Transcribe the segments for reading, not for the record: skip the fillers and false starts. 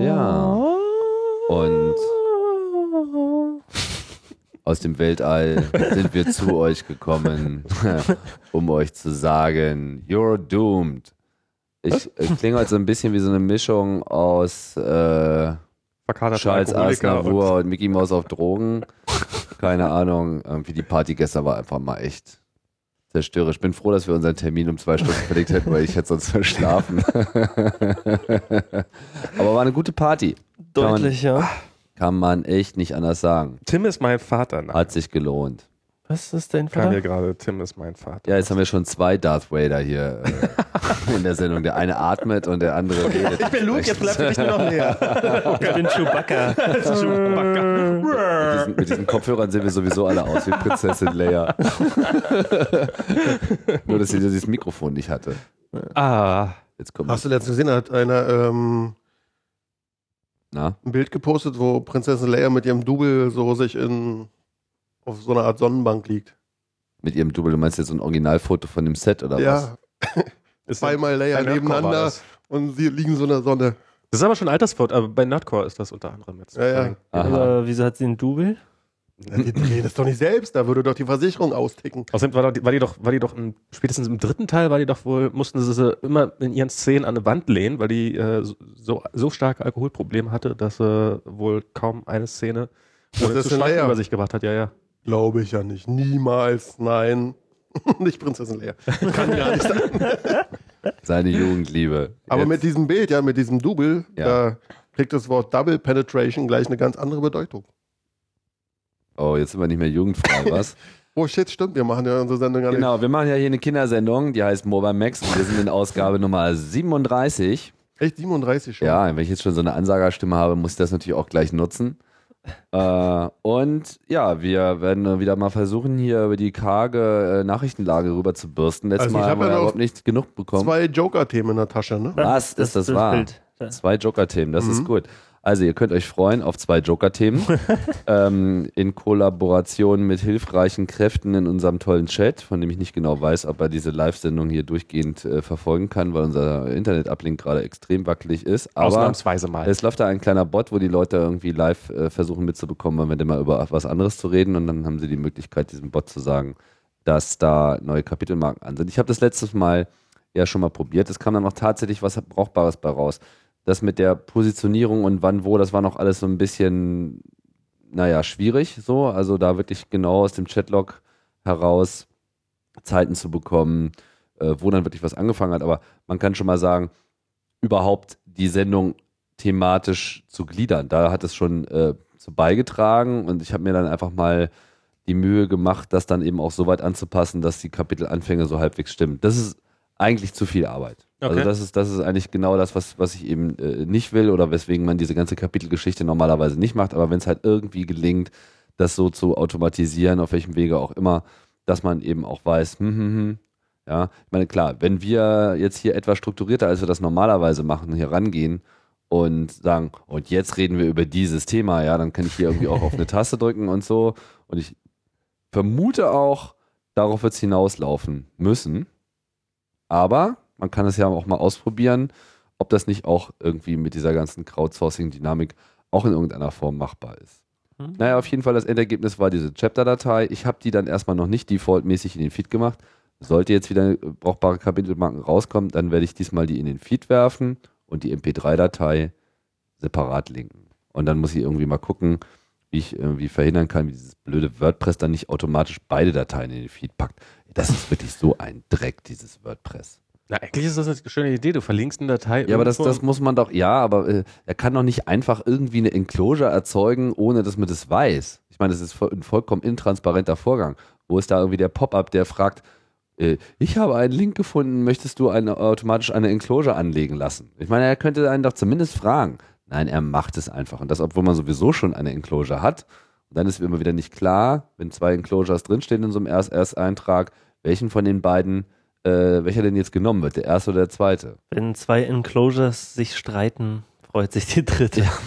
Ja. Und aus dem Weltall sind wir zu euch gekommen, um euch zu sagen, you're doomed. Ich klinge halt so ein bisschen wie so eine Mischung aus Charles Aznavour und Mickey Mouse auf Drogen. Keine Ahnung, irgendwie die Party gestern war einfach mal echt zerstörerisch. Ich bin froh, dass wir unseren Termin um 2 Stunden verlegt hätten, weil ich hätte sonst verschlafen. Aber war eine gute Party. Deutlich, ja. Kann man echt nicht anders sagen. Tim ist mein Vater. Nein. Hat sich gelohnt. Was ist dein Kam Vater? hier gerade, Tim ist mein Vater. Ja, jetzt haben wir schon 2 Darth Vader hier in der Sendung. Der eine atmet und der andere redet. Ich bin Luke, jetzt bleibt er nicht nur noch näher. Ich bin Chewbacca. Mit diesen Kopfhörern sehen wir sowieso alle aus wie Prinzessin Leia. Nur, dass sie dieses Mikrofon nicht hatte. Jetzt kommt Hast du letztens gesehen, hat einer Na? ein Bild gepostet, wo Prinzessin Leia mit ihrem Double so sich auf so einer Art Sonnenbank liegt. Mit ihrem Double, du meinst jetzt so ein Originalfoto von dem Set oder was? Ja, Ist zweimal Leia bei Nerdcore war nebeneinander das. und sie liegen so in der Sonne. Das ist aber schon ein Altersfoto, aber bei Nerdcore ist das unter anderem jetzt. Ja, ja. Aha. Aber wieso hat sie einen Double? Ja, die drehen das doch nicht selbst, da würde doch die Versicherung austicken. Außerdem war die doch spätestens im 3. Teil mussten sie immer in ihren Szenen an eine Wand lehnen, weil die so starke Alkoholprobleme hatte, dass wohl kaum eine Szene Prinzessin zu Schweigen Leia. über sich gebracht hat. Ja, ja. Glaube ich ja nicht. Niemals, nein. Nicht Prinzessin Leia. Kann gar nicht sein. Seine Jugendliebe. Aber Jetzt- mit diesem Bild, ja, mit diesem Double, Ja. da kriegt das Wort Double Penetration gleich eine ganz andere Bedeutung. Oh, jetzt sind wir nicht mehr jugendfrei, was? Oh shit, stimmt, wir machen ja unsere Sendung gar nicht. Genau, wir machen ja hier eine Kindersendung, die heißt Mobile Max und wir sind in Ausgabe Nummer 37. Echt 37 schon? Ja, wenn ich jetzt schon so eine Ansagerstimme habe, muss ich das natürlich auch gleich nutzen. Und ja, wir werden wieder mal versuchen, hier über die karge Nachrichtenlage rüber zu bürsten. Letztes Also ich Mal hab haben wir ja ja noch überhaupt nicht genug bekommen. 2 Joker-Themen in der Tasche, ne? Was ist das wahr? Bild. 2 Joker-Themen, das ist gut. Also ihr könnt euch freuen auf 2 Joker-Themen in Kollaboration mit hilfreichen Kräften in unserem tollen Chat, von dem ich nicht genau weiß, ob er diese Live-Sendung hier durchgehend verfolgen kann, weil unser Internet-Uplink gerade extrem wackelig ist. Aber Ausnahmsweise mal. es läuft da ein kleiner Bot, wo die Leute irgendwie live versuchen mitzubekommen, wenn wir denn mal über was anderes zu reden und dann haben sie die Möglichkeit, diesem Bot zu sagen, dass da neue Kapitelmarken an sind. Ich habe das letztes Mal ja schon mal probiert. Es kam dann auch tatsächlich was Brauchbares bei raus. Das mit der Positionierung und wann wo, das war noch alles so ein bisschen, naja, schwierig so. Also da wirklich genau aus dem Chatlog heraus Zeiten zu bekommen, wo dann wirklich was angefangen hat. Aber man kann schon mal sagen, überhaupt die Sendung thematisch zu gliedern. Da hat es schon zu beigetragen und ich habe mir dann einfach mal die Mühe gemacht, das dann eben auch so weit anzupassen, dass die Kapitelanfänge so halbwegs stimmen. Das ist eigentlich zu viel Arbeit. Okay. Also das ist eigentlich genau das, was ich eben nicht will oder weswegen man diese ganze Kapitelgeschichte normalerweise nicht macht. Aber wenn es halt irgendwie gelingt, das so zu automatisieren, auf welchem Wege auch immer, dass man eben auch weiß, ja, ich meine, klar, wenn wir jetzt hier etwas strukturierter, als wir das normalerweise machen, hier rangehen und sagen, und jetzt reden wir über dieses Thema, ja, dann kann ich hier irgendwie auch auf eine Taste drücken und so. Und ich vermute auch, darauf wird es hinauslaufen müssen. Aber man kann es ja auch mal ausprobieren, ob das nicht auch irgendwie mit dieser ganzen Crowdsourcing-Dynamik auch in irgendeiner Form machbar ist. Naja, auf jeden Fall, das Endergebnis war diese Chapter-Datei. Ich habe die dann erstmal noch nicht defaultmäßig in den Feed gemacht. Sollte jetzt wieder brauchbare Kapitelmarken rauskommen, dann werde ich diesmal die in den Feed werfen und die MP3-Datei separat linken. Und dann muss ich irgendwie mal gucken, wie ich irgendwie verhindern kann, wie dieses blöde WordPress dann nicht automatisch beide Dateien in den Feed packt. Das ist wirklich so ein Dreck, dieses WordPress. Na, eigentlich ist das eine schöne Idee. Du verlinkst eine Datei. Ja, aber das irgendwo. muss man doch, ja, aber er kann doch nicht einfach irgendwie eine Enclosure erzeugen, ohne dass man das weiß. Ich meine, das ist ein vollkommen intransparenter Vorgang. Wo ist da irgendwie der Pop-up, der fragt, ich habe einen Link gefunden, möchtest du automatisch eine Enclosure anlegen lassen? Ich meine, er könnte einen doch zumindest fragen. Nein, er macht es einfach. Und das, obwohl man sowieso schon eine Enclosure hat. Und dann ist immer wieder nicht klar, wenn 2 Enclosures drinstehen in so einem RSS-Eintrag, welchen von den beiden, welcher denn jetzt genommen wird, der erste oder der zweite. Wenn 2 Enclosures sich streiten, freut sich die dritte. Ja.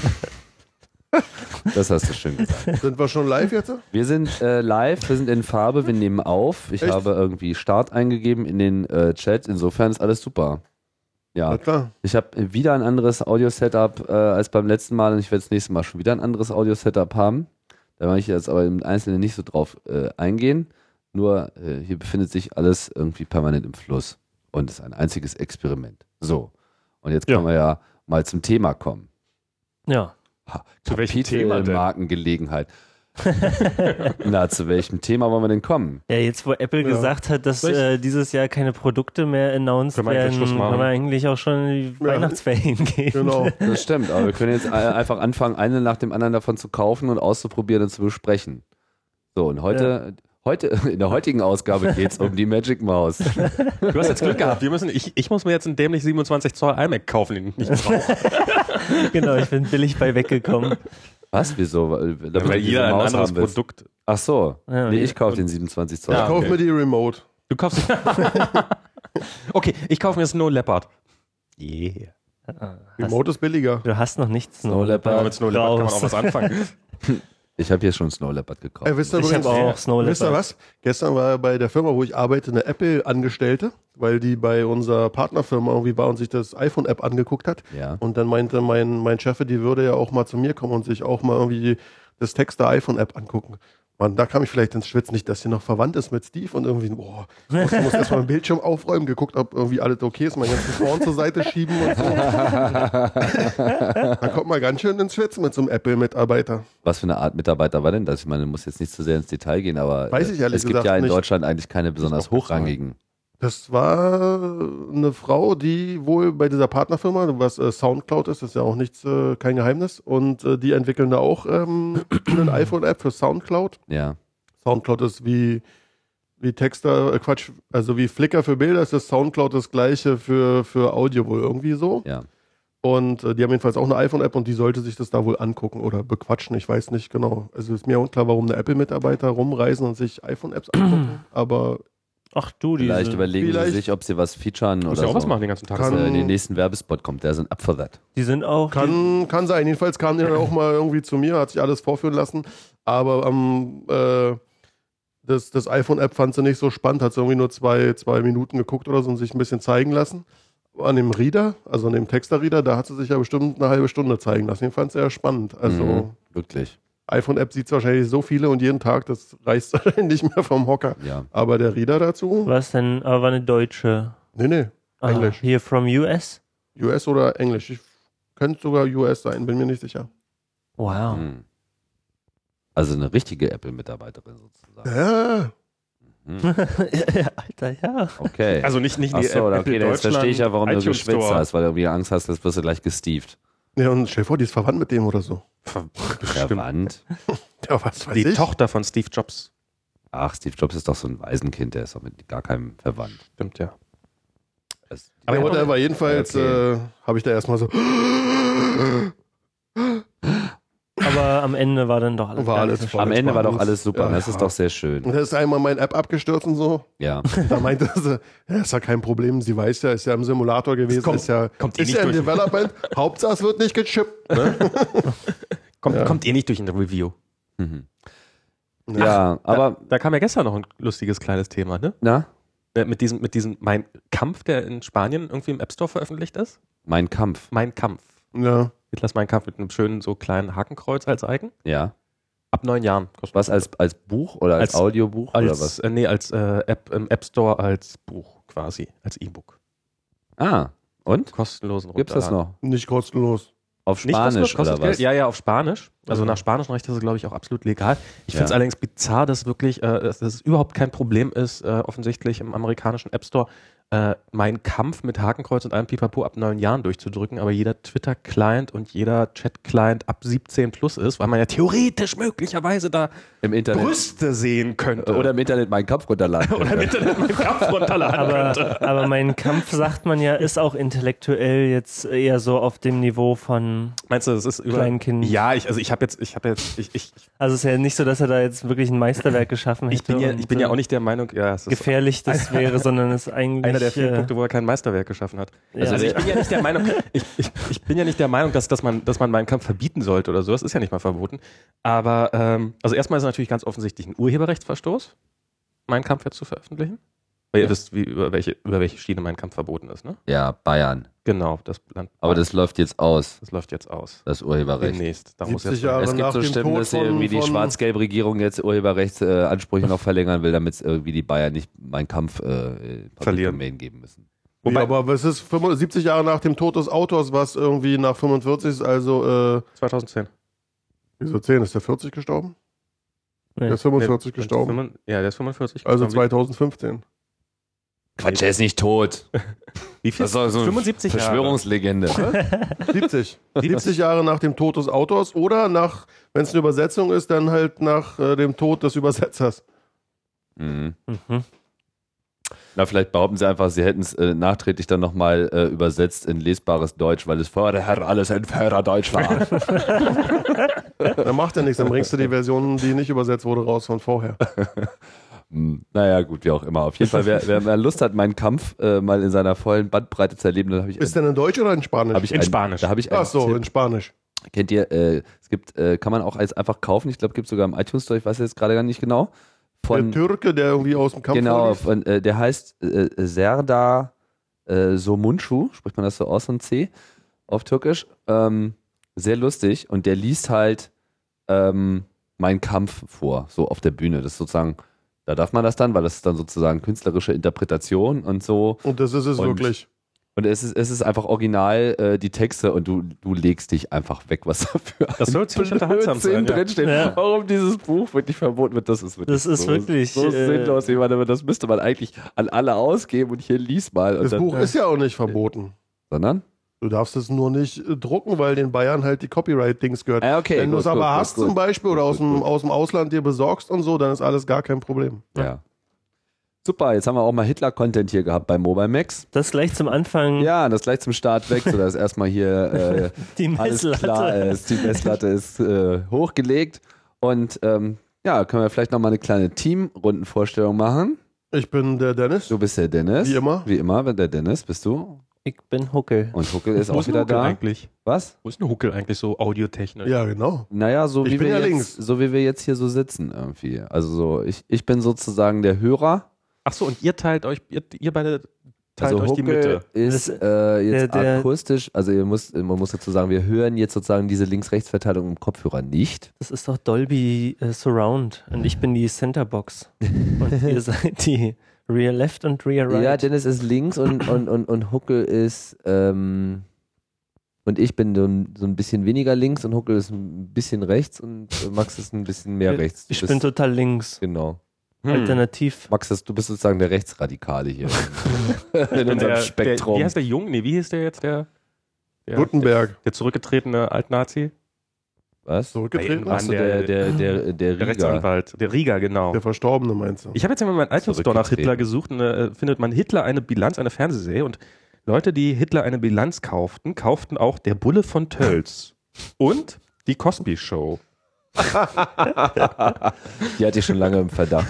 Das hast du schön gesagt. Sind wir schon live jetzt? Wir sind live, wir sind in Farbe, wir nehmen auf. Ich Echt? habe irgendwie Start eingegeben in den Chat, insofern ist alles super. Ja, Na klar. ich habe wieder ein anderes Audio-Setup als beim letzten Mal und ich werde das nächste Mal schon wieder ein anderes Audio-Setup haben. Da will ich jetzt aber im Einzelnen nicht so drauf eingehen. Nur hier befindet sich alles irgendwie permanent im Fluss und ist ein einziges Experiment. So, und jetzt können wir ja mal zum Thema kommen. Ja. Zu welchem Thema denn? Markengelegenheit. Na, zu welchem Thema wollen wir denn kommen? Ja, jetzt wo Apple gesagt hat, dass dieses Jahr keine Produkte mehr announced Können wir eigentlich werden, Schluss machen? können wir eigentlich auch schon in die Weihnachtsferien gehen. Genau. Das stimmt, aber wir können jetzt einfach anfangen, eine nach dem anderen davon zu kaufen und auszuprobieren und zu besprechen. So, und heute in der heutigen Ausgabe geht es um die Magic Mouse. Du hast jetzt Glück gehabt. Ich muss mir jetzt einen dämlich 27 Zoll iMac kaufen, den ich nicht brauche. Genau, ich bin billig bei weggekommen. Was? Wieso? Weil Weil jeder ein anderes Produkt. Ach so. Ja, Nee, ich kaufe den 27 Zoll. Ja, Kauf okay. mir die Remote. Du kaufst. Okay, ich kaufe mir Snow Leopard. Yeah. Remote ist billiger. Du hast noch nichts Snow Leopard. Aber mit Snow Leopard kann man auch was anfangen. Ich habe hier schon Snow Leopard gekauft. Wisst ihr Ich übrigens- habe auch Snow Wisst ihr Leopard. was? Gestern war bei der Firma, wo ich arbeite, eine Apple-Angestellte, weil die bei unserer Partnerfirma irgendwie war und sich das iPhone-App angeguckt hat. Ja. Und dann meinte mein Chef, die würde ja auch mal zu mir kommen und sich auch mal irgendwie das Text der iPhone-App angucken. Mann, da kam ich vielleicht ins Schwitzen, nicht, dass sie noch verwandt ist mit Steve und irgendwie, boah, ich muss erstmal den Bildschirm aufräumen, geguckt, ob irgendwie alles okay ist, meinen ganzen Frauen zur Seite schieben und so. Da kommt man ganz schön ins Schwitzen mit so einem Apple-Mitarbeiter. Was für eine Art Mitarbeiter war denn das? Ich meine, du musst jetzt nicht zu sehr ins Detail gehen, aber Weiß ich ehrlich es gibt gesagt ja in nicht. Deutschland eigentlich keine besonders auch nicht hochrangigen. Das war eine Frau, die wohl bei dieser Partnerfirma, was Soundcloud ist, ist ja auch nichts, kein Geheimnis, und die entwickeln da auch eine iPhone-App für Soundcloud. Ja. Soundcloud ist wie Texter, also wie Flickr für Bilder, ist das Soundcloud das gleiche für Audio wohl irgendwie so. Ja. Und die haben jedenfalls auch eine iPhone-App und die sollte sich das da wohl angucken oder bequatschen, ich weiß nicht genau. Also ist mir unklar, warum eine Apple-Mitarbeiter rumreisen und sich iPhone-Apps angucken, aber Ach du, Vielleicht überlegen Vielleicht- sie sich, ob sie was featuren Du musst oder ja auch was so. machen den ganzen Tag. Kann- In den nächsten Werbespot kommt, der sind up for that. die sind auch. kann sein. Jedenfalls kam der dann auch mal irgendwie zu mir, hat sich alles vorführen lassen, aber das iPhone-App fand sie nicht so spannend, hat sie irgendwie nur zwei Minuten geguckt oder so und sich ein bisschen zeigen lassen. An dem Reader, also an dem Texter-Reader, da hat sie sich ja bestimmt eine halbe Stunde zeigen lassen. Den fand sie eher spannend. Also Wirklich. iPhone-App sieht wahrscheinlich so viele und jeden Tag, das reißt wahrscheinlich nicht mehr vom Hocker. Ja. Aber der Reader dazu? Was denn? Aber war eine deutsche. Nee, Englisch. Hier from US? US oder Englisch. Ich könnte sogar US sein, bin mir nicht sicher. Wow. Hm. Also eine richtige Apple-Mitarbeiterin sozusagen. Ja, Alter, ja. Okay. Also nicht Ach so, Apple okay, jetzt verstehe ich ja, warum du iTunes geschwitzt Store. hast, weil du irgendwie Angst hast, jetzt wirst du gleich gestieft. ja, und stell dir vor, die ist verwandt mit dem oder so. Verwandt? Ja, was weiß Die ich. Tochter von Steve Jobs. Ach, Steve Jobs ist doch so ein Waisenkind, der ist doch mit gar keinem verwandt. Stimmt, ja. Das, Aber Aber er hat whatever, jedenfalls Okay. habe ich da erstmal so, Aber am Ende war dann doch alles. War gar alles nicht so voll. am Ende war doch spannend. alles super, Ja. das ist doch sehr schön. und da ist einmal meine App abgestürzt und so. Ja. Da meinte sie, ja, ist ja kein Problem, sie weiß ja, ist ja im Simulator gewesen, kommt- ist ja, kommt eh ist nicht ja im durch. Development, Hauptsache es wird nicht gechippt. Ne? Kommt eh nicht durch ein Review. Mhm. Ja, aber, Da kam ja gestern noch ein lustiges kleines Thema, ne? na, Mit diesem Mein Kampf, der in Spanien irgendwie im App Store veröffentlicht ist. mein Kampf. Mein Kampf. Ja. Hitlers Mein Kampf mit einem schönen so kleinen Hakenkreuz als Icon. Ja. Ab 9 Jahren. Kostet Was, als Buch oder als Als- Audiobuch oder was? als als App im App Store als Buch quasi, als E-Book. Ah, und? Kostenlosen Gibt's das runterladen. noch? Nicht kostenlos. Auf Nicht Spanisch kostenlos, oder was? Geld? Ja, ja, auf Spanisch. Also nach spanischem Recht ist es, glaube ich, auch absolut legal. Ich finde es Ja. allerdings bizarr, dass wirklich, dass es überhaupt kein Problem ist, offensichtlich im amerikanischen App Store meinen Kampf mit Hakenkreuz und allem Pipapo ab 9 Jahren durchzudrücken, aber jeder Twitter-Client und jeder Chat-Client ab 17 plus ist, weil man ja theoretisch möglicherweise da Im Internet. Brüste sehen könnte. Oder im Internet meinen Kampf runterladen. Oder im Internet meinen Kampf runterladen könnte. Aber mein Kampf, sagt man ja, ist auch intellektuell jetzt eher so auf dem Niveau von. Meinst du, das ist über... Kleinkind. Ja, ich habe jetzt, Also es ist ja nicht so, dass er da jetzt wirklich ein Meisterwerk geschaffen hätte. ich bin ja auch nicht der Meinung, ja, es ist gefährlich das wäre, sondern es ist eigentlich. einer der vielen Punkte, wo er kein Meisterwerk geschaffen hat. Ja. Also ich bin ja nicht der Meinung, ich bin ja nicht der Meinung, dass man meinen Kampf verbieten sollte oder so. Das ist ja nicht mal verboten. Aber also erstmal ist es natürlich ganz offensichtlich ein Urheberrechtsverstoß, meinen Kampf jetzt zu veröffentlichen. Weil ihr wisst, über welche Schiene mein Kampf verboten ist, ne? Ja, Bayern. Genau, das Land. Aber das läuft jetzt aus, das läuft jetzt aus. das Urheberrecht. Demnächst. Da muss 70 jetzt Jahre Es gibt nach so dem Stimmen, Tod dass irgendwie die von- Schwarz-Gelb-Regierung jetzt Urheberrechtsansprüche noch verlängern will, damit irgendwie die Bayern nicht Mein Kampf Public Verlieren. Domain geben müssen. Ja, aber es ist 75 Jahre nach dem Tod des Autors, was irgendwie nach 45 ist, also 2010. wieso 10? Ist der 40 gestorben? Nee. Der ist 45 gestorben. Ja, der ist 45. Also gestorben. 2015. Quatsch, er ist nicht tot. Wie viel? Das ist doch so eine 75 Jahre. Verschwörungslegende. 70. 70 Jahre nach dem Tod des Autors oder nach, wenn es eine Übersetzung ist, dann halt nach dem Tod des Übersetzers. Mhm. Mhm. Na, vielleicht behaupten sie einfach, sie hätten es nachträglich dann nochmal übersetzt in lesbares Deutsch, weil es vorher alles ein Deutsch war. Dann macht ja nichts, dann bringst du die Version, die nicht übersetzt wurde, raus von vorher. Naja, gut, wie auch immer. Auf jeden Fall, wer mehr Lust hat, meinen Kampf mal in seiner vollen Bandbreite zu erleben, dann habe ich. Ist der in Deutsch oder in Spanisch? In Spanisch. Da habe ich Ach so, Tipp. in Spanisch. Kennt ihr, es gibt, kann man auch als einfach kaufen, ich glaube, gibt es sogar im iTunes Store, ich weiß jetzt gerade gar nicht genau. Der Türke, der irgendwie aus dem Kampf Genau, vorliest. der heißt Serdar Somuncu, spricht man das so aus, so ein C auf Türkisch. Sehr lustig und der liest halt Mein Kampf vor, so auf der Bühne. Das ist sozusagen, da darf man das dann, weil das ist dann sozusagen künstlerische Interpretation und so. Und das ist es Und wirklich. Und es ist einfach original die Texte und du legst dich einfach weg, was dafür Das soll ziemlich unterhaltsam sein, ja. drinsteht. Ja. Warum dieses Buch wirklich verboten wird, das ist wirklich Das ist wirklich, so sinnlos. Ich meine, das müsste man eigentlich an alle ausgeben und hier lies mal. Und Das dann, Buch ist ja auch nicht verboten. sondern? Du darfst es nur nicht drucken, weil den Bayern halt die Copyright-Dings gehört. Okay, Wenn du es gut, aber gut, hast gut, zum Beispiel oder aus dem gut. Ausland dir besorgst und so, dann ist alles gar kein Problem. Ja. Super, jetzt haben wir auch mal Hitler-Content hier gehabt bei Mobile Max. Das gleich zum Anfang, Ja, das gleich zum Start weg, sodass erstmal hier die alles Messlatte. klar ist. Die Messlatte ist hochgelegt. Und ja, können wir vielleicht nochmal eine kleine Teamrundenvorstellung machen. Ich bin der Dennis. Du bist der Dennis. Wie immer. Wie immer, der Dennis bist du. Ich bin Huckel. Und Huckel ist Wo auch ist ein wieder Huckel da. eigentlich? Was? Wo ist ein Huckel eigentlich so audiotechnisch? Ja, genau. Naja, so Ich wie, bin wir ja jetzt, links. so wie wir jetzt hier so sitzen irgendwie. Also so, ich bin sozusagen der Hörer. Ach so, und ihr teilt euch, ihr beide teilt Also euch die Huckel Mitte. ist jetzt der- akustisch, also man muss dazu sagen, wir hören jetzt sozusagen diese Links-Rechts-Verteilung im Kopfhörer nicht. Das ist doch Dolby Surround und ich bin die Centerbox. Und ihr seid die Rear Left und Rear Right. Ja, Dennis ist links und Huckel ist und ich bin so ein bisschen weniger links und Huckel ist ein bisschen rechts und Max ist ein bisschen mehr rechts. Du ich bist- bin total links. genau. Alternativ. Max, du bist sozusagen der Rechtsradikale hier in unserem Spektrum. wie heißt der Jung? Nee, wie hieß der jetzt? Der Gutenberg. der zurückgetretene Altnazi? Was? Zurückgetreten? Mann, Achso, der- der Der Rieger. Rechtsanwalt. Der Rieger, genau. Der Verstorbene, meinst du? Ich habe jetzt immer meinen iTunes Store nach Hitler gesucht und findet man Hitler eine Bilanz, eine Fernsehserie und Leute, die Hitler eine Bilanz kauften auch Der Bulle von Tölz und die Cosby Show. Die hatte ich schon lange im Verdacht.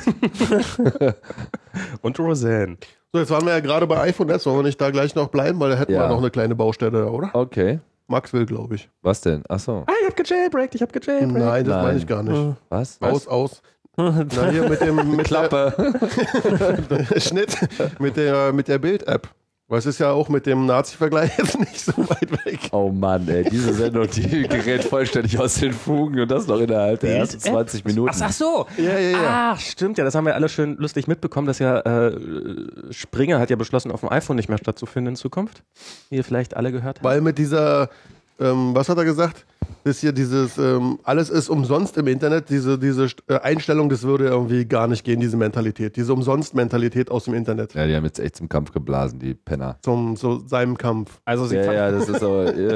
Und Roseanne. So, jetzt waren wir ja gerade bei iPhone S. Wollen wir nicht da gleich noch bleiben? Weil da hätten Ja. wir noch eine kleine Baustelle, oder? Okay. Max will, glaube ich. Was denn? Achso. Ah, ich hab gejailbreakt. Nein, das Nein. meine ich gar nicht. Was? Aus. Na, hier mit dem Klappe. Schnitt, mit der Bild-App. Weil es ist ja auch mit dem Nazi-Vergleich jetzt nicht so weit weg. Oh Mann, ey, diese Sendung, die gerät vollständig aus den Fugen und das noch innerhalb der ersten 20 Minuten. Ach so. Ja. Ach, stimmt ja. Das haben wir alle schön lustig mitbekommen, dass ja Springer hat ja beschlossen, auf dem iPhone nicht mehr stattzufinden in Zukunft. Wie ihr vielleicht alle gehört habt. Weil mit dieser, was hat er gesagt? Das hier dieses, alles ist umsonst im Internet, diese Einstellung, das würde irgendwie gar nicht gehen, diese Mentalität. Diese Umsonst-Mentalität aus dem Internet. Ja, die haben jetzt echt zum Kampf geblasen, die Penner. Seinem Kampf. Also sie Ja, das ist so.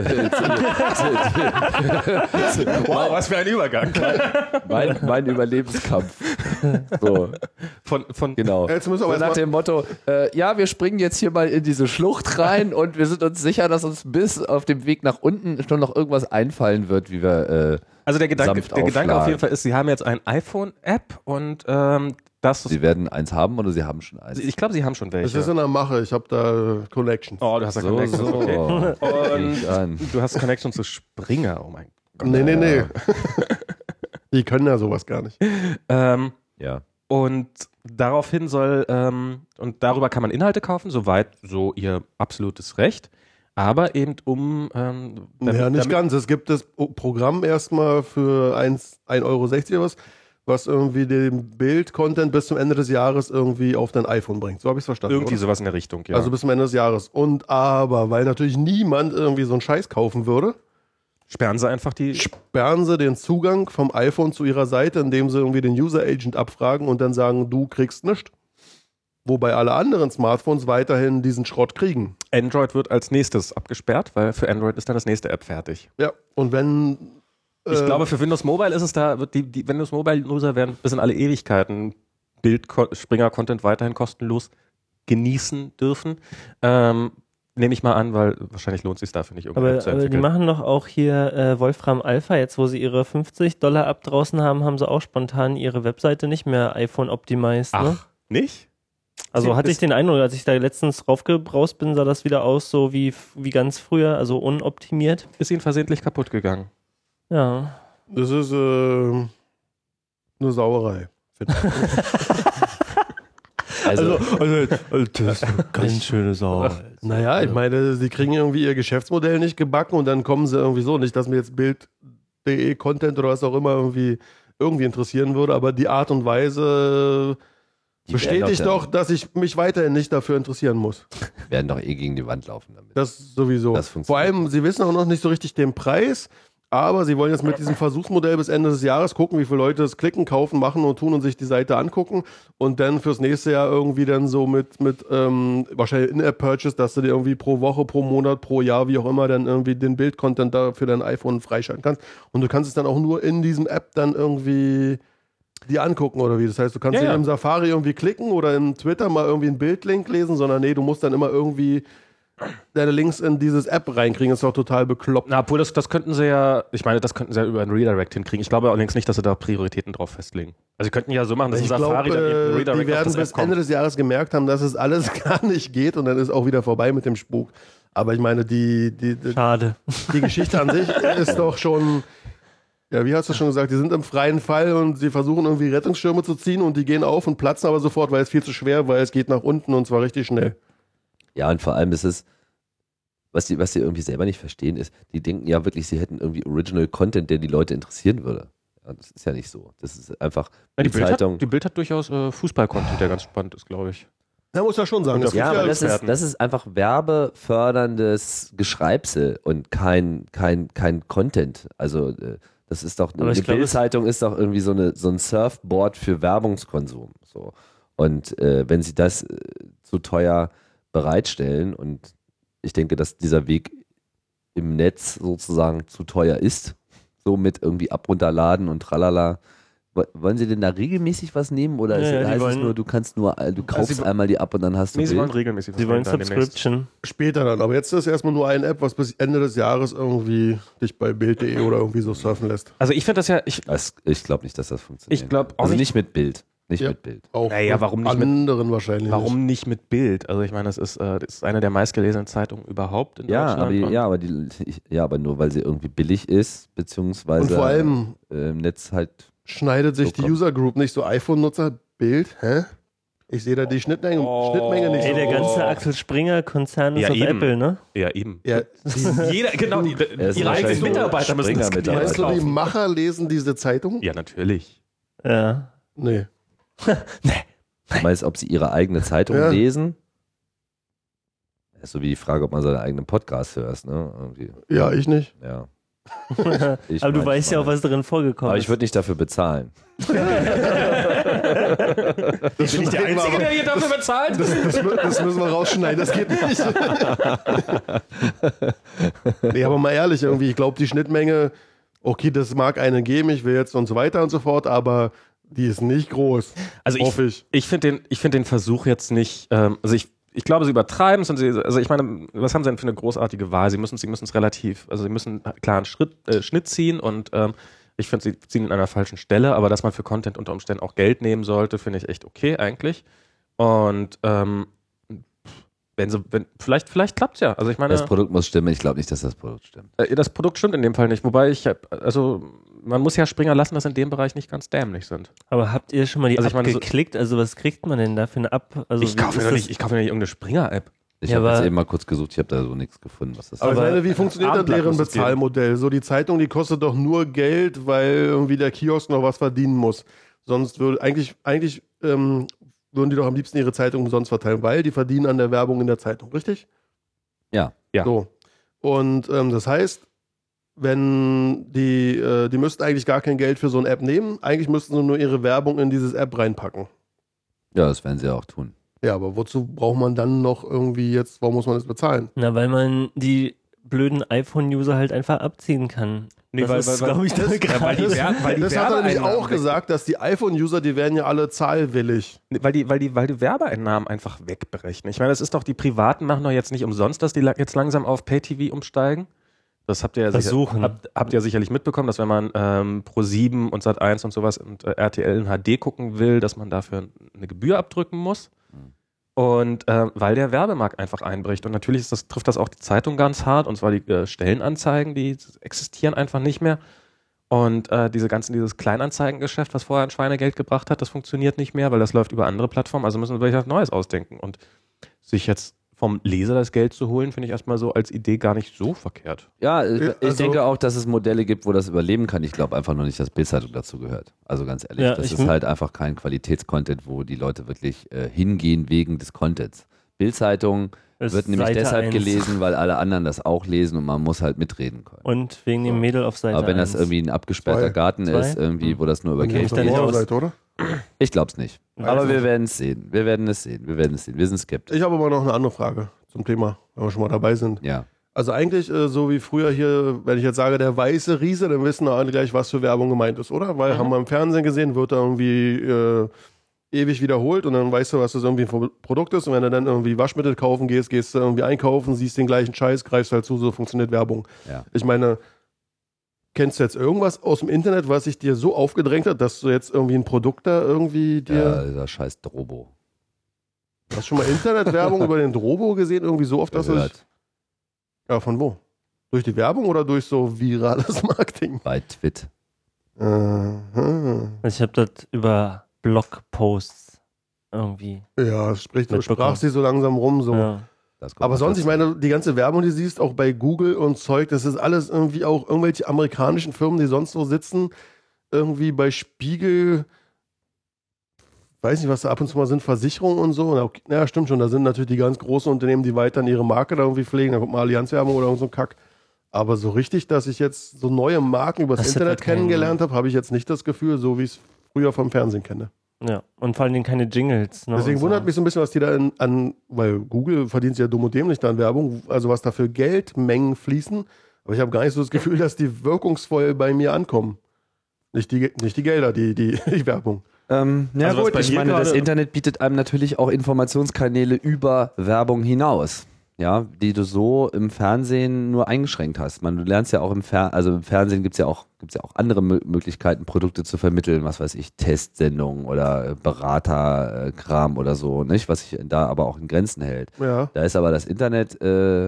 Wow, was für ein Übergang. mein Überlebenskampf. So, Von genau. Jetzt müssen wir So aber nach erstmal- dem Motto, ja, wir springen jetzt hier mal in diese Schlucht rein und wir sind uns sicher, dass uns bis auf dem Weg nach unten schon noch irgendwas einfallen wird, wie wir Also der Gedanke sanft auf aufschlagen. jeden Fall ist, sie haben jetzt ein iPhone-App und das Sie werden eins haben oder sie haben schon eins. ich glaube, sie haben schon Das ist welche. in der Mache, ich habe da Connections. Oh, du hast ja So, Connections, okay. Geh ich an. Du hast Connection zu Springer, oh mein Gott. Nee. Die können ja sowas gar nicht. Ja. Und daraufhin soll, und darüber kann man Inhalte kaufen, soweit so ihr absolutes Recht. aber eben Nicht ganz. Es gibt das Programm erstmal für 1,60 € oder was irgendwie den Bild-Content bis zum Ende des Jahres irgendwie auf dein iPhone bringt. So habe ich es verstanden. irgendwie oder? sowas in der Richtung, ja. Also bis zum Ende des Jahres. Aber, weil natürlich niemand irgendwie so einen Scheiß kaufen würde, sperren sie einfach sperren sie den Zugang vom iPhone zu ihrer Seite, indem sie irgendwie den User Agent abfragen und dann sagen, du kriegst nichts. Wobei alle anderen Smartphones weiterhin diesen Schrott kriegen. Android wird als nächstes abgesperrt, weil für Android ist dann das nächste App fertig. Ja, und wenn... Ich glaube, für Windows Mobile ist es da, wird die Windows Mobile-User werden bis in alle Ewigkeiten Springer-Content weiterhin kostenlos genießen dürfen. Nehme ich mal an, weil wahrscheinlich lohnt es sich dafür nicht irgendwie zu Aber die entwickeln. machen doch auch hier Wolfram Alpha, jetzt wo sie ihre $50 ab draußen haben, haben sie auch spontan ihre Webseite nicht mehr iPhone-optimized. Ne? Ach, nicht? Also hatte ich den Eindruck, als ich da letztens raufgebraust bin, sah das wieder aus so wie ganz früher, also unoptimiert. Ist ihnen versehentlich kaputt gegangen. Ja. Das ist eine Sauerei. Also, das ist eine ganz schöne Sau. Naja, ich meine, sie kriegen irgendwie ihr Geschäftsmodell nicht gebacken und dann kommen sie irgendwie so. Nicht, dass mir jetzt Bild.de Content oder was auch immer irgendwie interessieren würde, aber die Art und Weise bestätigt doch, dass ich mich weiterhin nicht dafür interessieren muss. werden doch eh gegen die Wand laufen damit. Das sowieso. Das funktioniert. Vor allem, sie wissen auch noch nicht so richtig den Preis, aber sie wollen jetzt mit diesem Versuchsmodell bis Ende des Jahres gucken, wie viele Leute es klicken, kaufen, machen und tun und sich die Seite angucken und dann fürs nächste Jahr irgendwie dann so mit wahrscheinlich In-App-Purchase, dass du dir irgendwie pro Woche, pro Monat, pro Jahr, wie auch immer, dann irgendwie den Bild-Content da für dein iPhone freischalten kannst. Und du kannst es dann auch nur in diesem App dann irgendwie die angucken oder wie. Das heißt, du kannst nicht im Safari irgendwie klicken oder im Twitter mal irgendwie einen Bildlink lesen, sondern nee, du musst dann immer irgendwie deine Links in dieses App reinkriegen. Das ist doch total bekloppt. Na, obwohl, das könnten sie ja, ich meine, das könnten sie ja über einen Redirect hinkriegen. Ich glaube allerdings nicht, dass sie da Prioritäten drauf festlegen. Also sie könnten ja so machen, dass Ich ein Safari dann eben einen glaube, Redirect die auf werden das bis App kommt. Ende des Jahres gemerkt haben, dass es alles gar nicht geht und dann ist auch wieder vorbei mit dem Spuk. Aber ich meine, die Schade. Geschichte an sich ist doch schon, ja, wie hast du schon gesagt, die sind im freien Fall und sie versuchen irgendwie Rettungsschirme zu ziehen und die gehen auf und platzen aber sofort, weil es viel zu schwer, weil es geht nach unten und zwar richtig schnell. Ja, und vor allem ist es, was die irgendwie selber nicht verstehen, ist, die denken ja wirklich, sie hätten irgendwie Original Content, der die Leute interessieren würde. Ja, das ist ja nicht so. Das ist einfach Ja, die Zeitung. Bild hat durchaus Fußball-Content, der ganz spannend ist, glaube ich. Da muss er schon sagen, das Ja, gibt aber ja das ist einfach werbeförderndes Geschreibsel und kein Content. Also das ist doch, Aber ich eine glaube, Bild-Zeitung ist doch irgendwie so ein Surfboard für Werbungskonsum. So. Und wenn sie das zu teuer bereitstellen und ich denke, dass dieser Weg im Netz sozusagen zu teuer ist, so mit irgendwie runterladen und tralala. Wollen Sie denn da regelmäßig was nehmen oder Ja, die heißt es wollen- nur, du kaufst einmal die ab und dann hast du Nee, sie wollen Bild? regelmäßig was Sie wollen verändern demnächst. Subscription. später dann. Aber jetzt ist erstmal nur eine App, was bis Ende des Jahres irgendwie dich bei Bild.de oder irgendwie so surfen lässt. Also ich finde das ja, Ich glaube nicht, dass das funktioniert. Ich glaub auch also nicht- nicht mit Bild. Nicht Ja. mit Bild. Auch Naja, mit warum nicht mit- anderen wahrscheinlich warum nicht mit Bild? Also ich meine, das ist eine der meistgelesenen Zeitungen überhaupt in Ja, Deutschland. aber nur weil sie irgendwie billig ist, beziehungsweise Und vor allem im Netz halt. schneidet sich So die Oh, kommt- User Group nicht so iPhone-Nutzer, Bild, hä? Ich sehe da die Schnittmenge nicht Ey, so. der ganze Axel Springer-Konzern ist Ja, auf eben. Apple, ne? Ja, eben. Ja, Jeder, genau, ist ihre eigenen wahrscheinlich Mitarbeiter müssen das Springer-Mitarbeiter. weißt du, die kaufen. Macher lesen diese Zeitung? Ja, natürlich. Ja. Nee. Du meinst, ob sie ihre eigene Zeitung Ja. lesen? Das ist so wie die Frage, ob man seinen eigenen Podcast hört, ne? Irgendwie. Ja, ich nicht. Ja. Ich Aber du manchmal. weißt ja auch, was darin vorgekommen Aber ist. ich würde nicht dafür bezahlen. Das Bin ich der Einzige, der hier dafür bezahlt? Das müssen wir rausschneiden, das geht nicht. Nee, aber mal ehrlich, irgendwie, ich glaube, die Schnittmenge, okay, das mag einen geben, ich will jetzt und so weiter und so fort, aber die ist nicht groß. Also hoffe ich. ich finde den Versuch jetzt nicht, also ich glaube, sie übertreiben es und also ich meine, was haben sie denn für eine großartige Wahl? Sie müssen es relativ, also sie müssen klar einen Schnitt ziehen und ich finde, sie ziehen an einer falschen Stelle, aber dass man für Content unter Umständen auch Geld nehmen sollte, finde ich echt okay eigentlich. Und vielleicht klappt es ja. Also ich meine, Das Produkt muss stimmen. Ich glaube nicht, dass das Produkt stimmt. das Produkt stimmt in dem Fall nicht. Wobei man muss ja Springer lassen, dass in dem Bereich nicht ganz dämlich sind. Aber habt ihr schon mal die Also ich App meine, so- geklickt? Also was kriegt man denn da für eine App? Also Ich kaufe mir doch nicht irgendeine Springer-App. Ich Ja, habe aber- jetzt eben mal kurz gesucht, ich habe da so nichts gefunden, was das Aber ich Aber meine, wie funktioniert dann Abendblatt deren muss es geben. Bezahlmodell? So, die Zeitung, die kostet doch nur Geld, weil irgendwie der Kiosk noch was verdienen muss. Sonst würde eigentlich würden die doch am liebsten ihre Zeitung umsonst verteilen, weil die verdienen an der Werbung in der Zeitung, richtig? Ja. Ja. So. Und das heißt, wenn die müssten eigentlich gar kein Geld für so eine App nehmen, eigentlich müssten sie nur ihre Werbung in dieses App reinpacken. Ja, das werden sie auch tun. Ja, aber wozu braucht man dann noch irgendwie jetzt, warum muss man das bezahlen? Na, weil man die blöden iPhone-User halt einfach abziehen kann. Nee, das weil- ist, weil- glaube ich, weil die gerade Wer- weil die Das hat er nämlich Werbeeinnahmen auch gesagt, dass die iPhone-User, die werden ja alle zahlwillig. Weil die Werbeeinnahmen einfach wegbrechen. Ich meine, das ist doch, die Privaten machen doch jetzt nicht umsonst, dass die jetzt langsam auf Pay-TV umsteigen. Das habt ihr ja Versuchen. habt ihr sicherlich mitbekommen, dass wenn man Pro7 und Sat1 und sowas und RTL in HD gucken will, dass man dafür eine Gebühr abdrücken muss. Und weil der Werbemarkt einfach einbricht. Und natürlich trifft das auch die Zeitung ganz hart, und zwar die Stellenanzeigen, die existieren einfach nicht mehr. Und dieses Kleinanzeigengeschäft, was vorher ein Schweinegeld gebracht hat, das funktioniert nicht mehr, weil das läuft über andere Plattformen. Also müssen wir wirklich was Neues ausdenken. Und sich jetzt vom Leser das Geld zu holen, finde ich erstmal so als Idee gar nicht so verkehrt. Ja, ich Also- denke auch, dass es Modelle gibt, wo das überleben kann. Ich glaube einfach nur nicht, dass Bildzeitung dazu gehört. Also ganz ehrlich, Ja, das ich ist find- halt einfach kein Qualitätscontent, wo die Leute wirklich hingehen wegen des Contents. Bildzeitung ist wird nämlich Seite deshalb 1. gelesen, weil alle anderen das auch lesen und man muss halt mitreden können. Und wegen dem Mädel auf Seite Aber wenn das 1. irgendwie ein abgesperrter Zwei. Garten Zwei? ist, irgendwie, wo das nur über Wenn ihr Cable auf da der nicht aus. Seite, oder? ich glaube es nicht. Also- Aber wir werden es sehen. Wir werden es sehen. Wir sind skeptisch. Ich habe aber noch eine andere Frage zum Thema, wenn wir schon mal dabei sind. Ja. Also eigentlich so wie früher hier, wenn ich jetzt sage, der weiße Riese, dann wissen alle gleich, was für Werbung gemeint ist, oder? Weil haben wir im Fernsehen gesehen, wird da irgendwie ewig wiederholt und dann weißt du, was das irgendwie für Produkt ist. Und wenn du dann irgendwie Waschmittel kaufen gehst du irgendwie einkaufen, siehst den gleichen Scheiß, greifst halt zu, so funktioniert Werbung. Ja. Ich meine, kennst du jetzt irgendwas aus dem Internet, was sich dir so aufgedrängt hat, dass du jetzt irgendwie ein Produkt da irgendwie dir... Ja, dieser scheiß Drobo. Hast du schon mal Internetwerbung über den Drobo gesehen? Irgendwie so oft, dass du... Gehört. Ja, von wo? Durch die Werbung oder durch so virales Marketing? Bei Twit. Aha. Ich habe das über Blogposts irgendwie. Ja, es Mitbekommen. sprach sie so langsam rum. So. Ja. Das kommt Aber noch sonst, ich dazu. meine, die ganze Werbung, die siehst, auch bei Google und Zeug, das ist alles irgendwie auch irgendwelche amerikanischen Firmen, die sonst so sitzen, irgendwie bei Spiegel, weiß nicht, was da ab und zu mal sind, Versicherungen und so. Na, okay, ja, stimmt schon, da sind natürlich die ganz großen Unternehmen, die weiterhin ihre Marke da irgendwie pflegen, da kommt mal Allianzwerbung oder irgend so ein Kack. Aber so richtig, dass ich jetzt so neue Marken übers Das hat Internet halt keinen- kennengelernt habe, habe ich jetzt nicht das Gefühl, so wie ich es früher vom Fernsehen kenne. Ja. Und vor allen Dingen keine Jingles. Ne? Deswegen und so. wundert mich so ein bisschen, was die da weil Google verdient sich ja dumm und dämlich da an Werbung, also was da für Geldmengen fließen. Aber ich habe gar nicht so das Gefühl, dass die wirkungsvoll bei mir ankommen. Nicht die Gelder, die Werbung. Ja Also was gut, bei ich mir meine, das gerade- Internet bietet einem natürlich auch Informationskanäle über Werbung hinaus, ja, die du so im Fernsehen nur eingeschränkt hast. Du lernst ja auch im Fernsehen gibt's ja auch andere Möglichkeiten, Produkte zu vermitteln, was weiß ich, Testsendungen oder Beraterkram oder so, nicht, was sich da aber auch in Grenzen hält. Ja. Da ist aber das Internet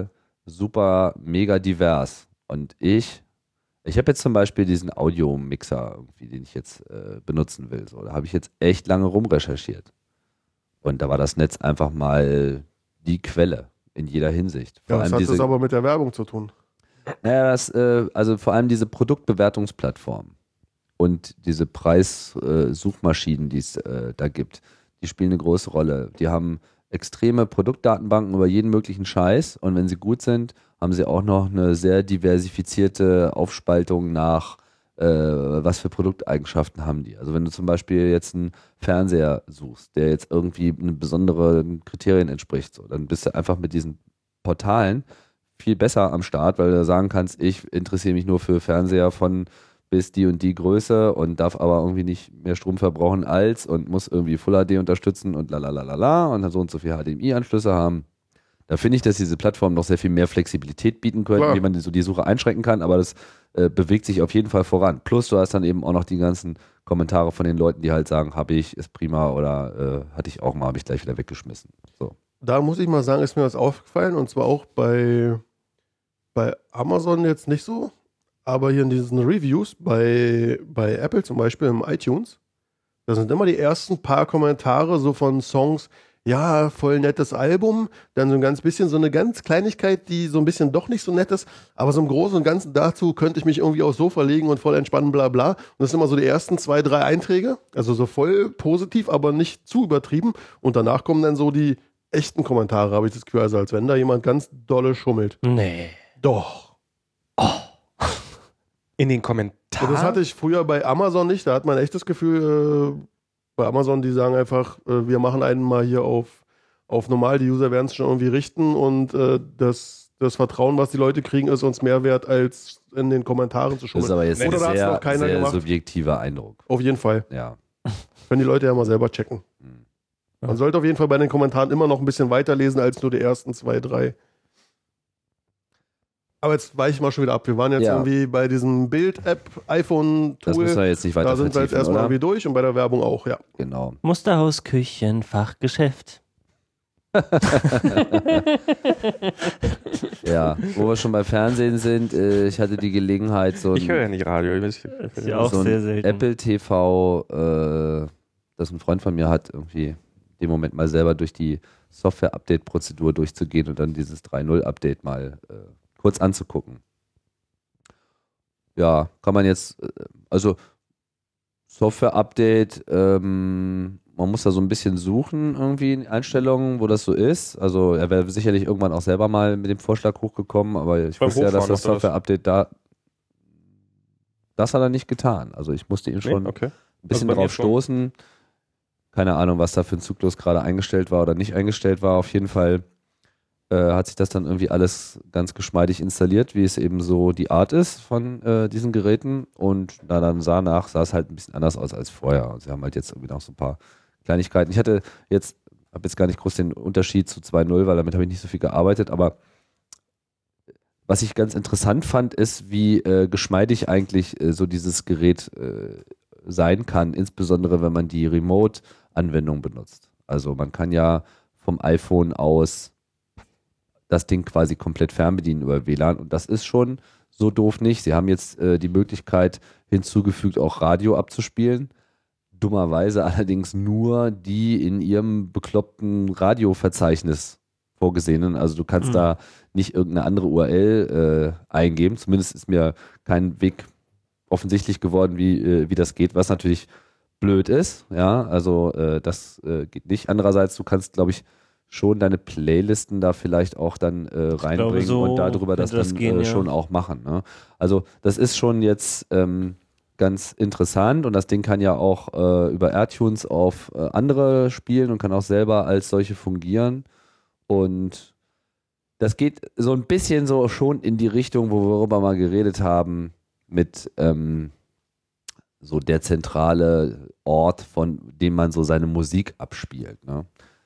super mega divers. Und ich habe jetzt zum Beispiel diesen Audio-Mixer, irgendwie, den ich jetzt benutzen will. So, da habe ich jetzt echt lange rumrecherchiert. Und da war das Netz einfach mal die Quelle in jeder Hinsicht. Vor Ja, was allem hat das aber mit der Werbung zu tun? naja, also vor allem diese Produktbewertungsplattform und diese Preissuchmaschinen, die es da gibt, die spielen eine große Rolle. Die haben extreme Produktdatenbanken über jeden möglichen Scheiß und wenn sie gut sind, haben sie auch noch eine sehr diversifizierte Aufspaltung nach, was für Produkteigenschaften haben die. Also wenn du zum Beispiel jetzt einen Fernseher suchst, der jetzt irgendwie eine besonderen Kriterien entspricht, so, dann bist du einfach mit diesen Portalen viel besser am Start, weil du sagen kannst, ich interessiere mich nur für Fernseher von bis die und die Größe und darf aber irgendwie nicht mehr Strom verbrauchen als und muss irgendwie Full HD unterstützen und lalalala und dann so und so viel HDMI-Anschlüsse haben. Da finde ich, dass diese Plattformen noch sehr viel mehr Flexibilität bieten können, Klar. wie man so die Suche einschränken kann, aber das bewegt sich auf jeden Fall voran. Plus du hast dann eben auch noch die ganzen Kommentare von den Leuten, die halt sagen, habe ich, ist prima oder hatte ich auch mal, habe ich gleich wieder weggeschmissen. So. Da muss ich mal sagen, ist mir was aufgefallen und zwar auch bei Amazon jetzt nicht so, aber hier in diesen Reviews bei Apple zum Beispiel im iTunes, da sind immer die ersten paar Kommentare so von Songs, ja, voll nettes Album, dann so ein ganz bisschen so eine ganz Kleinigkeit, die so ein bisschen doch nicht so nett ist, aber so im Großen und Ganzen dazu könnte ich mich irgendwie aufs Sofa legen und voll entspannen, bla bla. Und das sind immer so die ersten 2, 3 Einträge, also so voll positiv, aber nicht zu übertrieben. Und danach kommen dann so die echten Kommentare, habe ich das Gefühl, also als wenn da jemand ganz dolle schummelt. Nee. Doch. In den Kommentaren. Und das hatte ich früher bei Amazon nicht, da hat man echt das Gefühl, bei Amazon, die sagen einfach, wir machen einen mal hier auf normal, die User werden es schon irgendwie richten und das Vertrauen, was die Leute kriegen, ist uns mehr wert, als in den Kommentaren zu Das schummeln. ist aber jetzt Oder ein da hat's sehr, noch keiner sehr gemacht. subjektiver Eindruck. Auf jeden Fall. Ja. Können die Leute ja mal selber checken. Hm. Man sollte auf jeden Fall bei den Kommentaren immer noch ein bisschen weiterlesen als nur die ersten 2, 3. Aber jetzt weiche ich mal schon wieder ab. Wir waren jetzt Ja. irgendwie bei diesem Bild-App, Das iPhone-Tool. müssen wir jetzt nicht weiter Da sind wir jetzt vertiefen, erstmal oder? irgendwie durch und bei der Werbung auch, ja. Genau. Musterhaus, Küchen, Fachgeschäft. Ja, wo wir schon bei Fernsehen sind, ich hatte die Gelegenheit, so Ich höre ja ein, nicht Radio. Das ist ja auch so sehr ein selten. Apple TV, das ein Freund von mir hat, irgendwie in dem Moment mal selber durch die Software-Update-Prozedur durchzugehen und dann dieses 3.0-Update mal kurz anzugucken. Ja, kann man jetzt, also Software-Update, man muss da so ein bisschen suchen irgendwie in Einstellungen, wo das so ist. Also er wäre sicherlich irgendwann auch selber mal mit dem Vorschlag hochgekommen, aber ich Beim wusste ja, dass Hochfahren das macht er das. Software-Update das hat er nicht getan. Also ich musste ihn schon Okay. ein bisschen bei mir drauf schon. stoßen. Keine Ahnung, was da für ein Zyklus gerade eingestellt war oder nicht eingestellt war. Auf jeden Fall hat sich das dann irgendwie alles ganz geschmeidig installiert, wie es eben so die Art ist von diesen Geräten. Und dann sah es halt ein bisschen anders aus als vorher. Und sie haben halt jetzt irgendwie noch so ein paar Kleinigkeiten. Ich habe jetzt gar nicht groß den Unterschied zu 2.0, weil damit habe ich nicht so viel gearbeitet. Aber was ich ganz interessant fand, ist, wie geschmeidig eigentlich so dieses Gerät sein kann, insbesondere wenn man die Remote-Anwendung benutzt. Also man kann ja vom iPhone aus das Ding quasi komplett fernbedienen über WLAN und das ist schon so doof nicht. Sie haben jetzt die Möglichkeit hinzugefügt, auch Radio abzuspielen. Dummerweise allerdings nur die in ihrem bekloppten Radioverzeichnis vorgesehenen. Also du kannst da nicht irgendeine andere URL eingeben. Zumindest ist mir kein Weg offensichtlich geworden, wie das geht, was natürlich blöd ist. Ja, also das geht nicht. Andererseits, du kannst, glaube ich, schon deine Playlisten da vielleicht auch dann reinbringen so und darüber das könnte das dann gehen, ja. schon auch machen. Ne? Also das ist schon jetzt ganz interessant und das Ding kann ja auch über AirTunes auf andere spielen und kann auch selber als solche fungieren und das geht so ein bisschen so schon in die Richtung, wo wir darüber mal geredet haben, mit so der zentrale Ort, von dem man so seine Musik abspielt. Ne?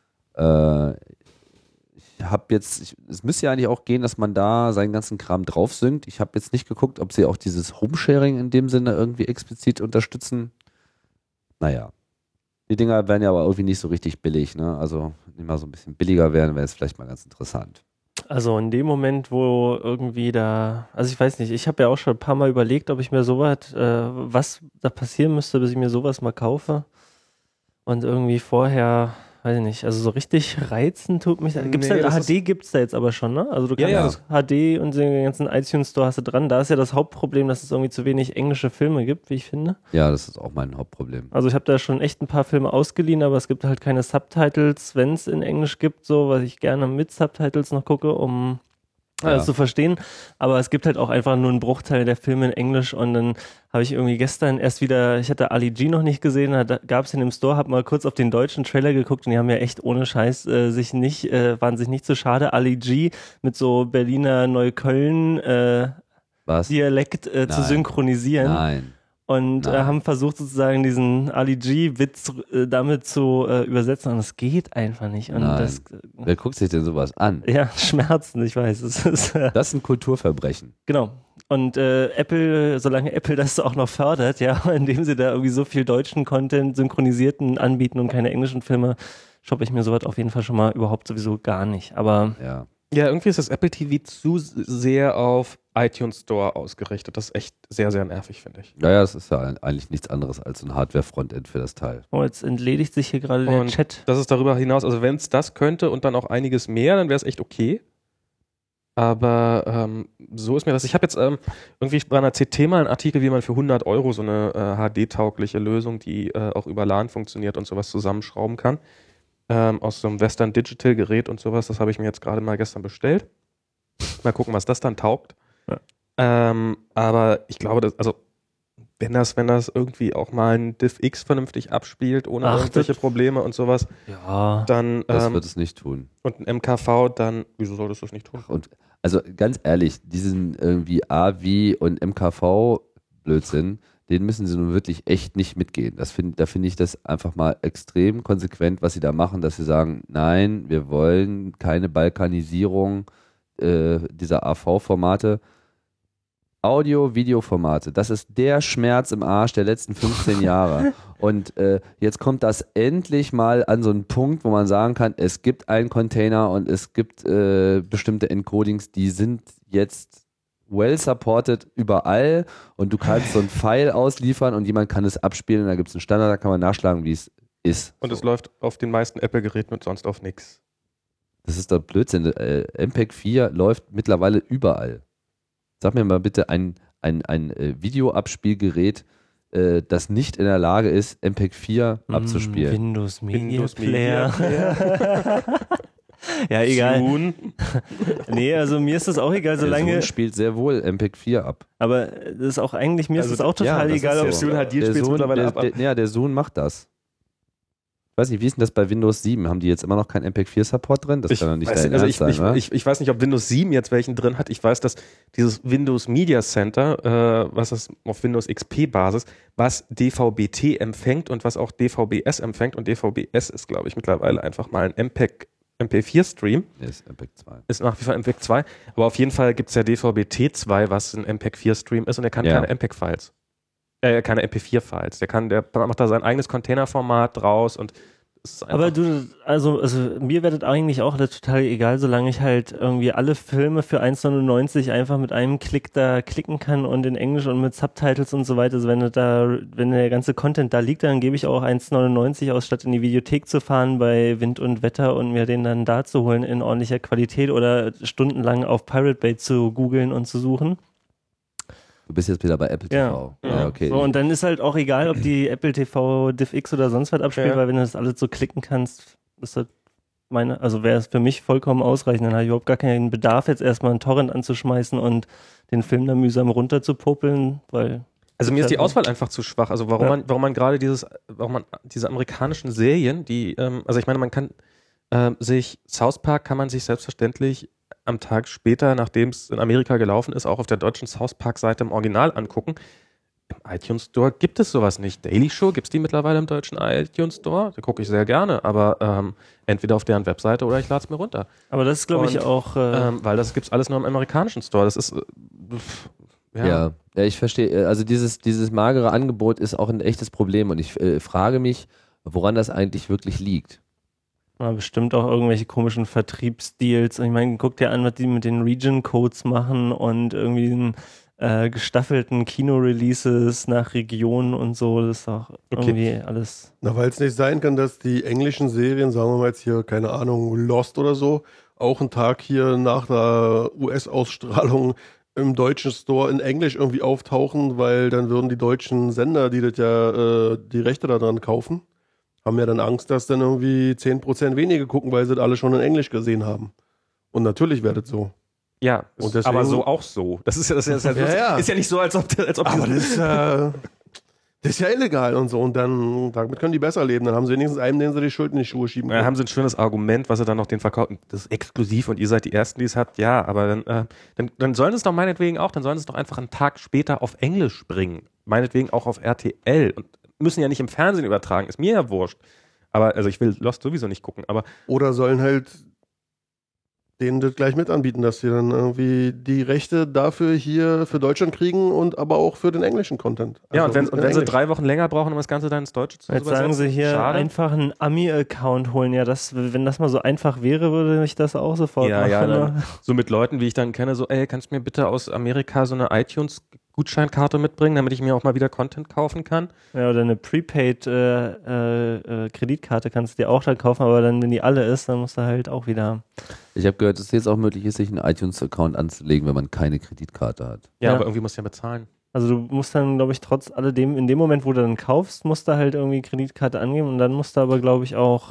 Ich habe jetzt, es müsste ja eigentlich auch gehen, dass man da seinen ganzen Kram drauf synkt. Ich habe jetzt nicht geguckt, ob sie auch dieses Home-Sharing in dem Sinne irgendwie explizit unterstützen. Naja. Die Dinger werden ja aber irgendwie nicht so richtig billig, ne? Also, wenn die mal so ein bisschen billiger wären, wäre es vielleicht mal ganz interessant. Also in dem Moment, wo irgendwie also ich weiß nicht, ich habe ja auch schon ein paar Mal überlegt, ob ich mir sowas, was da passieren müsste, bis ich mir sowas mal kaufe. Und irgendwie vorher, weiß ich nicht, also so richtig reizen tut mich. Gibt's Nee, da, das HD gibt's da jetzt aber schon, ne? Also du Ja, kannst HD und den ganzen iTunes Store hast du dran. Da ist ja das Hauptproblem, dass es irgendwie zu wenig englische Filme gibt, wie ich finde. Ja, das ist auch mein Hauptproblem. Also ich habe da schon echt ein paar Filme ausgeliehen, aber es gibt halt keine Subtitles, wenn es in Englisch gibt, so, was ich gerne mit Subtitles noch gucke, um alles zu verstehen. Aber es gibt halt auch einfach nur einen Bruchteil der Filme in Englisch und dann habe ich irgendwie gestern erst wieder, ich hatte Ali G noch nicht gesehen, da gab es in dem Store, habe mal kurz auf den deutschen Trailer geguckt und die haben ja echt ohne Scheiß waren sich nicht so schade, Ali G mit so Berliner Neukölln Was? Dialekt zu Nein. synchronisieren. Nein. Und Nein. haben versucht sozusagen diesen Ali G-Witz damit zu übersetzen und das geht einfach nicht. Und Nein. das, Wer guckt sich denn sowas an? ja, Schmerzen, ich weiß. Es ist, Das ist ein Kulturverbrechen. genau. Und Apple, solange Apple das auch noch fördert, ja, indem sie da irgendwie so viel deutschen Content, synchronisierten anbieten und keine englischen Filme, shoppe ich mir sowas auf jeden Fall schon mal überhaupt sowieso gar nicht. Aber Ja. Ja, irgendwie ist das Apple TV zu sehr auf iTunes Store ausgerichtet. Das ist echt sehr, sehr nervig, finde ich. Ja, das ist ja eigentlich nichts anderes als ein Hardware-Frontend für das Teil. Oh, jetzt entledigt sich hier gerade der Und Chat. das ist darüber hinaus, also wenn es das könnte und dann auch einiges mehr, dann wäre es echt okay. Aber so ist mir das. Ich habe jetzt irgendwie bei einer CT mal einen Artikel, wie man für 100 € so eine HD-taugliche Lösung, die auch über LAN funktioniert und sowas zusammenschrauben kann. Aus so einem Western Digital Gerät und sowas. Das habe ich mir jetzt gerade mal gestern bestellt. Mal gucken, was das dann taugt. Ja. Aber ich glaube, wenn das irgendwie auch mal ein DivX vernünftig abspielt, ohne irgendwelche Probleme und sowas, Ja, dann Das wird es nicht tun. und ein MKV, dann wieso solltest du es nicht tun? Und also ganz ehrlich, diesen irgendwie AV und MKV-Blödsinn, den müssen sie nun wirklich echt nicht mitgehen. Da finde ich das einfach mal extrem konsequent, was sie da machen, dass sie sagen, nein, wir wollen keine Balkanisierung dieser AV-Formate. Audio-Video-Formate, das ist der Schmerz im Arsch der letzten 15 Jahre. Und jetzt kommt das endlich mal an so einen Punkt, wo man sagen kann, es gibt einen Container und es gibt bestimmte Encodings, die sind jetzt well supported überall und du kannst so ein File ausliefern und jemand kann es abspielen und da gibt es einen Standard, da kann man nachschlagen, wie es ist. Und es läuft auf den meisten Apple-Geräten und sonst auf nichts. Das ist doch Blödsinn. MPEG 4 läuft mittlerweile überall. Sag mir mal bitte ein Videoabspielgerät, das nicht in der Lage ist, MPEG 4 abzuspielen. Windows Media Player. Ja, egal. Zune. Nee, also mir ist das auch egal, Der solange. Sohn spielt sehr wohl MPEG 4 ab. Aber das ist auch eigentlich, mir ist Also, es auch total das egal, ob ist so. Zune hat die spielt mittlerweile ab. Der Sohn macht das. Ich weiß nicht, wie ist denn das bei Windows 7? Haben die jetzt immer noch keinen MPEG 4 Support drin? Das kann doch nicht dein Ernst sein, oder? Ich weiß nicht, ob Windows 7 jetzt welchen drin hat. Ich weiß, dass dieses Windows Media Center, was ist auf Windows XP Basis, was DVB-T empfängt und was auch DVB-S empfängt, und DVB-S ist, glaube ich, mittlerweile einfach mal ein MP4-Stream. Nee, ist MPEG 2. Ist nach wie vor MPEG 2. Aber auf jeden Fall gibt es ja DVB-T2, was ein MPEG-4-Stream ist, und der kann keine MPEG-Files. Keine MP4-Files. Der macht da sein eigenes Containerformat draus und es ist einfach. Aber du, also mir wäre das eigentlich auch total egal, solange ich halt irgendwie alle Filme für 1,99 einfach mit einem Klick da klicken kann und in Englisch und mit Subtitles und so weiter. Also wenn der ganze Content da liegt, dann gebe ich auch 1,99 aus, statt in die Videothek zu fahren bei Wind und Wetter und mir den dann da zu holen in ordentlicher Qualität oder stundenlang auf Pirate Bay zu googeln und zu suchen. Du bist jetzt wieder bei Apple TV. Ja, okay. So, und dann ist halt auch egal, ob die Apple TV DivX oder sonst was abspielt, weil wenn du das alles so klicken kannst, ist das wäre es für mich vollkommen ausreichend. Dann habe ich überhaupt gar keinen Bedarf, jetzt erstmal einen Torrent anzuschmeißen und den Film dann mühsam runterzupopeln, weil. Also mir ist die Auswahl einfach zu schwach. Also warum man gerade diese amerikanischen Serien, also ich meine, man kann South Park kann man sich selbstverständlich am Tag später, nachdem es in Amerika gelaufen ist, auch auf der deutschen South Park-Seite im Original angucken. Im iTunes Store gibt es sowas nicht. Daily Show, gibt es die mittlerweile im deutschen iTunes Store? Da gucke ich sehr gerne, aber entweder auf deren Webseite oder ich lade es mir runter. Aber das ist, glaube ich, auch. Weil das gibt es alles nur im amerikanischen Store. Das ist. Ja, ich verstehe. Also dieses magere Angebot ist auch ein echtes Problem und ich frage mich, woran das eigentlich wirklich liegt. Ja, bestimmt auch irgendwelche komischen Vertriebsdeals. Ich meine, guck dir an, was die mit den Region-Codes machen und irgendwie den gestaffelten Kino-Releases nach Regionen und so. Das ist auch irgendwie alles. Na, weil es nicht sein kann, dass die englischen Serien, sagen wir mal jetzt hier, keine Ahnung, Lost oder so, auch einen Tag hier nach der US-Ausstrahlung im deutschen Store in Englisch irgendwie auftauchen, weil dann würden die deutschen Sender, die das ja die Rechte daran kaufen, haben ja dann Angst, dass dann irgendwie 10% weniger gucken, weil sie das alle schon in Englisch gesehen haben. Und natürlich wäre das so. Ja, und deswegen, aber so auch so. Das ist ja nicht so, als ob aber das ist ja illegal und so. Und dann, damit können die besser leben. Dann haben sie wenigstens einem, den sie die Schuld in die Schuhe schieben können. Ja, haben sie ein schönes Argument, was sie dann noch den verkaufen. Das ist exklusiv und ihr seid die Ersten, die es habt. Ja, aber dann sollen sie es doch meinetwegen auch, dann sollen sie es doch einfach einen Tag später auf Englisch bringen. Meinetwegen auch auf RTL. Und müssen ja nicht im Fernsehen übertragen. Ist mir ja wurscht. Aber, also ich will Lost sowieso nicht gucken, aber. Oder sollen halt denen das gleich mit anbieten, dass sie dann irgendwie die Rechte dafür hier für Deutschland kriegen und aber auch für den englischen Content. Ja, Also und wenn sie 3 Wochen länger brauchen, um das Ganze dann ins Deutsche zu Jetzt sagen sie hier schade. einfach einen Ami-Account holen. Ja, wenn das mal so einfach wäre, würde ich das auch sofort machen. Ja, ne? dann, so mit Leuten, wie ich dann kenne, so, ey, kannst du mir bitte aus Amerika so eine iTunes-Gutscheinkarte mitbringen, damit ich mir auch mal wieder Content kaufen kann? Ja, oder eine Prepaid-Kreditkarte kannst du dir auch dann kaufen, aber dann, wenn die alle ist, dann musst du halt auch wieder. Ich habe gehört, dass es jetzt auch möglich ist, sich einen iTunes-Account anzulegen, wenn man keine Kreditkarte hat. Ja, Ja. aber irgendwie musst du ja bezahlen. Also du musst dann, glaube ich, trotz alledem, in dem Moment, wo du dann kaufst, musst du halt irgendwie Kreditkarte angeben und dann musst du aber, glaube ich, auch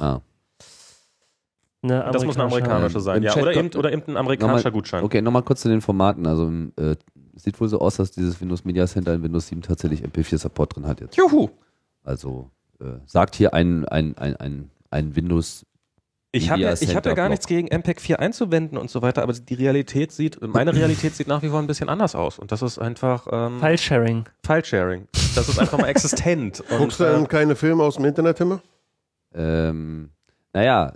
eine Das muss eine amerikanische sein, Im ja. Chat Oder eben ein amerikanischer Gutschein. Okay, nochmal kurz zu den Formaten. Also es sieht wohl so aus, dass dieses Windows Media Center in Windows 7 tatsächlich MP4-Support drin hat jetzt. Juhu! Also sagt hier ein Windows Ich habe ja Center gar Block. nichts gegen MPEG 4 einzuwenden und so weiter, aber meine Realität sieht nach wie vor ein bisschen anders aus. Und das ist einfach File-Sharing. File-Sharing. Das ist einfach mal existent. Und, Guckst du dann keine Filme aus dem Internet, Timmer? Naja,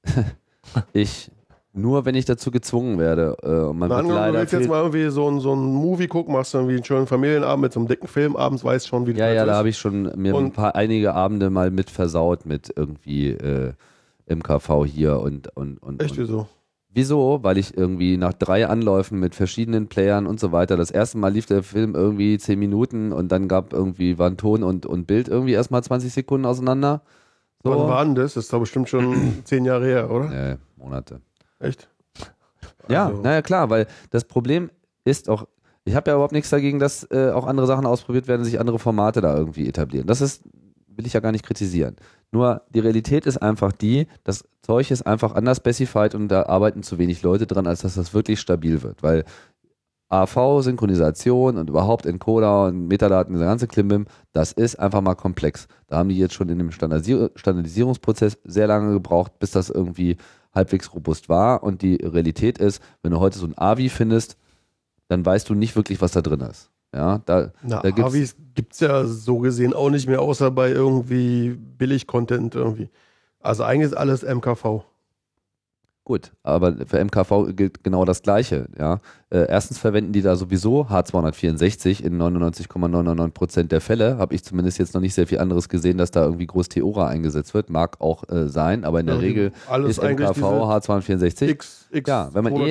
nur wenn ich dazu gezwungen werde. Und man wird Du leider willst jetzt mal irgendwie so ein Movie gucken, machst du irgendwie einen schönen Familienabend mit so einem dicken Film, abends weißt schon, wie das ja, da ist. habe ich schon mir einige Abende mal mit versaut mit irgendwie MKV hier und Echt, wieso? Wieso? Weil ich irgendwie nach 3 Anläufen mit verschiedenen Playern und so weiter, das erste Mal lief der Film irgendwie 10 Minuten und dann waren Ton und Bild irgendwie erstmal 20 Sekunden auseinander. So. Wann war denn das? Das ist doch bestimmt schon 10 Jahre her, oder? Nee, Monate. Echt? Ja, Also- naja, klar, weil das Problem ist auch, ich habe ja überhaupt nichts dagegen, dass auch andere Sachen ausprobiert werden, sich andere Formate da irgendwie etablieren. Will ich ja gar nicht kritisieren. Nur die Realität ist einfach die, das Zeug ist einfach anders specified und da arbeiten zu wenig Leute dran, als dass das wirklich stabil wird. Weil AV, Synchronisation und überhaupt Encoder und Metadaten, dieser ganze Klimbim, das ist einfach mal komplex. Da haben die jetzt schon in dem Standardisierungsprozess sehr lange gebraucht, bis das irgendwie halbwegs robust war. Und die Realität ist, wenn du heute so ein AVI findest, dann weißt du nicht wirklich, was da drin ist. Ja, da gibt's, Avis gibt es ja so gesehen auch nicht mehr, außer bei irgendwie Billig-Content irgendwie. Also eigentlich ist alles MKV. gut, aber für MKV gilt genau das Gleiche. Ja. Erstens verwenden die da sowieso H264 in 99,999% der Fälle. Habe ich zumindest jetzt noch nicht sehr viel anderes gesehen, dass da irgendwie groß Theora eingesetzt wird. Mag auch sein, aber in der Regel alles ist MKV H264. Ja, wenn man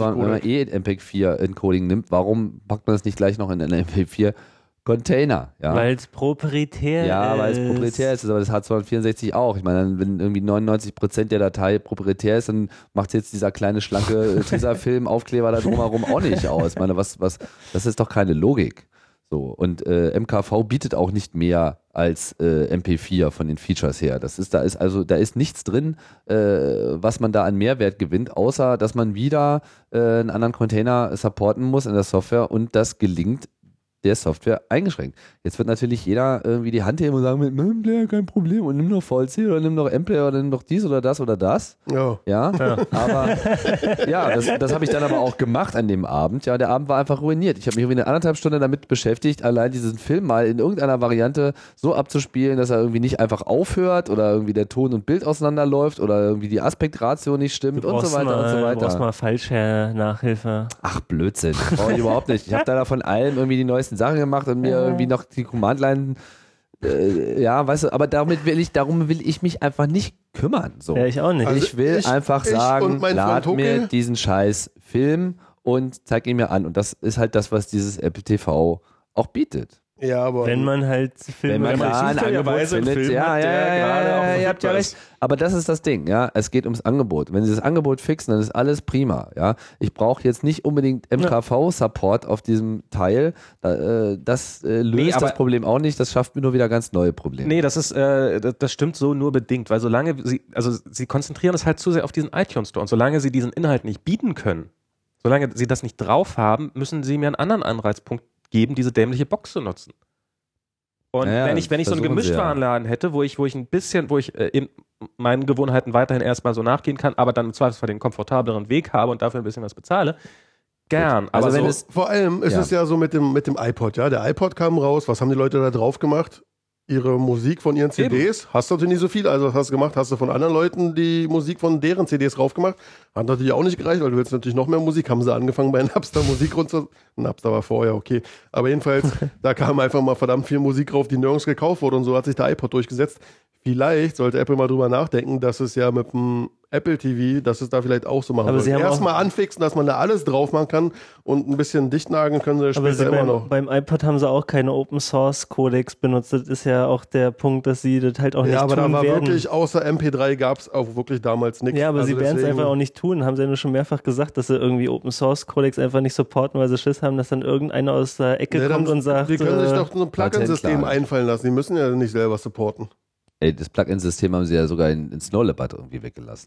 MPEG-4 Encoding nimmt, warum packt man das nicht gleich noch in einen MP4 Container? Ja. Weil es proprietär ist. Ja, weil es proprietär ist, aber das H264 auch. Ich meine, wenn irgendwie 99% der Datei proprietär ist, dann macht jetzt dieser kleine, schlanke Tesafilm-Aufkleber da drumherum auch nicht aus. Ich meine, das ist doch keine Logik. So, und MKV bietet auch nicht mehr als MP4 von den Features her. Da ist nichts drin, was man da an Mehrwert gewinnt, außer dass man wieder einen anderen Container supporten muss in der Software und das gelingt der Software eingeschränkt. Jetzt wird natürlich jeder irgendwie die Hand heben und sagen, mit meinem Player kein Problem und nimm doch VLC oder nimm doch M-Player oder nimm doch dies oder das oder das. Ja. Aber ja, das habe ich dann aber auch gemacht an dem Abend. Ja, der Abend war einfach ruiniert. Ich habe mich irgendwie 1,5 Stunden damit beschäftigt, allein diesen Film mal in irgendeiner Variante so abzuspielen, dass er irgendwie nicht einfach aufhört oder irgendwie der Ton und Bild auseinanderläuft oder irgendwie die Aspektratio nicht stimmt und so weiter und so weiter. Du brauchst mal File-Share-Nachhilfe. Ach, Blödsinn. Brauche ich überhaupt nicht. Ich habe da von allem irgendwie die neuesten Sachen gemacht und mir irgendwie noch die Command-Line, weißt du, aber darum will ich mich einfach nicht kümmern. So. Ja, ich auch nicht. Also ich will einfach sagen, lad mir diesen scheiß Film und zeig ihn mir an. Und das ist halt das, was dieses Apple TV auch bietet. Ja, aber wenn man halt Filme ein Angebot findet, ihr habt ja recht. Aber das ist das Ding, ja. Es geht ums Angebot. Wenn sie das Angebot fixen, dann ist alles prima, ja. Ich brauche jetzt nicht unbedingt MKV-Support auf diesem Teil. Das löst das Problem auch nicht. Das schafft mir nur wieder ganz neue Probleme. Nee, das stimmt so nur bedingt, weil sie konzentrieren es halt zu sehr auf diesen iTunes Store und solange sie diesen Inhalt nicht bieten können, solange sie das nicht drauf haben, müssen sie mir einen anderen Anreizpunkt geben, diese dämliche Box zu nutzen. Und wenn ich so einen Gemischtwarenladen hätte, wo ich in meinen Gewohnheiten weiterhin erstmal so nachgehen kann, aber dann im Zweifelsfall den komfortableren Weg habe und dafür ein bisschen was bezahle, gern. Also aber vor allem ist es ja so mit dem iPod, ja. Der iPod kam raus, was haben die Leute da drauf gemacht? ihre Musik von ihren CDs. Hast du natürlich nicht so viel, also was hast du gemacht? Hast du von anderen Leuten die Musik von deren CDs raufgemacht? Hat natürlich auch nicht gereicht, weil du willst natürlich noch mehr Musik. Haben sie angefangen bei Napster Musik runter. Napster war vorher, okay. Aber jedenfalls, da kam einfach mal verdammt viel Musik rauf, die nirgends gekauft wurde und so hat sich der iPod durchgesetzt. Vielleicht sollte Apple mal drüber nachdenken, dass es ja mit dem Apple TV, dass es da vielleicht auch so machen Aber soll. sie haben Erstmal anfixen, dass man da alles drauf machen kann und ein bisschen dicht nageln können sie Aber später immer noch. beim iPod haben sie auch keine Open Source Codecs benutzt. Das ist ja auch der Punkt, dass sie das halt auch nicht Ja, aber tun da war werden. wirklich, außer MP3 gab es auch wirklich damals nichts. Ja, aber Also sie werden es deswegen- einfach auch nicht tun. Haben sie ja nur schon mehrfach gesagt, dass sie irgendwie Open Source Codecs einfach nicht supporten, weil sie Schiss haben, dass dann irgendeiner aus der Ecke Ja, kommt und sagt, die können sich doch so ein Plugin-System Patentklage. einfallen lassen. Die müssen ja nicht selber supporten. Ey, das Plugin-System haben sie ja sogar in Snow Leopard irgendwie weggelassen.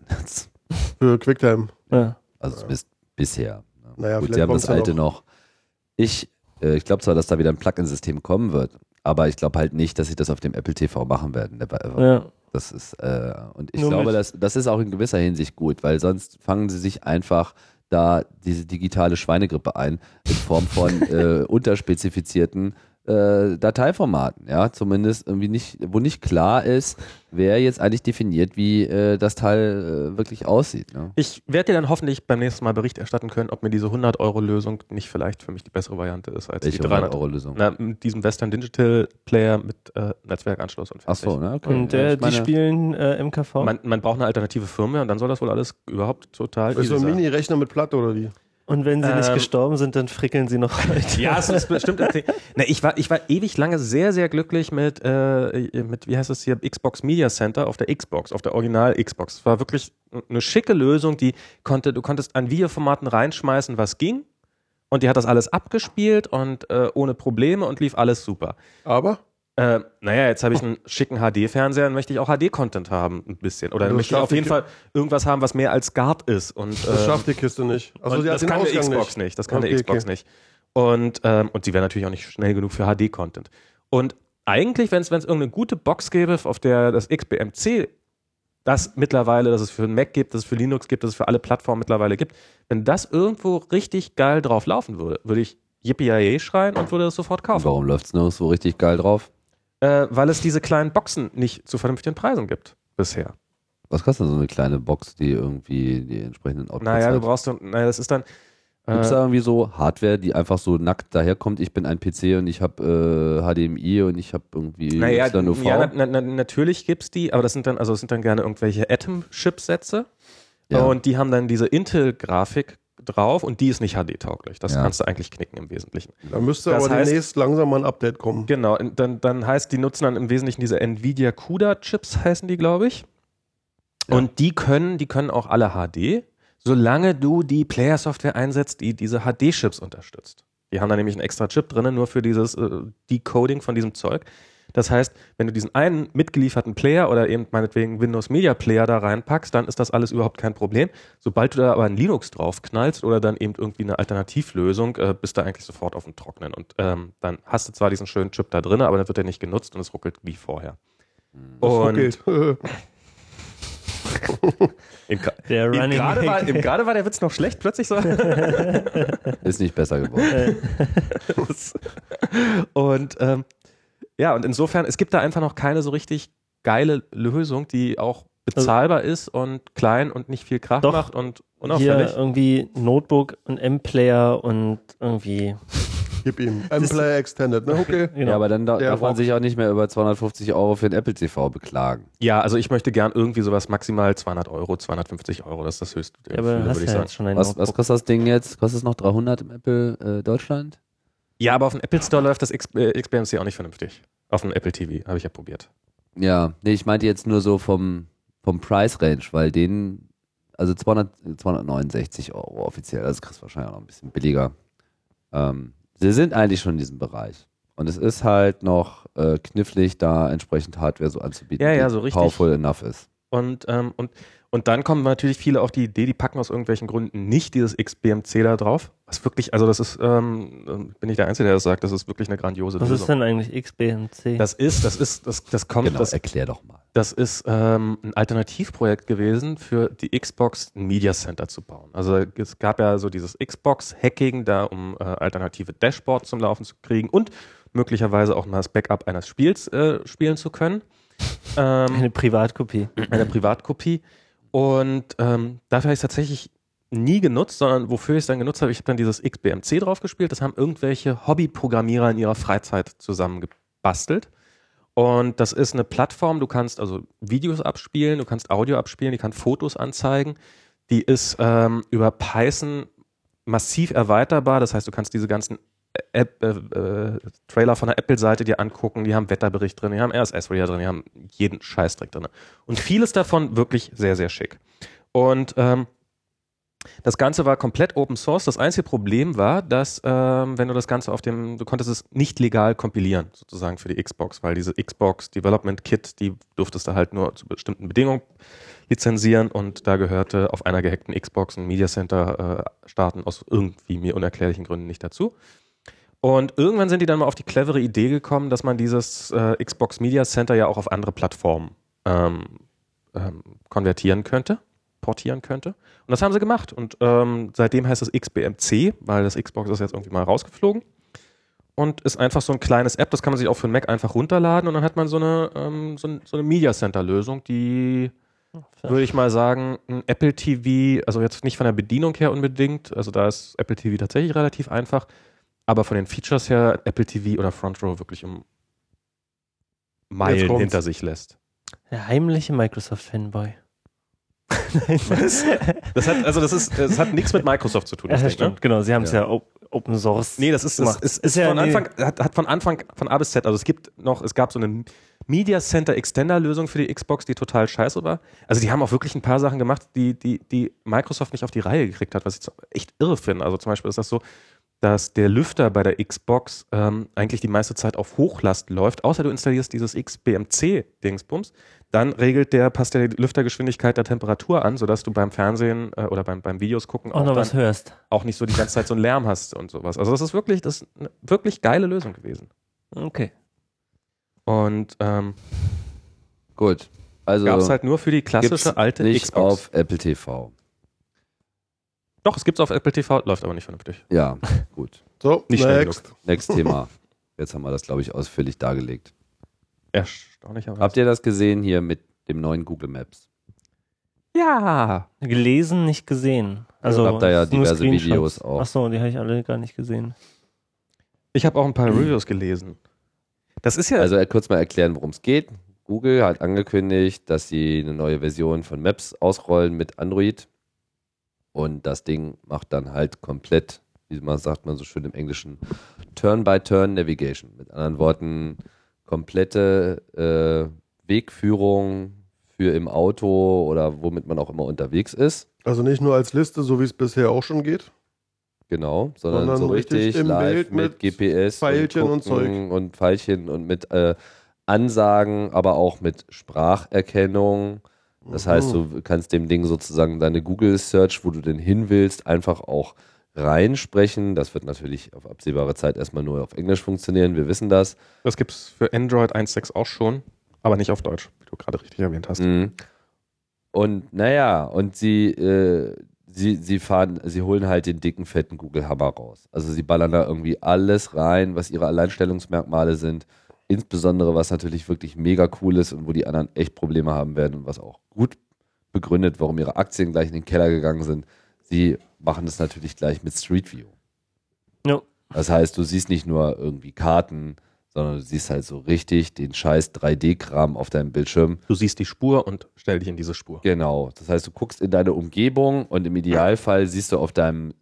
Für QuickTime. ja. Also zumindest bisher. Naja, Gut, vielleicht sie haben kommt's das ja alte noch. Ich glaube zwar, dass da wieder ein Plugin-System kommen wird, aber ich glaube halt nicht, dass sie das auf dem Apple TV machen werden. Never ever. Ja. Das ist, und ich Nur glaube, mit- das ist auch in gewisser Hinsicht gut, weil sonst fangen sie sich einfach da diese digitale Schweinegrippe ein, in Form von unterspezifizierten Dateiformaten, ja, zumindest irgendwie nicht, wo nicht klar ist, wer jetzt eigentlich definiert, wie das Teil wirklich aussieht. Ne? Ich werde dir dann hoffentlich beim nächsten Mal Bericht erstatten können, ob mir diese 100-Euro-Lösung nicht vielleicht für mich die bessere Variante ist als Welche die 300-Euro-Lösung? Na, mit diesem Western Digital Player mit Netzwerkanschluss und Ach fertig. so, ne? Okay. Und Ja, ich die meine- spielen MKV. Man braucht eine alternative Firmware und dann soll das wohl alles überhaupt total Ist so ein sein. Mini-Rechner mit Platte oder wie? Und wenn sie nicht Ähm, gestorben sind, dann frickeln sie noch weiter. Ja, es ist bestimmt. Na, ich war ewig lange sehr, sehr glücklich mit wie heißt es hier, Xbox Media Center auf der Xbox, auf der Original Xbox. Es war wirklich eine schicke Lösung, du konntest an Videoformaten reinschmeißen, was ging. Und die hat das alles abgespielt und ohne Probleme und lief alles super. Aber? Naja, jetzt habe ich einen schicken HD-Fernseher und möchte ich auch HD-Content haben, ein bisschen. Oder Das möchte ich schafft auf jeden die- Fall irgendwas haben, was mehr als Guard ist. Und, Das schafft die Kiste nicht. Achso, und sie hat das den kann eine Ausgang Xbox nicht. Das kann Okay, eine Xbox okay. nicht. Und sie wäre natürlich auch nicht schnell genug für HD-Content. Und eigentlich, wenn es irgendeine gute Box gäbe, auf der das XBMC das mittlerweile, dass es für Mac gibt, dass es für Linux gibt, dass es für alle Plattformen mittlerweile gibt, wenn das irgendwo richtig geil drauf laufen würde, würde ich Yippie schreien und würde es sofort kaufen. Warum läuft es nirgends so richtig geil drauf? Weil es diese kleinen Boxen nicht zu vernünftigen Preisen gibt bisher. Was kostet denn so eine kleine Box, die irgendwie die entsprechenden Outputs Naja, du hat? brauchst, das ist dann, Gibt es da irgendwie so Hardware, die einfach so nackt daherkommt, ich bin ein PC und ich habe HDMI und ich habe irgendwie naja, XLUV? ja, natürlich gibt's die, aber das sind dann gerne irgendwelche Atom-Chipsätze Ja. und die haben dann diese Intel-Grafik drauf und die ist nicht HD-tauglich. Das Ja. kannst du eigentlich knicken im Wesentlichen. Da müsste Das aber heißt- demnächst langsam mal ein Update kommen. Genau, und dann heißt, die nutzen dann im Wesentlichen diese Nvidia CUDA-Chips, heißen die, glaube ich. Ja. Und die können auch alle HD, solange du die Player-Software einsetzt, die diese HD-Chips unterstützt. Die haben da nämlich einen extra Chip drin, nur für dieses Decoding von diesem Zeug. Das heißt, wenn du diesen einen mitgelieferten Player oder eben meinetwegen Windows Media Player da reinpackst, dann ist das alles überhaupt kein Problem. Sobald du da aber ein Linux draufknallst oder dann eben irgendwie eine Alternativlösung, bist du eigentlich sofort auf dem Trocknen. Und dann hast du zwar diesen schönen Chip da drin, aber dann wird der nicht genutzt und es ruckelt wie vorher. Ruckelt. Der Running Gerade war der Witz noch schlecht, plötzlich so. Ist nicht besser geworden. Und und insofern, es gibt da einfach noch keine so richtig geile Lösung, die auch bezahlbar ist und klein und nicht viel Krach Doch. macht und Hier unauffällig. irgendwie Notebook, ein M-Player und irgendwie. Gib ihm. M-Player Extended, ne? Okay. Genau. Ja, aber dann Der darf man Rock. sich auch nicht mehr über 250 Euro für ein Apple TV beklagen. Ja, also ich möchte gern irgendwie sowas maximal 200 Euro, 250 Euro, das ist das höchste. Ja, aber du hast würde ich ja sagen. jetzt schon ein Was Notebook. kostet das Ding jetzt? Kostet es noch 300 im Apple Deutschland? Ja, aber auf dem Apple Store läuft das XBMC auch nicht vernünftig. Auf dem Apple TV, habe ich ja probiert. Ja, nee, ich meinte jetzt nur so vom Price Range, weil also 269 Euro offiziell, das kriegst du wahrscheinlich auch noch ein bisschen billiger. Sie sind eigentlich schon in diesem Bereich. Und es ist halt noch knifflig, da entsprechend Hardware so anzubieten, Ja, die so richtig. powerful enough ist. Und Und dann kommen natürlich viele auf die Idee, die packen aus irgendwelchen Gründen nicht dieses XBMC da drauf. Was wirklich, also das ist, bin ich der Einzige, der das sagt, das ist wirklich eine grandiose Was Lösung. ist denn eigentlich XBMC? Das kommt, Genau, erklär doch mal. das ist ein Alternativprojekt gewesen für die Xbox, ein Media Center zu bauen. Also es gab ja so dieses Xbox-Hacking da, um alternative Dashboards zum Laufen zu kriegen und möglicherweise auch mal das Backup eines Spiels spielen zu können. Eine Privatkopie. Eine Privatkopie. Und dafür habe ich es tatsächlich nie genutzt, sondern wofür ich es dann genutzt habe, ich habe dann dieses XBMC drauf gespielt. Das haben irgendwelche Hobbyprogrammierer in ihrer Freizeit zusammengebastelt. Und das ist eine Plattform, du kannst also Videos abspielen, du kannst Audio abspielen, die kann Fotos anzeigen. Die ist über Python massiv erweiterbar. Das heißt, du kannst diese ganzen Trailer von der Apple-Seite dir angucken, die haben Wetterbericht drin, die haben RSS-Reader drin, die haben jeden Scheißdreck drin. Und vieles davon wirklich sehr, sehr schick. Und das Ganze war komplett Open Source. Das einzige Problem war, dass wenn du das Ganze du konntest es nicht legal kompilieren, sozusagen für die Xbox, weil diese Xbox Development Kit, die durftest du halt nur zu bestimmten Bedingungen lizenzieren und da gehörte auf einer gehackten Xbox ein Media Center starten aus irgendwie mir unerklärlichen Gründen nicht dazu. Und irgendwann sind die dann mal auf die clevere Idee gekommen, dass man dieses Xbox Media Center ja auch auf andere Plattformen portieren könnte. Und das haben sie gemacht. Und seitdem heißt es XBMC, weil das Xbox ist jetzt irgendwie mal rausgeflogen. Und ist einfach so ein kleines App, das kann man sich auch für den Mac einfach runterladen und dann hat man so eine Media Center Lösung, die, würde ich mal sagen, ein Apple TV, also jetzt nicht von der Bedienung her unbedingt, also da ist Apple TV tatsächlich relativ einfach, aber von den Features her Apple TV oder Front Row wirklich um Meilen hinter sich lässt. Der heimliche Microsoft-Fanboy. Was? Das hat nichts mit Microsoft zu tun. Ja, das stimmt, ne? Genau, sie haben es ja Open Source. Nee, das ist ja von Anfang, hat von Anfang von A bis Z, also es gab so eine Media Center Extender Lösung für die Xbox, die total scheiße war. Also die haben auch wirklich ein paar Sachen gemacht, die Microsoft nicht auf die Reihe gekriegt hat, was ich echt irre finde. Also zum Beispiel ist das so, dass der Lüfter bei der Xbox eigentlich die meiste Zeit auf Hochlast läuft, außer du installierst dieses XBMC-Dingsbums. Dann passt der Lüftergeschwindigkeit der Temperatur an, sodass du beim Fernsehen oder beim Videos gucken auch noch was hörst. Auch nicht so die ganze Zeit so einen Lärm hast und sowas. Also das ist eine wirklich geile Lösung gewesen. Okay. Und gut. Also gab es halt nur für die klassische alte nicht Xbox. Auf Apple TV. Doch, es gibt es auf Apple TV, läuft aber nicht vernünftig. Ja, gut. So, Nicht schnell genug. Next Thema. Jetzt haben wir das, glaube ich, ausführlich dargelegt. Erstaunlicherweise. Habt ihr das gesehen hier mit dem neuen Google Maps? Ja. Gelesen, nicht gesehen. Also Ich habe da ja nur diverse Screenshots. Videos auch. Achso, die habe ich alle gar nicht gesehen. Ich habe auch ein paar Reviews gelesen. Das ist ja. Also kurz mal erklären, worum es geht. Google hat angekündigt, dass sie eine neue Version von Maps ausrollen mit Android. Und das Ding macht dann halt komplett, wie man sagt man so schön im Englischen, Turn-by-Turn-Navigation. Mit anderen Worten, komplette Wegführung für im Auto oder womit man auch immer unterwegs ist. Also nicht nur als Liste, so wie es bisher auch schon geht. Genau, sondern Sondern so richtig im live Bild mit GPS Pfeilchen und Zeug. Und Pfeilchen und mit Ansagen, aber auch mit Spracherkennung. Das heißt, du kannst dem Ding sozusagen deine Google-Search, wo du denn hin willst, einfach auch reinsprechen. Das wird natürlich auf absehbare Zeit erstmal nur auf Englisch funktionieren, wir wissen das. Das gibt es für Android 1.6 auch schon, aber nicht auf Deutsch, wie du gerade richtig erwähnt hast. Mhm. Und naja, und sie holen halt den dicken, fetten Google-Hammer raus. Also sie ballern da irgendwie alles rein, was ihre Alleinstellungsmerkmale sind. Insbesondere, was natürlich wirklich mega cool ist und wo die anderen echt Probleme haben werden und was auch gut begründet, warum ihre Aktien gleich in den Keller gegangen sind. Sie machen das natürlich gleich mit Street View. No. Das heißt, du siehst nicht nur irgendwie Karten, sondern du siehst halt so richtig den scheiß 3D-Kram auf deinem Bildschirm. Du siehst die Spur und stell dich in diese Spur. Genau. Das heißt, du guckst in deine Umgebung und im Idealfall siehst du auf deinem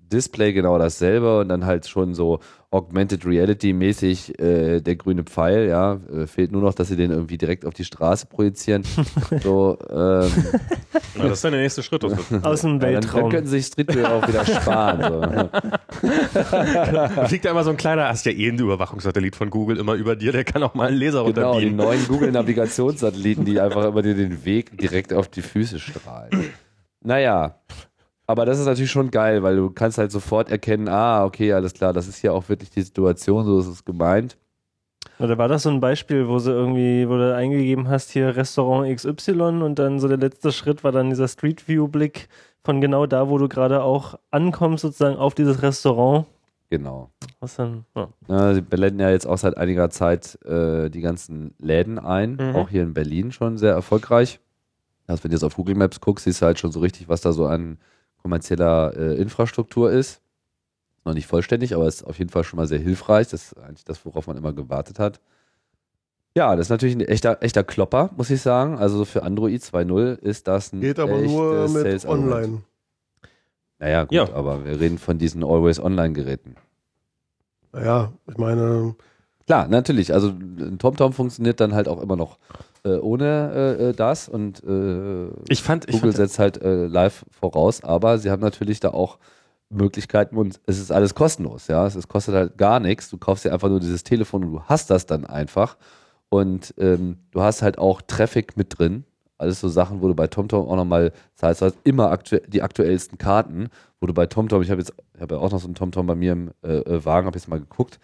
Display genau dasselbe und dann halt schon so Augmented Reality mäßig der grüne Pfeil, ja. Fehlt nur noch, dass sie den irgendwie direkt auf die Straße projizieren. So, Na, das ist dann der nächste Schritt. Aus dem Weltraum. Dann könnten sich Street View auch wieder sparen. So. Da fliegt da immer so ein kleiner, hast ja eh einen Überwachungssatellit von Google immer über dir, der kann auch mal einen Laser Genau, die runterbeamen. neuen Google-Navigationssatelliten, die einfach immer dir den Weg direkt auf die Füße strahlen. Naja, aber das ist natürlich schon geil, weil du kannst halt sofort erkennen, okay, alles klar, das ist ja auch wirklich die Situation, so ist es gemeint. Oder war das so ein Beispiel, wo du eingegeben hast, hier Restaurant XY und dann so der letzte Schritt war dann dieser Street View-Blick von genau da, wo du gerade auch ankommst, sozusagen auf dieses Restaurant? Genau. Was dann? Ja. Sie blenden ja jetzt auch seit einiger Zeit die ganzen Läden ein, auch hier in Berlin schon sehr erfolgreich. Also wenn du jetzt auf Google Maps guckst, siehst du halt schon so richtig, was da so an kommerzieller Infrastruktur ist. Noch nicht vollständig, aber ist auf jeden Fall schon mal sehr hilfreich. Das ist eigentlich das, worauf man immer gewartet hat. Ja, das ist natürlich ein echter Klopper, muss ich sagen. Also für Android 2.0 ist das ein Geht aber nur mit Sales-Argument. online. Naja, gut, Ja. aber wir reden von diesen Always-Online-Geräten. Naja, ich meine, Klar, natürlich. Also ein TomTom funktioniert dann halt auch immer noch ohne das und Google setzt halt live voraus, aber sie haben natürlich da auch Möglichkeiten und es ist alles kostenlos, ja. Es kostet halt gar nichts. Du kaufst dir einfach nur dieses Telefon und du hast das dann einfach. Und du hast halt auch Traffic mit drin. Alles so Sachen, wo du bei TomTom auch nochmal zahlst. Du hast immer die aktuellsten Karten, wo du bei TomTom, ich habe ja auch noch so einen TomTom bei mir im Wagen, habe jetzt mal geguckt.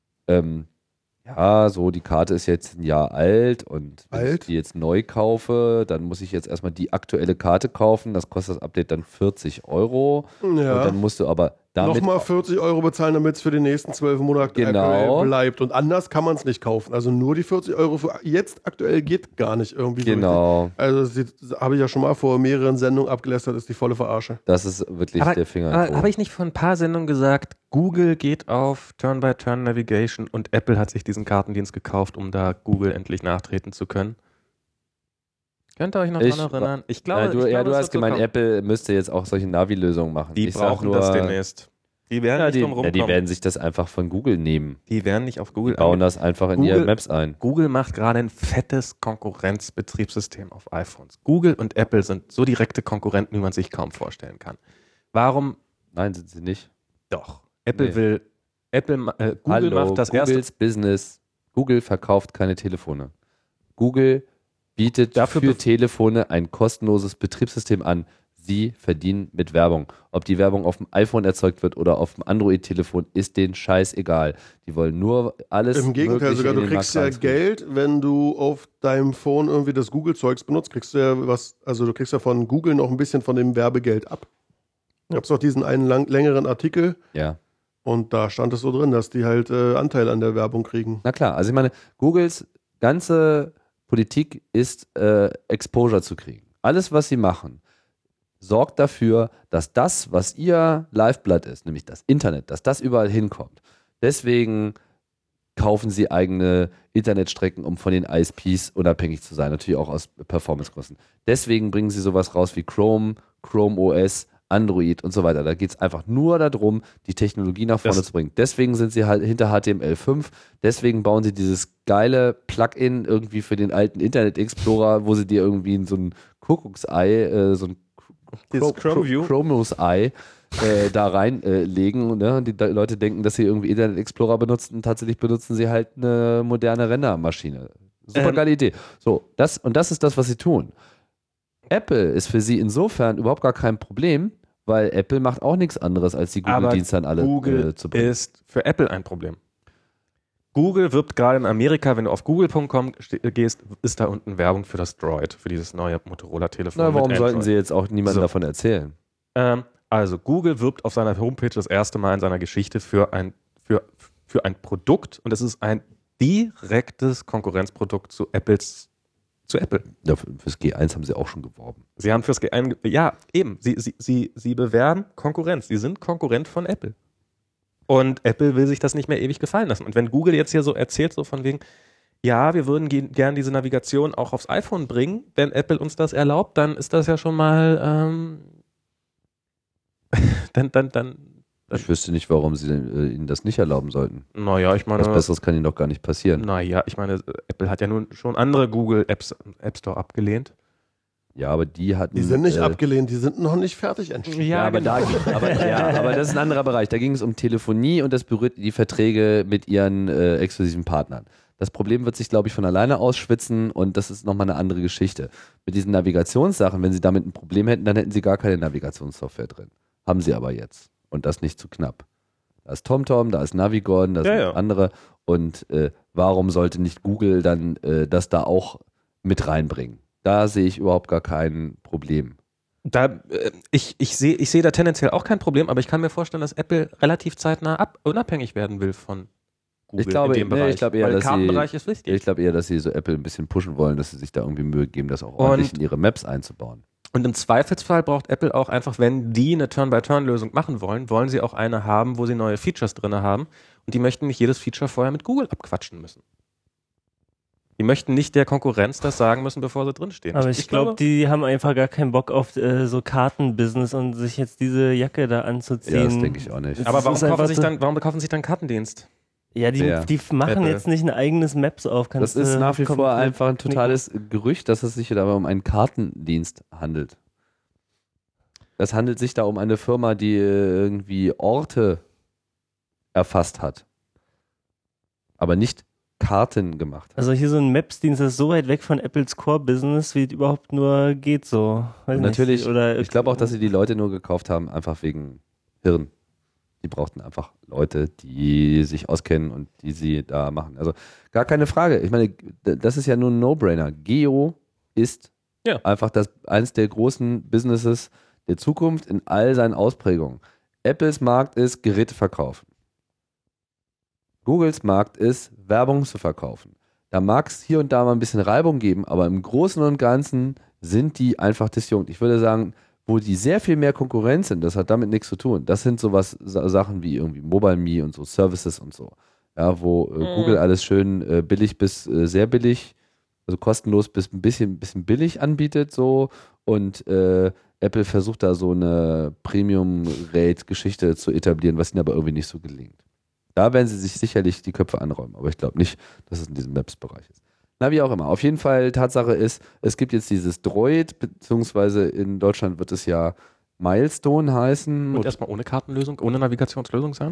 Ja, so die Karte ist jetzt ein Jahr alt und wenn ich die jetzt neu kaufe, dann muss ich jetzt erstmal die aktuelle Karte kaufen. Das kostet das Update dann 40 €. ja. Und dann musst du aber damit Nochmal 40 € bezahlen, damit es für die nächsten 12 Monate Genau. bleibt. Und anders kann man es nicht kaufen. Also nur die 40 € für jetzt aktuell geht gar nicht irgendwie so Genau. richtig. Also das habe ich ja schon mal vor mehreren Sendungen abgelästert, ist die volle Verarsche. Das ist wirklich der Finger. Habe ich nicht vor ein paar Sendungen gesagt, Google geht auf Turn-by-Turn-Navigation und Apple hat sich diesen Kartendienst gekauft, um da Google endlich nachtreten zu können? Könnt ihr euch noch daran erinnern? Ich glaube, du hast gemeint, Apple müsste jetzt auch solche Navi-Lösungen machen. Die brauchen das demnächst. Die werden nicht drum rumkommen. Die werden sich das einfach von Google nehmen. Die werden nicht auf Google bauen das einfach in ihre Maps ein. Google macht gerade ein fettes Konkurrenzbetriebssystem auf iPhones. Google und Apple sind so direkte Konkurrenten, wie man sich kaum vorstellen kann. Warum? Nein, sind sie nicht. Doch. Google macht das Googles Business. Google verkauft keine Telefone. Google bietet für Telefone ein kostenloses Betriebssystem an. Sie verdienen mit Werbung. Ob die Werbung auf dem iPhone erzeugt wird oder auf dem Android-Telefon, ist denen scheißegal. Die wollen nur alles. Im Gegenteil, sogar du kriegst ja Geld, wenn du auf deinem Phone irgendwie das Google-Zeugs benutzt, kriegst du ja du kriegst ja von Google noch ein bisschen von dem Werbegeld ab. Gab es noch diesen einen längeren Artikel. Ja. Und da stand es so drin, dass die halt Anteil an der Werbung kriegen. Na klar, also ich meine, Googles ganze Politik ist, Exposure zu kriegen. Alles, was sie machen, sorgt dafür, dass das, was ihr Lifeblood ist, nämlich das Internet, dass das überall hinkommt. Deswegen kaufen sie eigene Internetstrecken, um von den ISPs unabhängig zu sein, natürlich auch aus Performancekosten. Deswegen bringen sie sowas raus wie Chrome, Chrome OS, Android und so weiter. Da geht es einfach nur darum, die Technologie nach vorne zu bringen. Deswegen sind sie halt hinter HTML5. Deswegen bauen sie dieses geile Plugin irgendwie für den alten Internet Explorer, wo sie dir irgendwie so ein Kuckucksei, so ein Chromus-Ei da reinlegen. Ne? Die Leute denken, dass sie irgendwie Internet Explorer benutzen und tatsächlich benutzen sie halt eine moderne Rendermaschine. Super geile Idee. So, das ist das, was sie tun. Apple ist für sie insofern überhaupt gar kein Problem, weil Apple macht auch nichts anderes, als die Google-Dienste an alle Google zu bringen. Ist für Apple ein Problem. Google wirbt gerade in Amerika, wenn du auf google.com gehst, ist da unten Werbung für das Droid, für dieses neue Motorola-Telefon. Na, warum sollten sie jetzt auch niemandem davon erzählen? Also Google wirbt auf seiner Homepage das erste Mal in seiner Geschichte für ein Produkt und es ist ein direktes Konkurrenzprodukt zu Apple. Ja, fürs G1 haben sie auch schon geworben. Sie haben fürs G1, ja, eben. Sie bewerben Konkurrenz. Sie sind Konkurrent von Apple. Und Apple will sich das nicht mehr ewig gefallen lassen. Und wenn Google jetzt hier so erzählt, so von wegen, ja, wir würden gern diese Navigation auch aufs iPhone bringen, wenn Apple uns das erlaubt, dann ist das ja schon mal, dann Ich wüsste nicht, warum sie ihnen das nicht erlauben sollten. Naja, ich meine... Was Besseres kann ihnen doch gar nicht passieren. Naja, ich meine, Apple hat ja nun schon andere Google-Apps im App Store abgelehnt. Ja, aber die hatten... Die sind nicht abgelehnt, die sind noch nicht fertig entschieden. Ja, aber, genau. aber das ist ein anderer Bereich. Da ging es um Telefonie und das berührt die Verträge mit ihren exklusiven Partnern. Das Problem wird sich, glaube ich, von alleine ausschwitzen und das ist nochmal eine andere Geschichte. Mit diesen Navigationssachen, wenn sie damit ein Problem hätten, dann hätten sie gar keine Navigationssoftware drin. Haben sie aber jetzt. Und das nicht zu knapp. Da ist TomTom, da ist Navigon, da sind andere. Und warum sollte nicht Google dann das da auch mit reinbringen? Da sehe ich überhaupt gar kein Problem. Ich sehe da tendenziell auch kein Problem, aber ich kann mir vorstellen, dass Apple relativ zeitnah unabhängig werden will von Google ich glaube, in dem Bereich. Ich glaube eher, weil der dass Kartenbereich ist wichtig. Ich glaube eher, dass sie so Apple ein bisschen pushen wollen, dass sie sich da irgendwie Mühe geben, das auch ordentlich in ihre Maps einzubauen. Und im Zweifelsfall braucht Apple auch einfach, wenn die eine Turn-by-Turn-Lösung machen wollen sie auch eine haben, wo sie neue Features drin haben. Und die möchten nicht jedes Feature vorher mit Google abquatschen müssen. Die möchten nicht der Konkurrenz das sagen müssen, bevor sie drinstehen. Aber ich glaube, die haben einfach gar keinen Bock auf so Kartenbusiness und sich jetzt diese Jacke da anzuziehen. Ja, das denke ich auch nicht. Aber warum kaufen sich dann Kartendienst? Ja, die machen Apple. jetzt nicht ein eigenes Maps auf. Das ist nach wie vor einfach ein totales Gerücht, dass es sich dabei um einen Kartendienst handelt. Es handelt sich da um eine Firma, die irgendwie Orte erfasst hat. Aber nicht Karten gemacht hat. Also hier so ein Maps-Dienst ist so weit weg von Apples Core-Business, wie es überhaupt nur geht so. Weiß Natürlich, nicht. Oder ich glaube auch, dass sie die Leute nur gekauft haben, einfach wegen Hirn. Die brauchten einfach Leute, die sich auskennen und die sie da machen. Also gar keine Frage. Ich meine, das ist ja nur ein No-Brainer. Geo ist einfach eines der großen Businesses der Zukunft in all seinen Ausprägungen. Apples Markt ist Geräte verkaufen. Googles Markt ist Werbung zu verkaufen. Da mag es hier und da mal ein bisschen Reibung geben, aber im Großen und Ganzen sind die einfach disjunkt. Ich würde sagen, wo die sehr viel mehr Konkurrenz sind, das hat damit nichts zu tun. Das sind sowas Sachen wie irgendwie MobileMe und so Services und so. Ja, wo Google alles schön billig bis sehr billig, also kostenlos bis ein bisschen billig anbietet so und Apple versucht da so eine Premium-Rate-Geschichte zu etablieren, was ihnen aber irgendwie nicht so gelingt. Da werden sie sich sicherlich die Köpfe anräumen, aber ich glaube nicht, dass es in diesem Maps-Bereich ist. Na, wie auch immer. Auf jeden Fall, Tatsache ist, es gibt jetzt dieses Droid, beziehungsweise in Deutschland wird es ja Milestone heißen. Und erstmal ohne Kartenlösung, ohne Navigationslösung sein?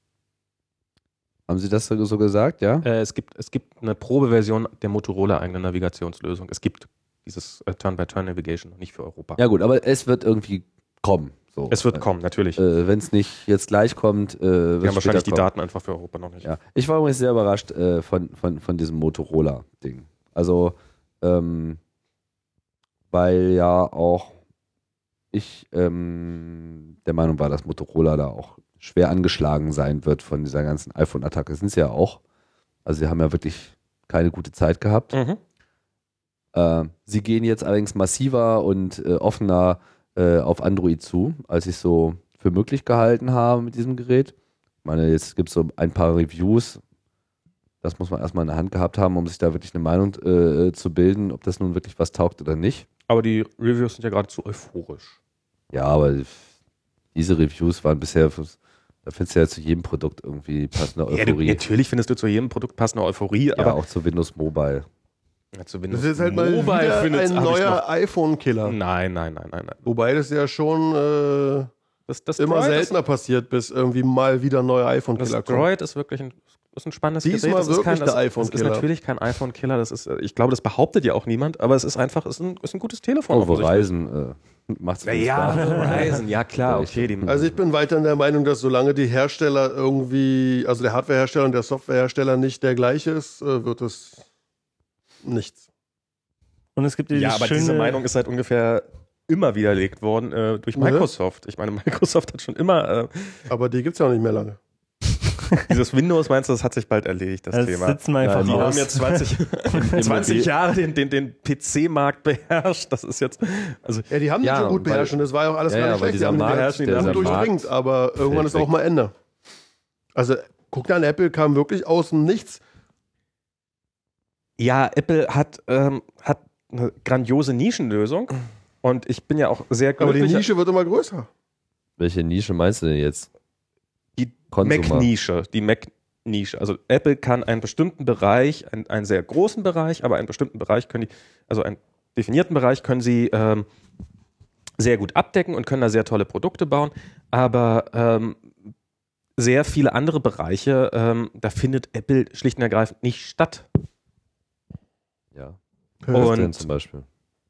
Haben Sie das so gesagt, ja? Es gibt eine Probeversion der Motorola-eigenen Navigationslösung. Es gibt dieses Turn-by-Turn-Navigation noch nicht für Europa. Ja gut, aber es wird irgendwie kommen. So. Es wird kommen, natürlich. Wenn es nicht jetzt gleich kommt, wird Wir haben wahrscheinlich die kommen. Daten einfach für Europa noch nicht. Ja. Ich war übrigens sehr überrascht von diesem Motorola-Ding. Also, weil ja auch ich der Meinung war, dass Motorola da auch schwer angeschlagen sein wird von dieser ganzen iPhone-Attacke. Sind sie ja auch. Also sie haben ja wirklich keine gute Zeit gehabt. Sie gehen jetzt allerdings massiver und offener auf Android zu, als ich so für möglich gehalten habe mit diesem Gerät. Ich meine, jetzt gibt es so ein paar Reviews. Das muss man erstmal in der Hand gehabt haben, um sich da wirklich eine Meinung zu bilden, ob das nun wirklich was taugt oder nicht. Aber die Reviews sind ja geradezu euphorisch. Ja, aber diese Reviews waren bisher, da findest du ja zu jedem Produkt irgendwie passende Euphorie. Ja, natürlich findest du zu jedem Produkt passende Euphorie, ja, aber auch zu Windows Mobile. Ja, zu Windows Das ist halt mal wieder ein neuer iPhone-Killer. Nein. Wobei das ja schon das immer Droid seltener passiert, bis irgendwie mal wieder ein neuer iPhone-Killer Das Droid ist wirklich ein spannendes Diesmal Gerät. Das ist wirklich der iPhone-Killer. Das ist natürlich kein iPhone-Killer. Das ist, ich glaube, das behauptet ja auch niemand, aber es ist einfach, ist ein gutes Telefon. Oh, Verizon macht es ja, Verizon, ja klar, okay. Also ich bin weiterhin der Meinung, dass solange die Hersteller irgendwie, also der Hardwarehersteller und der Softwarehersteller nicht der gleiche ist, wird es nichts. Und es gibt aber diese Meinung ist halt ungefähr immer widerlegt worden durch Microsoft. Ich meine, Microsoft hat schon immer... aber die gibt es ja auch nicht mehr lange. Dieses Windows, meinst du, das hat sich bald erledigt, das Thema. Sitzen wir einfach die aus. haben jetzt 20 Jahre den PC-Markt beherrscht. Das ist jetzt... Also, ja, die haben den schon gut beherrscht und das war ja auch alles gar nicht schlecht. Die haben den beherrscht, die haben durchdringend, aber irgendwann ist auch mal Ende. Also guck dir an, Apple kam wirklich aus dem Nichts. Ja, Apple hat eine grandiose Nischenlösung und ich bin ja auch sehr glücklich. Aber die Nische wird immer größer. Welche Nische meinst du denn jetzt? Mac-Nische, die Mac-Nische. Also Apple kann einen bestimmten Bereich, einen sehr großen Bereich, aber einen bestimmten Bereich können die, also einen definierten Bereich können sie sehr gut abdecken und können da sehr tolle Produkte bauen, aber sehr viele andere Bereiche, da findet Apple schlicht und ergreifend nicht statt. Ja. Und denn zum Beispiel?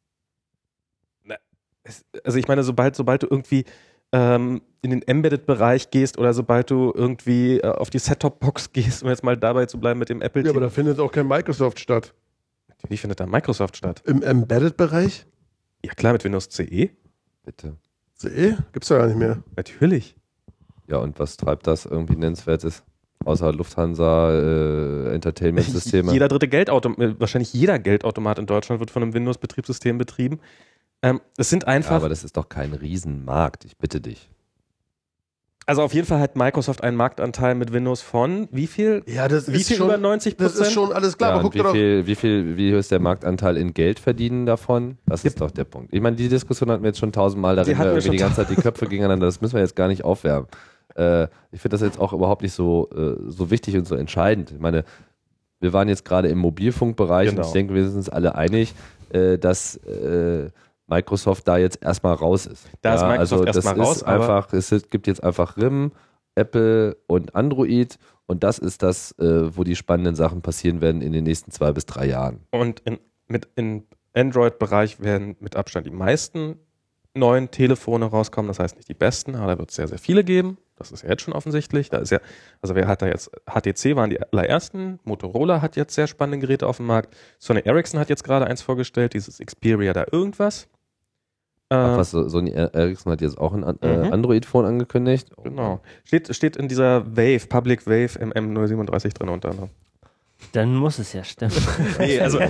Also ich meine, sobald du irgendwie in den Embedded-Bereich gehst oder sobald du irgendwie auf die Set-Top-Box gehst, um jetzt mal dabei zu bleiben mit dem Apple. Ja, aber da findet auch kein Microsoft statt. Natürlich findet da Microsoft statt. Im Embedded-Bereich? Ja klar, mit Windows CE. Bitte. CE? Gibt's ja gar nicht mehr. Natürlich. Ja, und was treibt das irgendwie Nennenswertes? Außer Lufthansa, Entertainment-Systeme. Wahrscheinlich jeder Geldautomat in Deutschland wird von einem Windows-Betriebssystem betrieben. Es sind einfach. Ja, aber das ist doch kein Riesenmarkt, ich bitte dich. Also auf jeden Fall hat Microsoft einen Marktanteil mit Windows von wie viel? Ja, das Wie ist viel schon, über 90%? das ist schon alles klar. Ja, Aber und guck doch. wie hoch ist der Marktanteil in Geld verdienen davon? Das ist doch der Punkt. Ich meine, die Diskussion hatten wir jetzt schon 1000-mal, da rennen wir irgendwie die ganze Zeit die Köpfe gegeneinander, das müssen wir jetzt gar nicht aufwärmen. Ich finde das jetzt auch überhaupt nicht so wichtig und so entscheidend. Ich meine, wir waren jetzt gerade im Mobilfunkbereich und ich denke, wir sind uns alle einig, dass Microsoft da jetzt erstmal raus ist. Da ist Microsoft erstmal raus. Es gibt jetzt einfach RIM, Apple und Android und das ist das, wo die spannenden Sachen passieren werden in den nächsten 2 bis 3 Jahren. Und im Android-Bereich werden mit Abstand die meisten neuen Telefone rauskommen. Das heißt nicht die besten, aber da wird es sehr, sehr viele geben. Das ist ja jetzt schon offensichtlich. Da ist ja, also wer hat da jetzt, HTC waren die allerersten, Motorola hat jetzt sehr spannende Geräte auf dem Markt, Sony Ericsson hat jetzt gerade eins vorgestellt, dieses Xperia da irgendwas. Sony Ericsson hat jetzt auch ein Android-Phone angekündigt. Genau. Steht in dieser Wave, Public Wave MM037 drin unter anderem. Dann muss es ja stimmen. Nee, also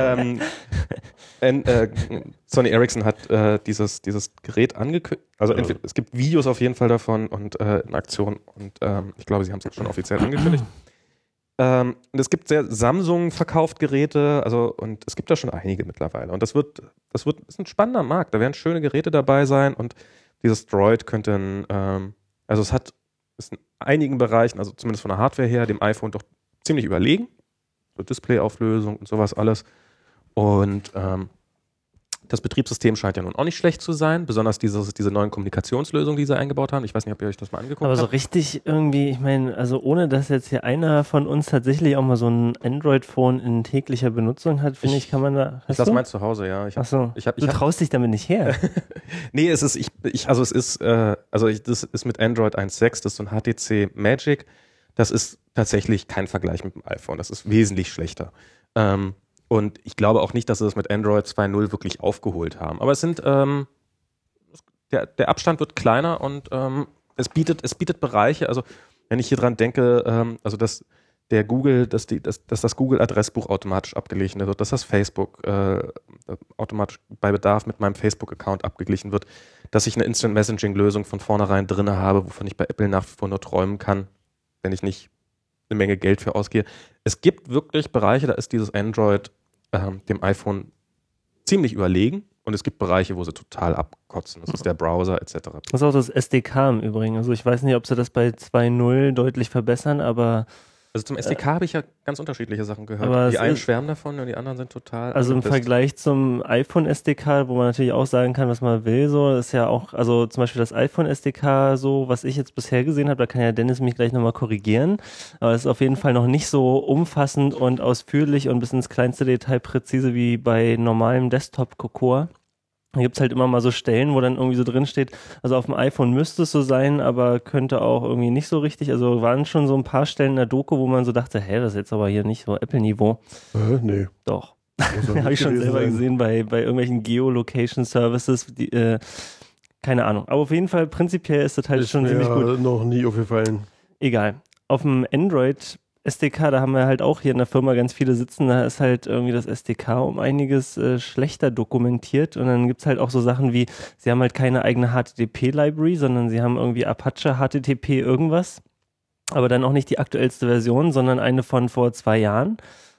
Sony Ericsson hat dieses Gerät angekündigt. Also es gibt Videos auf jeden Fall davon und in Aktion und ich glaube, sie haben es schon offiziell angekündigt. Und es gibt Samsung verkauft Geräte, also und es gibt da schon einige mittlerweile. Und das ist ein spannender Markt. Da werden schöne Geräte dabei sein und dieses Droid könnte also ist in einigen Bereichen, also zumindest von der Hardware her, dem iPhone doch ziemlich überlegen. So Displayauflösung und sowas alles. Und das Betriebssystem scheint ja nun auch nicht schlecht zu sein, besonders diese neuen Kommunikationslösungen, die sie eingebaut haben. Ich weiß nicht, ob ihr euch das mal angeguckt habt. Aber so richtig irgendwie, ich meine, also ohne dass jetzt hier einer von uns tatsächlich auch mal so ein Android-Phone in täglicher Benutzung hat, finde ich, kann man da. Ich lasse meins zu Hause, ja. Du traust dich damit nicht her. Nee, das ist mit Android 1.6, das ist so ein HTC Magic. Das ist tatsächlich kein Vergleich mit dem iPhone. Das ist wesentlich schlechter. Und ich glaube auch nicht, dass sie das mit Android 2.0 wirklich aufgeholt haben. Aber es sind der Abstand wird kleiner und es bietet Bereiche. Also wenn ich hier dran denke, also dass das Google-Adressbuch automatisch abgeglichen wird, dass das Facebook automatisch bei Bedarf mit meinem Facebook-Account abgeglichen wird, dass ich eine Instant-Messaging-Lösung von vornherein drin habe, wovon ich bei Apple nach wie vor nur träumen kann, wenn ich nicht eine Menge Geld für ausgehe. Es gibt wirklich Bereiche, da ist dieses Android dem iPhone ziemlich überlegen und es gibt Bereiche, wo sie total abkotzen. Das ist der Browser etc. Das ist auch das SDK im Übrigen. Also ich weiß nicht, ob sie das bei 2.0 deutlich verbessern, aber also zum SDK habe ich ja ganz unterschiedliche Sachen gehört. Aber die einen schwärmen davon und die anderen sind total. Also im Vergleich zum iPhone SDK, wo man natürlich auch sagen kann, was man will, so ist ja auch, also zum Beispiel das iPhone SDK, so was ich jetzt bisher gesehen habe, da kann ja Dennis mich gleich nochmal korrigieren, aber das ist auf jeden Fall noch nicht so umfassend und ausführlich und bis ins kleinste Detail präzise wie bei normalem Desktop-Core. Da gibt es halt immer mal so Stellen, wo dann irgendwie so drin steht, also auf dem iPhone müsste es so sein, aber könnte auch irgendwie nicht so richtig. Also waren schon so ein paar Stellen in der Doku, wo man so dachte, hä, das ist jetzt aber hier nicht so Apple-Niveau. Nee. Doch. Habe ich schon selber gesehen bei irgendwelchen Geolocation-Services, keine Ahnung. Aber auf jeden Fall, prinzipiell ist das halt schon ziemlich gut. Noch nie aufgefallen. Egal. Auf dem Android SDK, da haben wir halt auch hier in der Firma ganz viele sitzen, da ist halt irgendwie das SDK um einiges schlechter dokumentiert und dann gibt's halt auch so Sachen wie, sie haben halt keine eigene HTTP-Library, sondern sie haben irgendwie Apache HTTP irgendwas, aber dann auch nicht die aktuellste Version, sondern eine von vor 2 Jahren.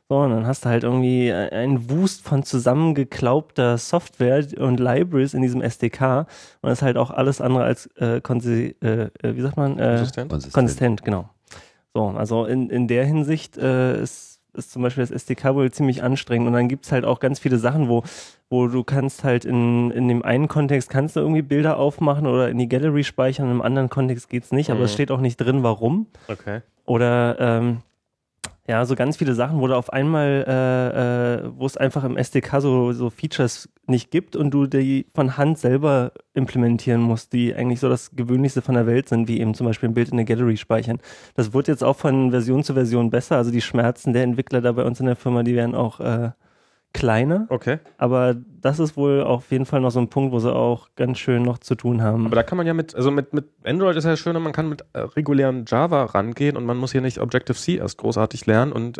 So, und dann hast du halt irgendwie einen Wust von zusammengeklaubter Software und Libraries in diesem SDK und das ist halt auch alles andere als wie sagt man? Konsistent, genau. So, also in der Hinsicht ist zum Beispiel das SDK wohl ziemlich anstrengend und dann gibt es halt auch ganz viele Sachen, wo du kannst halt in dem einen Kontext kannst du irgendwie Bilder aufmachen oder in die Gallery speichern, im anderen Kontext geht's nicht, aber es steht auch nicht drin, warum. Okay. Oder ja, so ganz viele Sachen, wo du auf einmal, wo es einfach im SDK so Features nicht gibt und du die von Hand selber implementieren musst, die eigentlich so das Gewöhnlichste von der Welt sind, wie eben zum Beispiel ein Bild in der Gallery speichern. Das wird jetzt auch von Version zu Version besser, also die Schmerzen der Entwickler da bei uns in der Firma, die werden auch kleiner. Okay. Aber das ist wohl auf jeden Fall noch so ein Punkt, wo sie auch ganz schön noch zu tun haben. Aber da kann man ja mit Android ist ja schöner, man kann mit regulären Java rangehen und man muss hier nicht Objective-C erst großartig lernen und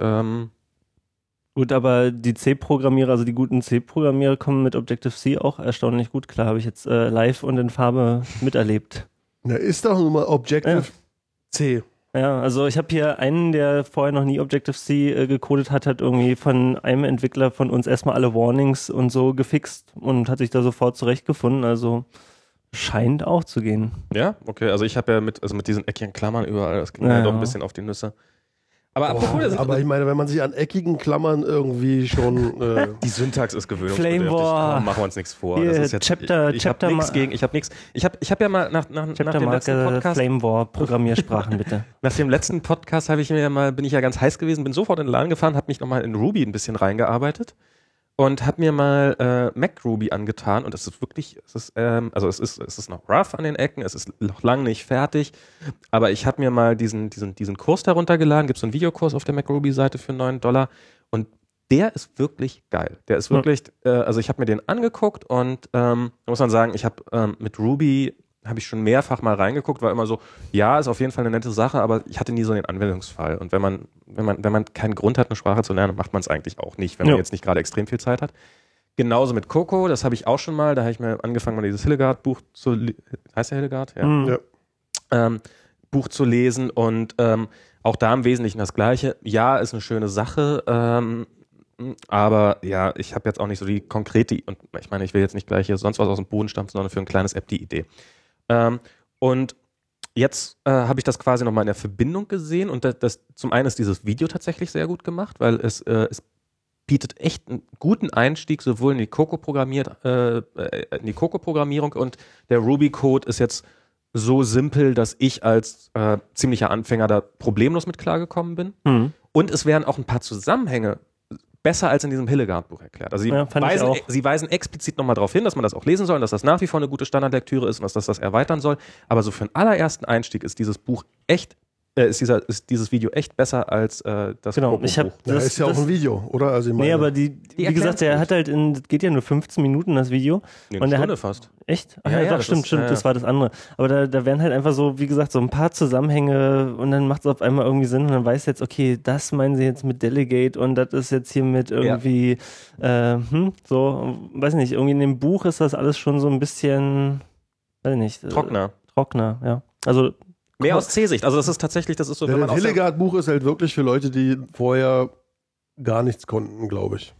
gut, aber die C-Programmierer, also die guten C-Programmierer kommen mit Objective-C auch erstaunlich gut klar, habe ich jetzt live und in Farbe miterlebt. Na, ist doch nun mal Objective-C. Ja, also ich habe hier einen, der vorher noch nie Objective-C gecodet hat irgendwie von einem Entwickler von uns erstmal alle Warnings und so gefixt und hat sich da sofort zurechtgefunden, also scheint auch zu gehen. ja, okay, also ich habe ja mit diesen eckigen Klammern überall, das ging mir doch ein bisschen auf die Nüsse. Aber Aber ich meine, wenn man sich an eckigen Klammern irgendwie schon die Syntax ist Flame War. Machen wir uns nichts vor. Hier, Das ist jetzt, Chapter ich habe nichts gegen, ich habe ja mal nach dem letzten Podcast, Flame War Programmiersprachen bitte. nach dem letzten Podcast bin ich ja ganz heiß gewesen, bin sofort in den Laden gefahren, habe mich nochmal in Ruby ein bisschen reingearbeitet und habe mir mal Mac Ruby angetan und es ist wirklich, es ist noch rough an den Ecken, es ist noch lang nicht fertig, aber ich habe mir mal diesen Kurs darunter geladen, gibt es so einen Videokurs auf der Mac Ruby Seite für $9 und der ist wirklich geil. Der ist wirklich, also ich habe mir den angeguckt und muss man sagen, ich habe mit Ruby habe ich schon mehrfach mal reingeguckt, war immer so, ja, ist auf jeden Fall eine nette Sache, aber ich hatte nie so den Anwendungsfall. Und wenn man keinen Grund hat, eine Sprache zu lernen, macht man es eigentlich auch nicht, wenn man jetzt nicht gerade extrem viel Zeit hat. Genauso mit Coco, das habe ich auch schon mal, da habe ich mir angefangen, mal dieses Hildegard-Buch heißt der Hildegard? Ja. Ja. Buch zu lesen und auch da im Wesentlichen das Gleiche. Ja, ist eine schöne Sache, aber ja, ich habe jetzt auch nicht so die konkrete, und ich meine, ich will jetzt nicht gleich hier sonst was aus dem Boden stampfen, sondern für ein kleines App die Idee. Und jetzt habe ich das quasi nochmal in der Verbindung gesehen und das zum einen ist dieses Video tatsächlich sehr gut gemacht, weil es bietet echt einen guten Einstieg sowohl in die Coco-Programmierung und der Ruby-Code ist jetzt so simpel, dass ich als ziemlicher Anfänger da problemlos mit klargekommen bin. Mhm. Und es werden auch ein paar Zusammenhänge besser als in diesem Hildegard-Buch erklärt. Also sie weisen explizit nochmal darauf hin, dass man das auch lesen soll und dass das nach wie vor eine gute Standardlektüre ist und dass das erweitern soll. Aber so für den allerersten Einstieg ist dieses Buch echt ist dieses Video echt besser als das Genau, Coco-Buch. Das ist ja auch ein Video, oder? Also ich meine, nee, aber wie gesagt, der hat halt geht ja nur 15 Minuten, das Video. Nee, und eine Stunde fast. Echt? Ach, Ja, doch, stimmt, das war das andere. Aber da werden halt einfach so, wie gesagt, so ein paar Zusammenhänge und dann macht es auf einmal irgendwie Sinn und dann weiß jetzt, okay, das meinen sie jetzt mit Delegate und das ist jetzt hier mit irgendwie, so, weiß nicht, irgendwie in dem Buch ist das alles schon so ein bisschen, weiß nicht. Trockener, ja. Also, mehr aus C-Sicht. Also das ist so, wenn man das Hildegard-Buch ist halt wirklich für Leute, die vorher gar nichts konnten, glaube ich.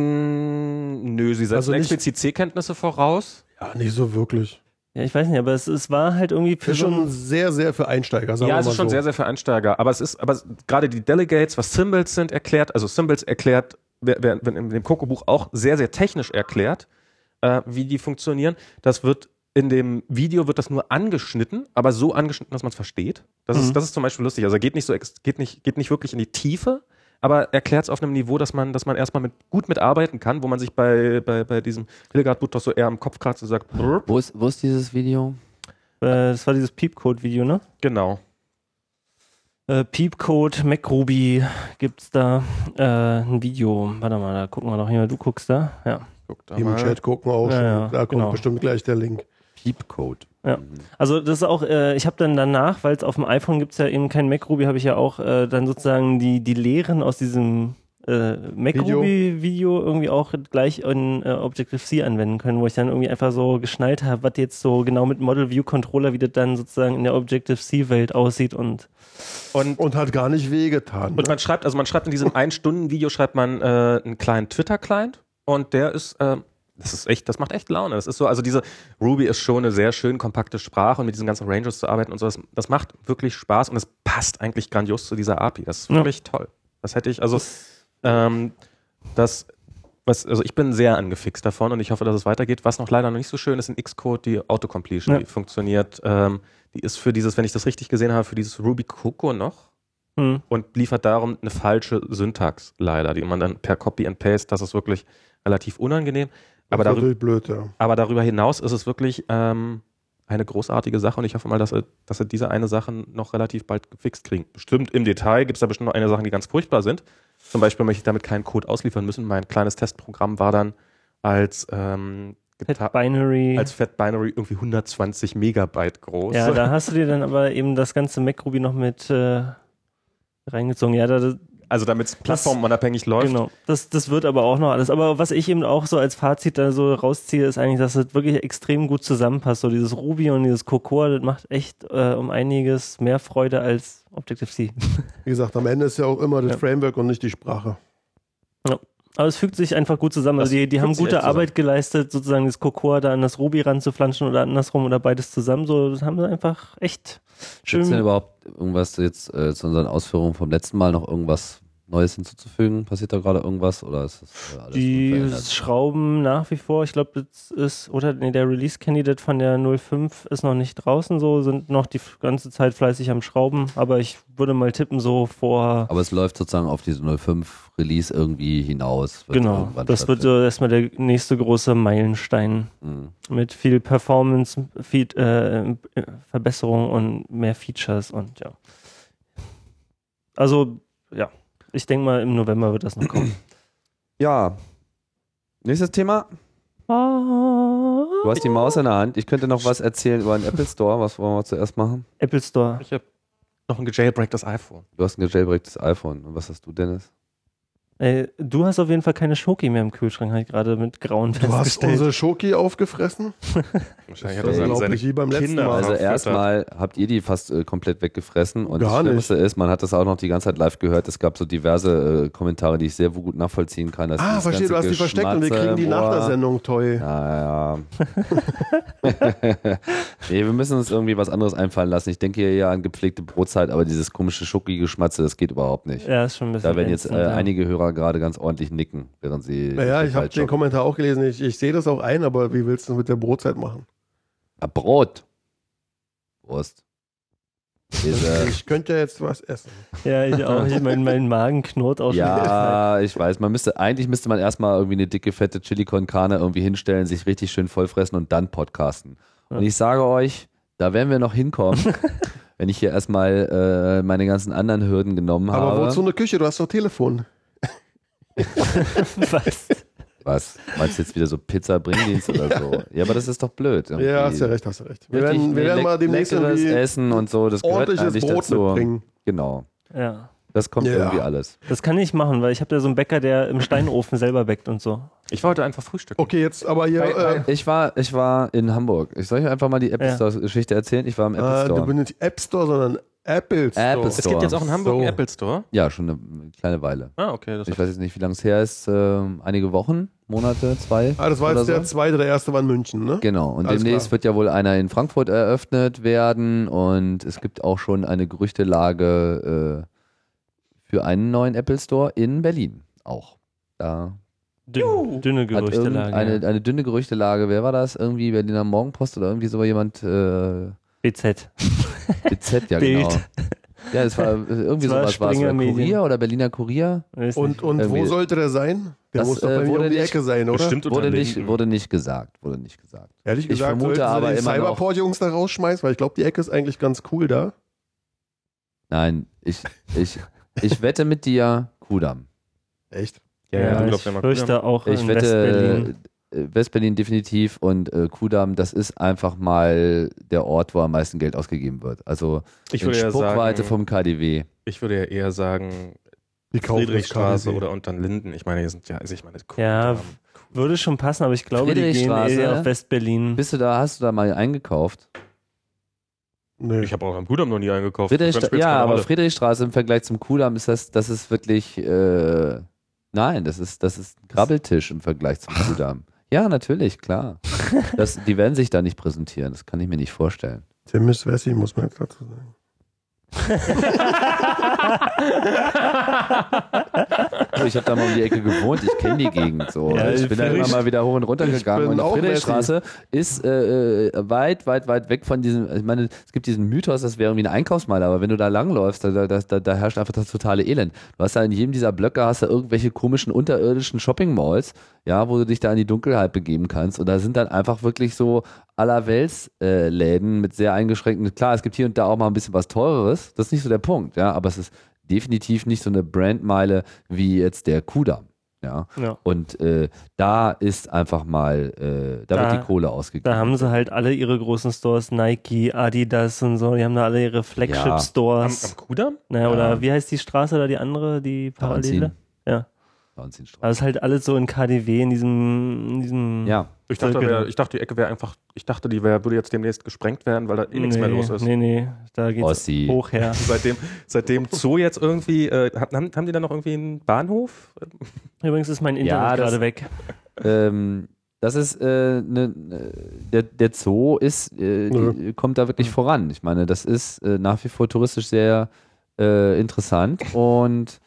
Nö, sie setzen Also nicht- explizit C-Kenntnisse voraus. Ja, nicht so wirklich. ja, ich weiß nicht, aber es war halt irgendwie für Ist schon sehr, sehr für Einsteiger, sagen Ja, wir es mal ist schon so. sehr, sehr für Einsteiger. Aber gerade die Delegates, was Symbols sind, erklärt, also Symbols erklärt, werden in dem Coco-Buch auch sehr, sehr technisch erklärt, wie die funktionieren. In dem Video wird das nur angeschnitten, aber so angeschnitten, dass man es versteht. Das ist zum Beispiel lustig. Also er geht nicht wirklich in die Tiefe, aber erklärt es auf einem Niveau, dass man erstmal gut mitarbeiten kann, wo man sich bei diesem Hildegard-Buch doch so eher am Kopf kratzt und sagt, Wo ist dieses Video? das war dieses Peepcode-Video, ne? genau. Peepcode, MacRuby gibt's da ein Video. Warte mal, da gucken wir doch hier. Du guckst da? Ja. Guck da Im mal. Chat gucken wir auch schon. Ja, Da kommt genau. bestimmt gleich der Link. Peepcode. Ja. Also das ist auch, ich habe dann danach, weil es auf dem iPhone gibt es ja eben kein MacRuby, habe ich ja auch dann sozusagen die Lehren aus diesem MacRuby-Video irgendwie auch gleich in Objective-C anwenden können, wo ich dann irgendwie einfach so geschnallt habe, was jetzt so genau mit Model-View-Controller, wie das dann sozusagen in der Objective-C-Welt aussieht und hat gar nicht wehgetan. Und man schreibt in diesem 1-Stunden-Video schreibt man einen kleinen Twitter-Client und der ist, das macht echt Laune. Das ist so, also diese Ruby ist schon eine sehr schön kompakte Sprache und mit diesen ganzen Ranges zu arbeiten und so, das macht wirklich Spaß und es passt eigentlich grandios zu dieser API. Das ist wirklich toll. Das hätte ich, also ich bin sehr angefixt davon und ich hoffe, dass es weitergeht. Was noch leider noch nicht so schön ist in Xcode, die Autocompletion, die funktioniert, die ist für dieses, wenn ich das richtig gesehen habe, für dieses Ruby Coco noch und liefert darum eine falsche Syntax leider, die man dann per Copy and Paste, das ist wirklich relativ unangenehm. Aber darüber hinaus ist es wirklich eine großartige Sache und ich hoffe mal, dass sie diese eine Sache noch relativ bald gefixt kriegen. Bestimmt im Detail gibt es da bestimmt noch eine Sache, die ganz furchtbar sind. Zum Beispiel möchte ich damit keinen Code ausliefern müssen. Mein kleines Testprogramm war dann als Fat Binary irgendwie 120 Megabyte groß. Ja, da hast du dir dann aber eben das ganze MacRuby noch mit reingezogen. Ja, also damit es plattformunabhängig läuft. Genau, das wird aber auch noch alles. Aber was ich eben auch so als Fazit da so rausziehe, ist eigentlich, dass es wirklich extrem gut zusammenpasst. So dieses Ruby und dieses Cocoa, das macht echt um einiges mehr Freude als Objective-C. Wie gesagt, am Ende ist ja auch immer das Framework und nicht die Sprache. Ja. Aber es fügt sich einfach gut zusammen. Also die haben gute Arbeit geleistet, sozusagen das Cocoa da an das Ruby ranzuflanschen oder andersrum oder beides zusammen. So, das haben sie einfach echt schön. Gibt es denn überhaupt irgendwas jetzt zu unseren Ausführungen vom letzten Mal noch irgendwas Neues hinzuzufügen? Passiert da gerade irgendwas oder ist das alles die unverändert? Schrauben nach wie vor, ich glaube, das ist, der Release-Candidate von der 05 ist noch nicht draußen, so sind noch die ganze Zeit fleißig am Schrauben, aber ich würde mal tippen, so vor. Aber es läuft sozusagen auf diese 05 Release irgendwie hinaus. Genau, das wird so erstmal der nächste große Meilenstein mit viel Performance, Verbesserung und mehr Features und ja. Also, ja. Ich denke mal, im November wird das noch kommen. Ja. Nächstes Thema. Du hast die Maus in der Hand. Ich könnte noch was erzählen über den Apple Store. Was wollen wir zuerst machen? Apple Store. Ich habe noch ein gejailbreaktes iPhone. Du hast ein gejailbreaktes iPhone. Und was hast du, Dennis? Du hast auf jeden Fall keine Schoki mehr im Kühlschrank, habe ich gerade mit Grauen festgestellt. Du hast unsere Schoki aufgefressen? Wahrscheinlich hat er seine wie beim letzten Mal. Also erstmal habt ihr die fast komplett weggefressen und Gar das Schlimmste ist, man hat das auch noch die ganze Zeit live gehört, es gab so diverse Kommentare, die ich sehr gut nachvollziehen kann. Verstehe, du hast die versteckt und wir kriegen die nach der Sendung, toll. Ja. Nee, wir müssen uns irgendwie was anderes einfallen lassen. Ich denke hier ja an gepflegte Brotzeit, aber dieses komische Schoki-Geschmatze, das geht überhaupt nicht. Ja, ist schon ein bisschen. Da werden jetzt einige Hörer gerade ganz ordentlich nicken, während sie. Naja, ich habe den Kommentar auch gelesen. Ich sehe das auch ein, aber wie willst du das mit der Brotzeit machen? Ja, Brot. Wurst. Ich könnte jetzt was essen. Ja, ich auch. Mein Magen knurrt auch schon. Ja, ich weiß. Eigentlich müsste man erstmal irgendwie eine dicke, fette Chili con Carne irgendwie hinstellen, sich richtig schön vollfressen und dann podcasten. Und ich sage euch, da werden wir noch hinkommen, wenn ich hier erstmal meine ganzen anderen Hürden genommen habe. Aber wozu eine Küche? Du hast doch Telefon. Was? Meinst du jetzt wieder so Pizza-Bringdienst oder so? Ja, aber das ist doch blöd. Irgendwie. Ja, hast du recht. Wir werden mal demnächst essen und so. Das gehört eigentlich Brot dazu. Mitbringen. Genau. Ja. Das kommt irgendwie alles. Das kann ich machen, weil ich habe ja so einen Bäcker, der im Steinofen selber bäckt und so. Ich wollte einfach frühstücken. Okay, jetzt aber hier. Ich war in Hamburg. Ich soll euch einfach mal die Apple Store-Geschichte erzählen. Ich war im Apple Store. Du bist nicht App Store, sondern Apple Store. Es gibt jetzt auch in Hamburg einen Apple Store? Ja, schon eine kleine Weile. Okay. Ich weiß jetzt nicht, wie lange es her ist. Einige Wochen, Monate, 2. Das war jetzt der zweite, der erste war in München, ne? Genau. Und demnächst wird ja wohl einer in Frankfurt eröffnet werden. Und es gibt auch schon eine Gerüchtelage für einen neuen Apple Store in Berlin. Auch. Da dünne Gerüchtelage. Eine dünne Gerüchtelage. Wer war das? Irgendwie Berliner Morgenpost oder irgendwie so jemand? BZ. BZ, ja genau. Ja, es war irgendwie sowas. War es Kurier oder Berliner Kurier? Und wo sollte der sein? Der muss doch bei mir um die Ecke sein, oder? Bestimmt wurde nicht gesagt. Ehrlich gesagt, ich vermute aber die immer noch. Cyberport-Jungs da rausschmeißen, weil ich glaube, die Ecke ist eigentlich ganz cool da. Nein, ich wette mit dir, Kudamm. Echt? Ja, ich fürchte auch in Westberlin. Westberlin definitiv und Kudamm, das ist einfach mal der Ort, wo am meisten Geld ausgegeben wird. Also ich in würde Spuckweite sagen, vom KDW. Ich würde ja eher sagen, Die kaufen Friedrichstraße das KDW. oder unter den Linden. Ich meine, hier sind ja, also ich meine, Ja, würde schon passen, aber ich glaube, die gehen Friedrichstraße. eher auf West-Berlin. Hast du da mal eingekauft? Nee. ich habe auch am Kudamm noch nie eingekauft. Das spielt Ja, keine aber Rolle. Friedrichstraße im Vergleich zum Kudamm ist das ist wirklich, nein, das ist ein Krabbeltisch im Vergleich zum Kudamm. Ja, natürlich, klar. Die werden sich da nicht präsentieren, das kann ich mir nicht vorstellen. Tim ist Wessi, muss man jetzt dazu sagen. Ich habe da mal um die Ecke gewohnt, ich kenne die Gegend so. Ja, Ich bin da immer mal wieder hoch und runter gegangen bin und die auch Friedrichstraße ist weit weg von diesem, ich meine, es gibt diesen Mythos, das wäre irgendwie eine Einkaufsmeile, aber wenn du da langläufst, da herrscht einfach das totale Elend. Du hast da in jedem dieser Blöcke hast da irgendwelche komischen unterirdischen Shopping-Malls, ja, wo du dich da in die Dunkelheit begeben kannst und da sind dann einfach wirklich so allerwelts Läden mit sehr eingeschränkten, klar, es gibt hier und da auch mal ein bisschen was Teureres, das ist nicht so der Punkt, ja, aber es ist definitiv nicht so eine Brandmeile wie jetzt der Kudamm. Ja. Ja. Und da ist einfach mal, da wird die Kohle ausgegeben. Da haben sie halt alle ihre großen Stores, Nike, Adidas und so, die haben da alle ihre Flagship-Stores. Am Kudamm? Naja, Ja. oder wie heißt die Straße da, die andere, die Parallele? Ja. Also es ist halt alles so in KDW, in diesem Ja. Ich dachte, die Ecke wäre einfach, die würde jetzt demnächst gesprengt werden, weil da nichts mehr los ist. Nee, da geht's Ossi. hoch her. Seitdem Zoo jetzt irgendwie, haben die da noch irgendwie einen Bahnhof? Übrigens ist mein Internet Ja, gerade weg. Das ist der Zoo ist kommt da wirklich voran. Ich meine, das ist nach wie vor touristisch sehr interessant und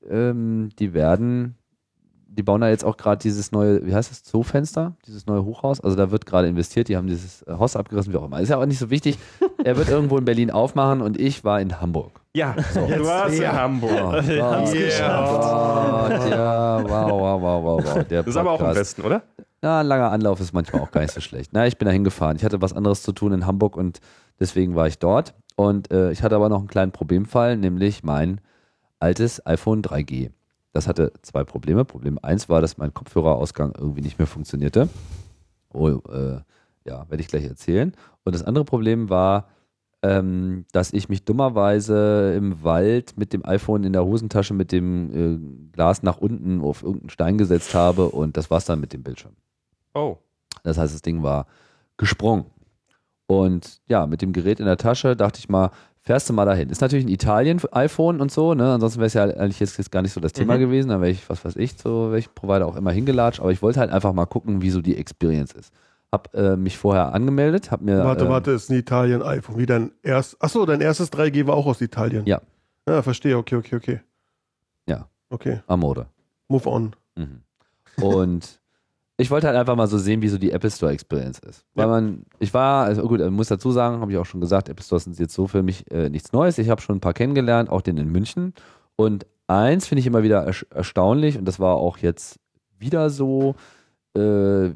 die bauen da jetzt auch gerade dieses neue, wie heißt das, Zoofenster, dieses neue Hochhaus. Also da wird gerade investiert, die haben dieses Haus abgerissen, wie auch immer. Ist ja auch nicht so wichtig. Er wird irgendwo in Berlin aufmachen und ich war in Hamburg. Ja, du warst in Hamburg. Wir haben's geschafft. Ja, wow. Der Das ist aber auch im Podcast. Westen, oder? Na, ein langer Anlauf ist manchmal auch gar nicht so schlecht. Na, ich bin da hingefahren. Ich hatte was anderes zu tun in Hamburg und deswegen war ich dort. Und ich hatte aber noch einen kleinen Problemfall, nämlich mein altes iPhone 3G. Das hatte zwei Probleme. Problem 1 war, dass mein Kopfhörerausgang irgendwie nicht mehr funktionierte. Werde ich gleich erzählen. Und das andere Problem war, dass ich mich dummerweise im Wald mit dem iPhone in der Hosentasche mit dem Glas nach unten auf irgendeinen Stein gesetzt habe und das war's dann mit dem Bildschirm. Oh. Das heißt, das Ding war gesprungen. Und ja, mit dem Gerät in der Tasche dachte ich mal, fährst du mal dahin. Ist natürlich ein Italien-iPhone und so, ne? Ansonsten wäre es ja eigentlich jetzt gar nicht so das Thema gewesen. Da wäre ich, was weiß ich, zu welchem Provider auch immer hingelatscht. Aber ich wollte halt einfach mal gucken, wie so die Experience ist. Hab mich vorher angemeldet, hab mir. Warte, ist ein Italien-iPhone. Wie dein Achso, dein erstes 3G war auch aus Italien. Ja. Ja, verstehe, okay. Ja. Okay, Amore. move on. Mhm. Und ich wollte halt einfach mal so sehen, wie so die Apple Store Experience ist. Weil ich muss dazu sagen, habe ich auch schon gesagt, Apple Stores sind jetzt so für mich nichts Neues. Ich habe schon ein paar kennengelernt, auch den in München. Und eins finde ich immer wieder erstaunlich, und das war auch jetzt wieder so, du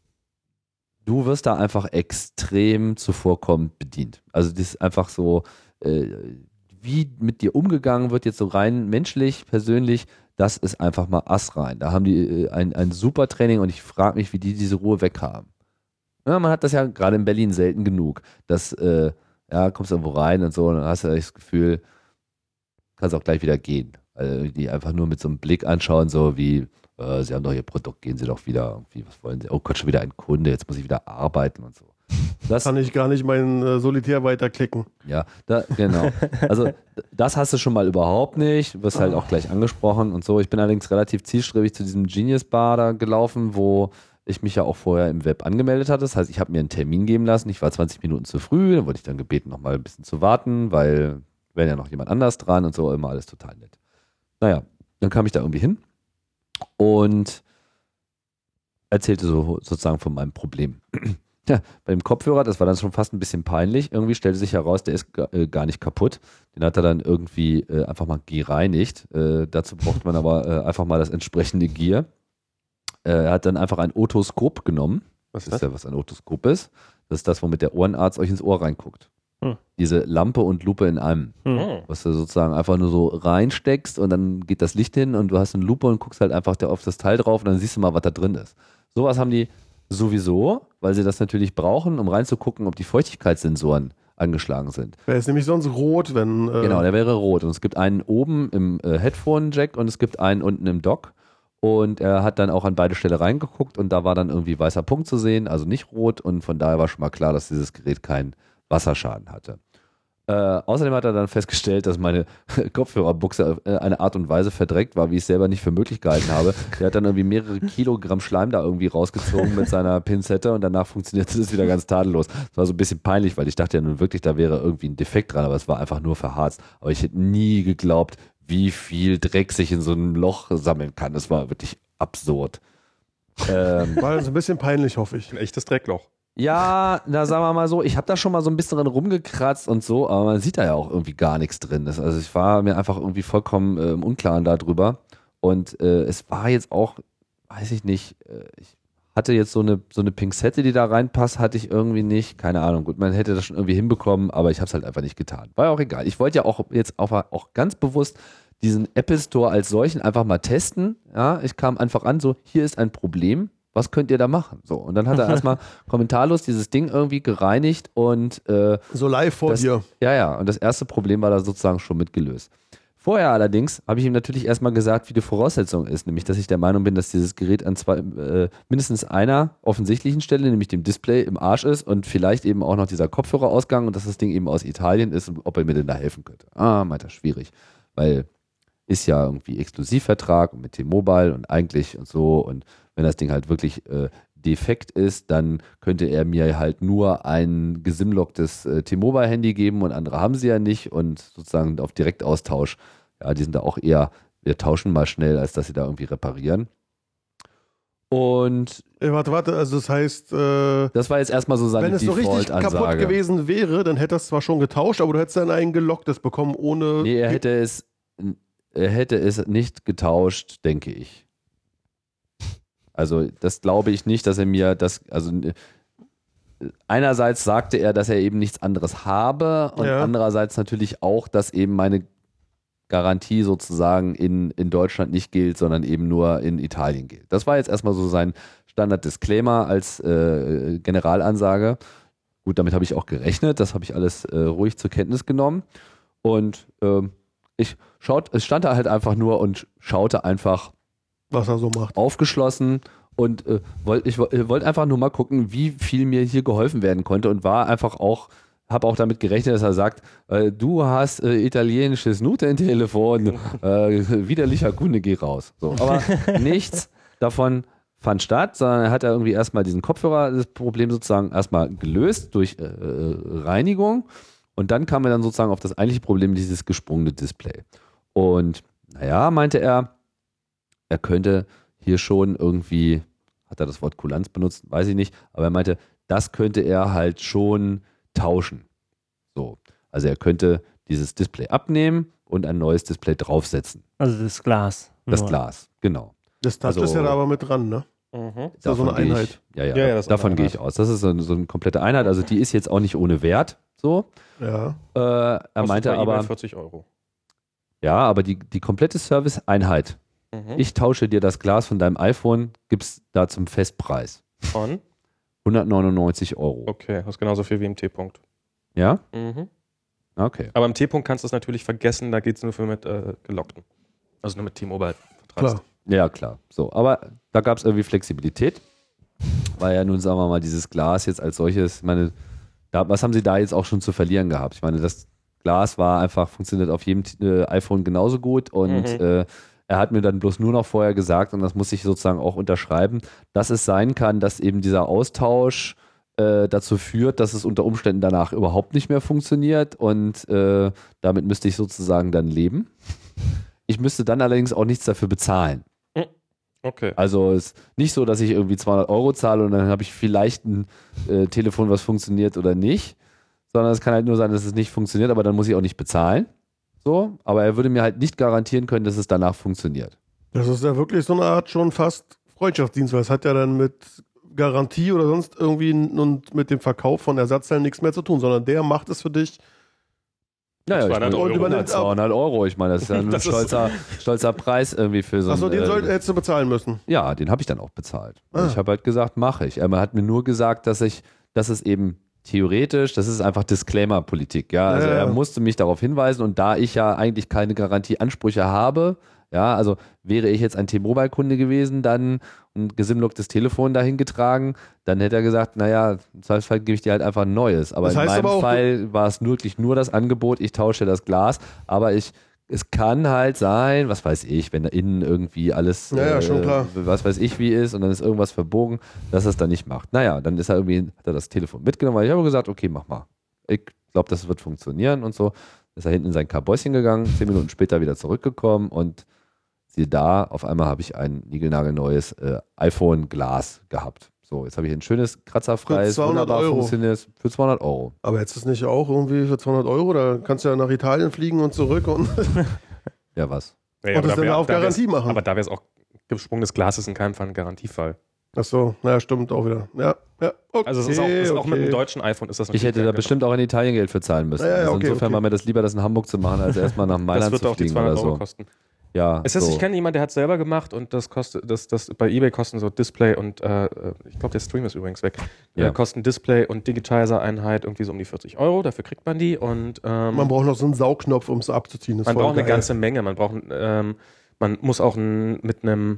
wirst da einfach extrem zuvorkommend bedient. Also das ist einfach so, wie mit dir umgegangen wird, jetzt so rein menschlich, persönlich, das ist einfach mal astrein. Da haben die ein super Training und ich frage mich, wie die diese Ruhe weghaben. Ja, man hat das ja gerade in Berlin selten genug, dass, kommst irgendwo rein und so und dann hast du das Gefühl, kannst auch gleich wieder gehen. Also die einfach nur mit so einem Blick anschauen, so wie, Sie haben doch Ihr Produkt, gehen Sie doch wieder, irgendwie, was wollen Sie? Oh Gott, schon wieder ein Kunde, jetzt muss ich wieder arbeiten und so. Das Kann ich gar nicht meinen Solitär weiterklicken. Ja, genau. Also das hast du schon mal überhaupt nicht. Du wirst halt auch gleich angesprochen und so. Ich bin allerdings relativ zielstrebig zu diesem Genius Bar da gelaufen, wo ich mich ja auch vorher im Web angemeldet hatte. Das heißt, ich habe mir einen Termin geben lassen. Ich war 20 Minuten zu früh. Dann wurde ich dann gebeten, noch mal ein bisschen zu warten, weil wäre ja noch jemand anders dran und so. Immer alles total nett. Naja, dann kam ich da irgendwie hin und erzählte sozusagen von meinem Problem. Ja, beim Kopfhörer, das war dann schon fast ein bisschen peinlich. Irgendwie stellte sich heraus, der ist gar nicht kaputt. Den hat er dann irgendwie einfach mal gereinigt. Dazu braucht man aber einfach mal das entsprechende Gear. Er hat dann einfach ein Otoskop genommen. Was Wisst ihr, was ein Otoskop ist? Das ist das, womit der Ohrenarzt euch ins Ohr reinguckt. Diese Lampe und Lupe in einem. Was du sozusagen einfach nur so reinsteckst und dann geht das Licht hin und du hast eine Lupe und guckst halt einfach auf das Teil drauf und dann siehst du mal, was da drin ist. Sowas haben die sowieso, weil sie das natürlich brauchen, um reinzugucken, ob die Feuchtigkeitssensoren angeschlagen sind. Der ist nämlich sonst rot, wenn... Genau, der wäre rot. Und es gibt einen oben im Headphone-Jack und es gibt einen unten im Dock. Und er hat dann auch an beide Stellen reingeguckt und da war dann irgendwie weißer Punkt zu sehen, also nicht rot. Und von daher war schon mal klar, dass dieses Gerät keinen Wasserschaden hatte. Außerdem hat er dann festgestellt, dass meine Kopfhörerbuchse auf eine Art und Weise verdreckt war, wie ich es selber nicht für möglich gehalten habe. Der hat dann irgendwie mehrere Kilogramm Schleim da irgendwie rausgezogen mit seiner Pinzette und danach funktionierte das wieder ganz tadellos. Das war so ein bisschen peinlich, weil ich dachte ja nun wirklich, da wäre irgendwie ein Defekt dran, aber es war einfach nur verharzt. Aber ich hätte nie geglaubt, wie viel Dreck sich in so einem Loch sammeln kann. Das war wirklich absurd. War so ein bisschen peinlich, hoffe ich. Ein echtes Dreckloch. Ja, da sagen wir mal so, ich habe da schon mal so ein bisschen dran rumgekratzt und so, aber man sieht da ja auch irgendwie gar nichts drin. Also ich war mir einfach irgendwie vollkommen im Unklaren darüber und es war jetzt auch, weiß ich nicht, ich hatte jetzt so eine Pinzette, die da reinpasst, hatte ich irgendwie nicht, keine Ahnung. Gut, man hätte das schon irgendwie hinbekommen, aber ich habe es halt einfach nicht getan. War ja auch egal. Ich wollte ja auch jetzt auch ganz bewusst diesen Apple Store als solchen einfach mal testen. Ja, ich kam einfach an, so, hier ist ein Problem. Was könnt ihr da machen? So, und dann hat er erstmal kommentarlos dieses Ding irgendwie gereinigt und so live vor dir. Ja, und das erste Problem war da sozusagen schon mitgelöst. Vorher allerdings habe ich ihm natürlich erstmal gesagt, wie die Voraussetzung ist, nämlich, dass ich der Meinung bin, dass dieses Gerät an mindestens einer offensichtlichen Stelle, nämlich dem Display im Arsch ist und vielleicht eben auch noch dieser Kopfhörerausgang und dass das Ding eben aus Italien ist und ob er mir denn da helfen könnte. Meint er, schwierig, weil ist ja irgendwie Exklusivvertrag und mit T-Mobile und eigentlich und so und wenn das Ding halt wirklich defekt ist, dann könnte er mir halt nur ein gesimlocktes T-Mobile-Handy geben und andere haben sie ja nicht und sozusagen auf Direktaustausch, ja, die sind da auch eher, wir tauschen mal schnell, als dass sie da irgendwie reparieren. Und warte, also das heißt, das war jetzt erstmal so seine wenn es so richtig Default-Ansage. kaputt gewesen wäre, dann hätte er es zwar schon getauscht, aber du hättest dann ein gelocktes bekommen ohne... Nee, er hätte es nicht getauscht, denke ich. Also das glaube ich nicht, dass er mir das, also einerseits sagte er, dass er eben nichts anderes habe und andererseits natürlich auch, dass eben meine Garantie sozusagen in Deutschland nicht gilt, sondern eben nur in Italien gilt. Das war jetzt erstmal so sein Standard-Disclaimer als Generalansage. Gut, damit habe ich auch gerechnet, das habe ich alles ruhig zur Kenntnis genommen und es stand da halt einfach nur und schaute einfach, was er so macht. Aufgeschlossen und wollte einfach nur mal gucken, wie viel mir hier geholfen werden konnte und war einfach auch, habe auch damit gerechnet, dass er sagt, du hast italienisches Nutentelefon, widerlicher Kunde, geh raus. So, aber nichts davon fand statt, sondern er hat ja irgendwie erstmal diesen Kopfhörer, das Problem sozusagen erstmal gelöst durch Reinigung und dann kam er dann sozusagen auf das eigentliche Problem, dieses gesprungene Display. Und naja, meinte er könnte hier schon irgendwie, hat er das Wort Kulanz benutzt, weiß ich nicht, aber er meinte, das könnte er halt schon tauschen. So, also er könnte dieses Display abnehmen und ein neues Display draufsetzen. Also das Glas. Das Glas, genau. Das Touch ist ja da aber mit dran, ne? Ist ja so eine Einheit. Davon gehe ich aus. Das ist so eine komplette Einheit, also die ist jetzt auch nicht ohne Wert, so. Ja. Er meinte aber 40 €. Ja, aber die komplette Service-Einheit, ich tausche dir das Glas von deinem iPhone, gibt's da zum Festpreis. Von? 199 €. Okay, das ist genauso viel wie im T-Punkt. Ja? Mhm. Okay. Aber im T-Punkt kannst du es natürlich vergessen, da geht es nur für mit gelockten. Also nur mit T-Mobile. Klar. Ja, klar. So, aber da gab es irgendwie Flexibilität. Weil ja nun, sagen wir mal, dieses Glas jetzt als solches, ich meine, was haben sie da jetzt auch schon zu verlieren gehabt? Ich meine, das Glas war einfach, funktioniert auf jedem iPhone genauso gut und er hat mir dann bloß nur noch vorher gesagt, und das muss ich sozusagen auch unterschreiben, dass es sein kann, dass eben dieser Austausch dazu führt, dass es unter Umständen danach überhaupt nicht mehr funktioniert und damit müsste ich sozusagen dann leben. Ich müsste dann allerdings auch nichts dafür bezahlen. Okay. Also es ist nicht so, dass ich irgendwie 200 € zahle und dann habe ich vielleicht ein Telefon, was funktioniert oder nicht, sondern es kann halt nur sein, dass es nicht funktioniert, aber dann muss ich auch nicht bezahlen. So, aber er würde mir halt nicht garantieren können, dass es danach funktioniert. Das ist ja wirklich so eine Art schon fast Freundschaftsdienst, weil es hat ja dann mit Garantie oder sonst irgendwie und mit dem Verkauf von Ersatzteilen nichts mehr zu tun, sondern der macht es für dich. Naja, 200 200 €. Ich meine, das ist ja ein stolzer Preis irgendwie für so Achso, den hättest du bezahlen müssen. Ja, den habe ich dann auch bezahlt. Ich habe halt gesagt, mache ich. Er hat mir nur gesagt, dass es eben theoretisch, das ist einfach Disclaimer-Politik, ja. Also er musste mich darauf hinweisen und da ich ja eigentlich keine Garantieansprüche habe, ja, also wäre ich jetzt ein T-Mobile-Kunde gewesen, dann ein gesimlocktes Telefon dahin getragen, dann hätte er gesagt, naja, im Zweifelsfall gebe ich dir halt einfach ein neues. Aber Das in heißt meinem aber auch, Fall war es wirklich nur das Angebot, ich tausche das Glas, aber es kann halt sein, was weiß ich, wenn da innen irgendwie alles, schon klar. was weiß ich wie ist und dann ist irgendwas verbogen, dass er es dann nicht macht. Naja, dann ist er irgendwie, hat er das Telefon mitgenommen, weil ich habe gesagt, okay, mach mal. Ich glaube, das wird funktionieren und so. Ist er hinten in sein Kabäuschen gegangen, 10 Minuten später wieder zurückgekommen und siehe da, auf einmal habe ich ein niegelnagelneues iPhone-Glas gehabt. So, jetzt habe ich ein schönes, kratzerfreies, Für 200 wunderbar Euro. funktionierendes für 200 Euro. Aber jetzt ist nicht auch irgendwie für 200 Euro, da kannst du ja nach Italien fliegen und zurück und Ja, was? Ja, Und das dann auf Garantie machen. Aber da wäre es auch, gesprungenes Glas ist in keinem Fall ein Garantiefall. Achso, naja, stimmt auch wieder. Ja, okay. Also es ist auch mit einem deutschen iPhone ist das Ich hätte da bestimmt auch in Italien Geld für zahlen müssen. Ja, Also okay, insofern war mir das lieber, das in Hamburg zu machen, als erstmal nach Das Mailand wird zu auch die fliegen 200 oder Euro so. kosten. Ja, Es ist, so. ich kenne jemanden, der hat es selber gemacht und das kostet, das bei eBay kosten so Display und ich glaube, der Stream ist übrigens weg. Ja. Kosten Display und Digitizer-Einheit irgendwie so um die 40 Euro, dafür kriegt man die und Man braucht noch so einen Saugknopf, um es abzuziehen. Das ist man voll braucht eine geil. ganze Menge. Man muss auch mit einem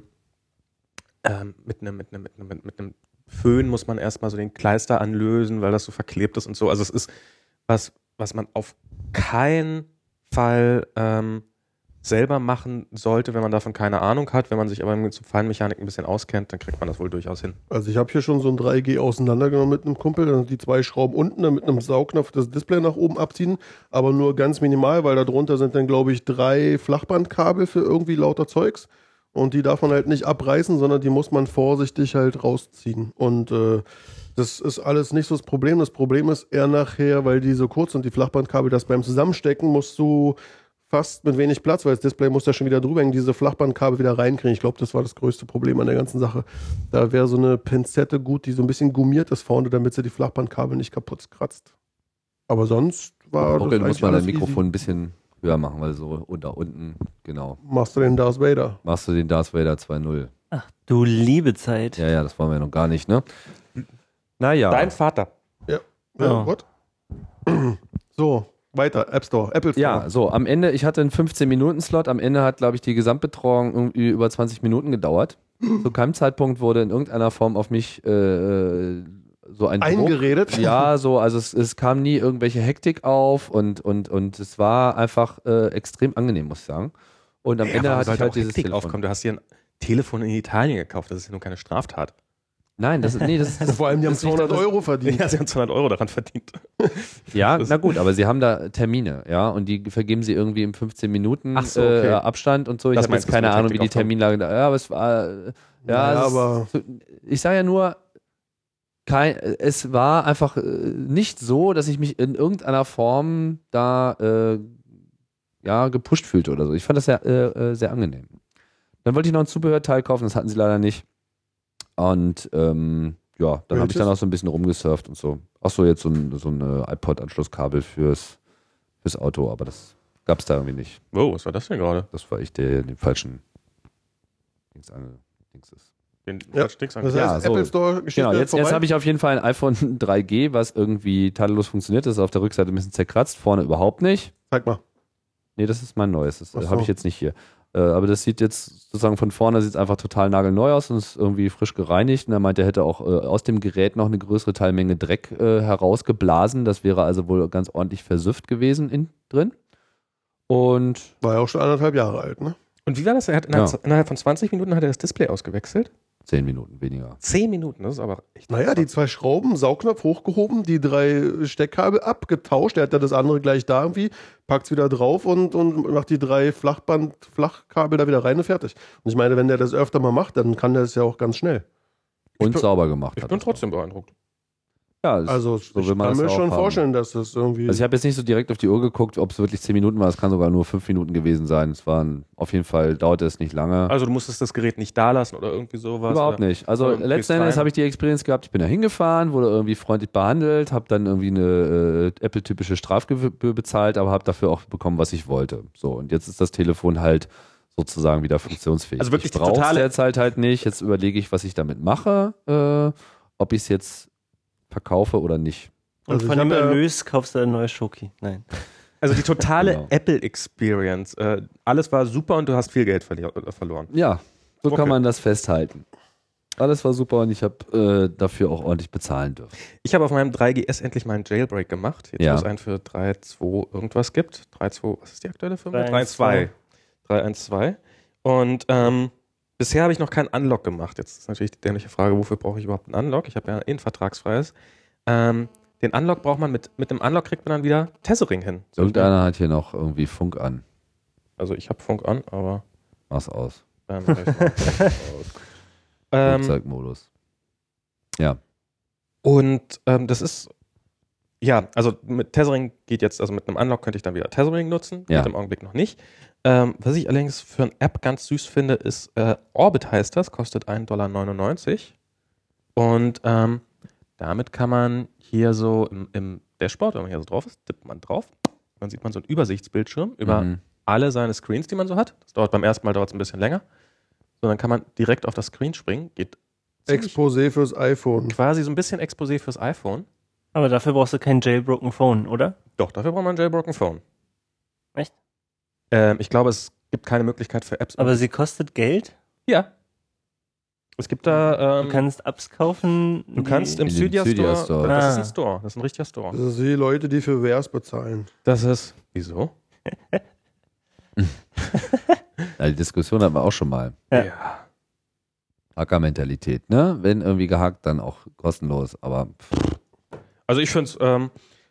Föhn muss man erstmal so den Kleister anlösen, weil das so verklebt ist und so. Also es ist was man auf keinen Fall selber machen sollte, wenn man davon keine Ahnung hat. Wenn man sich aber mit so Feinmechanik ein bisschen auskennt, dann kriegt man das wohl durchaus hin. Also ich habe hier schon so ein 3G auseinandergenommen mit einem Kumpel, dann die 2 Schrauben unten, dann mit einem Saugknopf das Display nach oben abziehen, aber nur ganz minimal, weil darunter sind dann, glaube ich, 3 Flachbandkabel für irgendwie lauter Zeugs und die darf man halt nicht abreißen, sondern die muss man vorsichtig halt rausziehen und das ist alles nicht so das Problem. Das Problem ist eher nachher, weil die so kurz sind, die Flachbandkabel, das beim Zusammenstecken musst du fast mit wenig Platz, weil das Display muss da schon wieder drüber hängen, diese Flachbandkabel wieder reinkriegen. Ich glaube, das war das größte Problem an der ganzen Sache. Da wäre so eine Pinzette gut, die so ein bisschen gummiert ist vorne, damit sie die Flachbandkabel nicht kaputt kratzt. Aber sonst war Ruckeln das muss man dein alles Mikrofon ein bisschen höher machen, weil so da unten, genau. easy. Machst du den Darth Vader? Machst du den Darth Vader 2.0. Ach, du liebe Zeit. Ja, das wollen wir noch gar nicht, ne? Naja. Dein Vater. Ja, Ja. what? So, weiter. App Store, Apple Store. Ja, so, am Ende, ich hatte einen 15-Minuten-Slot, am Ende hat, glaube ich, die Gesamtbetreuung irgendwie über 20 Minuten gedauert. Zu keinem Zeitpunkt wurde in irgendeiner Form auf mich so ein Druck. Eingeredet? Ja, so, also es kam nie irgendwelche Hektik auf und es war einfach extrem angenehm, muss ich sagen. Und am Ende hatte ich halt dieses Telefon. aufkommen. Du hast hier ein Telefon in Italien gekauft, das ist ja nun keine Straftat. Nein, das ist Vor allem, die haben das ist nicht 200 das- Euro verdient. Ja, sie haben 200 Euro daran verdient. Ja, Das- na gut, aber sie haben da Termine, ja, und die vergeben sie irgendwie im 15 Minuten Ach so, okay. Abstand und so. Ich Das habe meinst jetzt du, keine so Ahnung, wie die Hektik aufkommen. Terminlage da. Ja, aber es war Naja, es ist aber- so, ich sage ja nur, es war einfach nicht so, dass ich mich in irgendeiner Form da gepusht fühlte oder so. Ich fand das sehr angenehm. Dann wollte ich noch ein Zubehörteil kaufen, das hatten sie leider nicht. Und dann habe ich Welches? dann auch so ein bisschen rumgesurft und so. Ach so, jetzt so ein iPod-Anschlusskabel fürs Auto, aber das gab es da irgendwie nicht. Wow, was war das denn gerade? Das war ich den falschen Dings ist. Den Ja, Sticks Das heißt, Ja, so. Apple Store Geschichte Genau, jetzt vorbei. habe ich auf jeden Fall ein iPhone 3G, was irgendwie tadellos funktioniert. Das ist auf der Rückseite ein bisschen zerkratzt, vorne überhaupt nicht. Zeig mal. Nee, das ist mein neues. Das Ach so. habe ich jetzt nicht hier. Aber das sieht jetzt sozusagen von vorne sieht einfach total nagelneu aus und ist irgendwie frisch gereinigt. Und er meint, er hätte auch aus dem Gerät noch eine größere Teilmenge Dreck herausgeblasen. Das wäre also wohl ganz ordentlich versüfft gewesen drin. Und War ja auch schon 1,5 Jahre alt, ne? Und wie war das? Er hat innerhalb von 20 Minuten hat er das Display ausgewechselt. 10 Minuten weniger. 10 Minuten, das ist aber echt. Naja, die 2 Schrauben, Saugnapf hochgehoben, die 3 Steckkabel abgetauscht. Er hat ja das andere gleich da irgendwie, packt es wieder drauf und macht die 3 Flachkabel da wieder rein und fertig. Und ich meine, wenn der das öfter mal macht, dann kann der das ja auch ganz schnell. Und bin- sauber gemacht. Ich hat bin das trotzdem beeindruckt. Ja, Also so will ich man kann das mir ja schon auch vorstellen, dass das irgendwie... Also ich habe jetzt nicht so direkt auf die Uhr geguckt, ob es wirklich 10 Minuten war. Es kann sogar nur 5 Minuten gewesen sein. Es waren auf jeden Fall, dauerte es nicht lange. Also du musstest das Gerät nicht da lassen oder irgendwie sowas? Überhaupt oder? nicht. Also Oder letzten gehst Endes rein? habe ich die Experience gehabt, ich bin da hingefahren, wurde irgendwie freundlich behandelt, habe dann irgendwie eine Apple-typische Strafgebühr bezahlt, aber habe dafür auch bekommen, was ich wollte. So, und jetzt ist das Telefon halt sozusagen wieder funktionsfähig. Also wirklich ich die brauche es totale- derzeit halt nicht. Jetzt überlege ich, was ich damit mache, ob ich es jetzt verkaufe oder nicht. Und Also von ich dem hab ja- Erlös kaufst du ein neues Schoki. Nein. Also die totale Genau. Apple-Experience. Alles war super und du hast viel Geld verloren. Ja, so Okay. kann man das festhalten. Alles war super und ich habe dafür auch ordentlich bezahlen dürfen. Ich habe auf meinem 3GS endlich mal einen Jailbreak gemacht. Jetzt, Ja. wo es einen für 3.2 irgendwas gibt. 3.2, was ist die aktuelle Firma? 3.1.2. 3.1.2. Und bisher habe ich noch keinen Unlock gemacht. Jetzt ist natürlich die dämliche Frage, wofür brauche ich überhaupt einen Unlock? Ich habe ja ein vertragsfreies. Den Unlock braucht man mit dem Unlock kriegt man dann wieder Tethering hin. Irgendeiner hat hier noch irgendwie Funk an. Also ich habe Funk an, aber Mach's aus. mach ich mal aus. Flugzeugmodus. Ja. Und das ist, ja, also mit Tethering geht jetzt, also mit einem Unlock könnte ich dann wieder Tethering nutzen, Ja. geht im Augenblick noch nicht. Was ich allerdings für eine App ganz süß finde, ist Orbit heißt das, kostet $1,99 und damit kann man hier so im Dashboard, wenn man hier so drauf ist, tippt man drauf, dann sieht man so einen Übersichtsbildschirm über Mhm. alle seine Screens, die man so hat. Das dauert beim ersten Mal dauert es ein bisschen länger. So, dann kann man direkt auf das Screen springen, geht ziemlich Exposé fürs iPhone. quasi so ein bisschen Exposé fürs iPhone. Aber dafür brauchst du kein Jailbroken Phone, oder? Doch, dafür braucht man ein Jailbroken Phone. Echt? Ich glaube, es gibt keine Möglichkeit für Apps. Aber sie kostet Geld? ja. Es gibt da. Du kannst Apps kaufen. du kannst im In dem Cydia Cydia Store. Store. Das ist Ah. ein Store. Das ist ein richtiger Store. Das ist die Leute, die für Wares bezahlen. Das ist. Wieso? Ja, die Diskussion hatten wir auch schon mal. Ja. Hacker-Mentalität, ne? Wenn irgendwie gehackt, dann auch kostenlos. Aber Also ich finde es.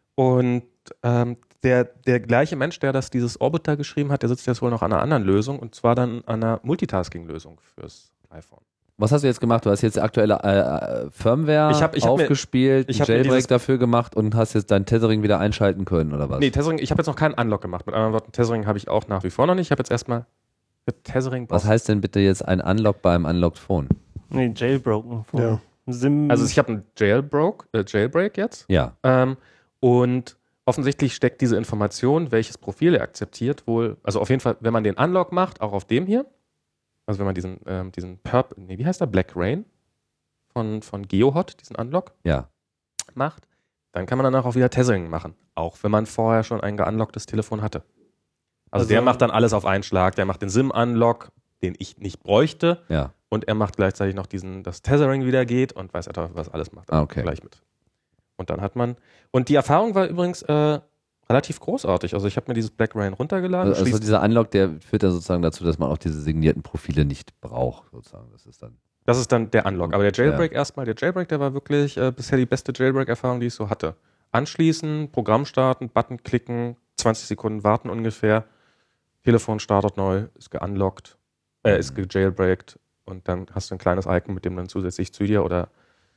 Der gleiche Mensch, der dieses Orbiter geschrieben hat, der sitzt jetzt wohl noch an einer anderen Lösung und zwar dann an einer Multitasking-Lösung fürs iPhone. was hast du jetzt gemacht? Du hast jetzt aktuelle Firmware Ich hab mir- aufgespielt, ich einen hab mir Jailbreak dieses- dafür gemacht und hast jetzt dein Tethering wieder einschalten können, oder was? Nee, Tethering, ich habe jetzt noch keinen Unlock gemacht. Mit anderen Worten, Tethering habe ich auch nach wie vor noch nicht. Ich habe jetzt erstmal für Tethering. Was heißt denn bitte jetzt ein Unlock beim Unlocked Phone? Nee, Jailbroken Phone. Ja. Sim. Also ich habe einen Jailbreak jetzt. Ja. Und offensichtlich steckt diese Information, welches Profil er akzeptiert, wohl, also auf jeden Fall, wenn man den Unlock macht, auch auf dem hier, also wenn man diesen wie heißt der? Black Rain von GeoHot, diesen Unlock Ja. macht, dann kann man danach auch wieder Tethering machen, auch wenn man vorher schon ein geunlocktes Telefon hatte. Also der macht dann alles auf einen Schlag, der macht den SIM-Unlock, den ich nicht bräuchte, Ja. und er macht gleichzeitig noch das Tethering wieder geht und weiß etwa, was alles macht. Ah, okay. Gleich mit. Und dann hat man, und die Erfahrung war übrigens relativ großartig. Also ich habe mir dieses Black Rain runtergeladen. Also dieser Unlock, der führt dann sozusagen dazu, dass man auch diese signierten Profile nicht braucht, sozusagen. Das ist dann der Unlock. Aber der Jailbreak der war wirklich bisher die beste Jailbreak-Erfahrung, die ich so hatte. Anschließen, Programm starten, Button klicken, 20 Sekunden warten ungefähr, Telefon startet neu, ist geunlockt, ist gejailbreakt und dann hast du ein kleines Icon, mit dem dann zusätzlich Cydia oder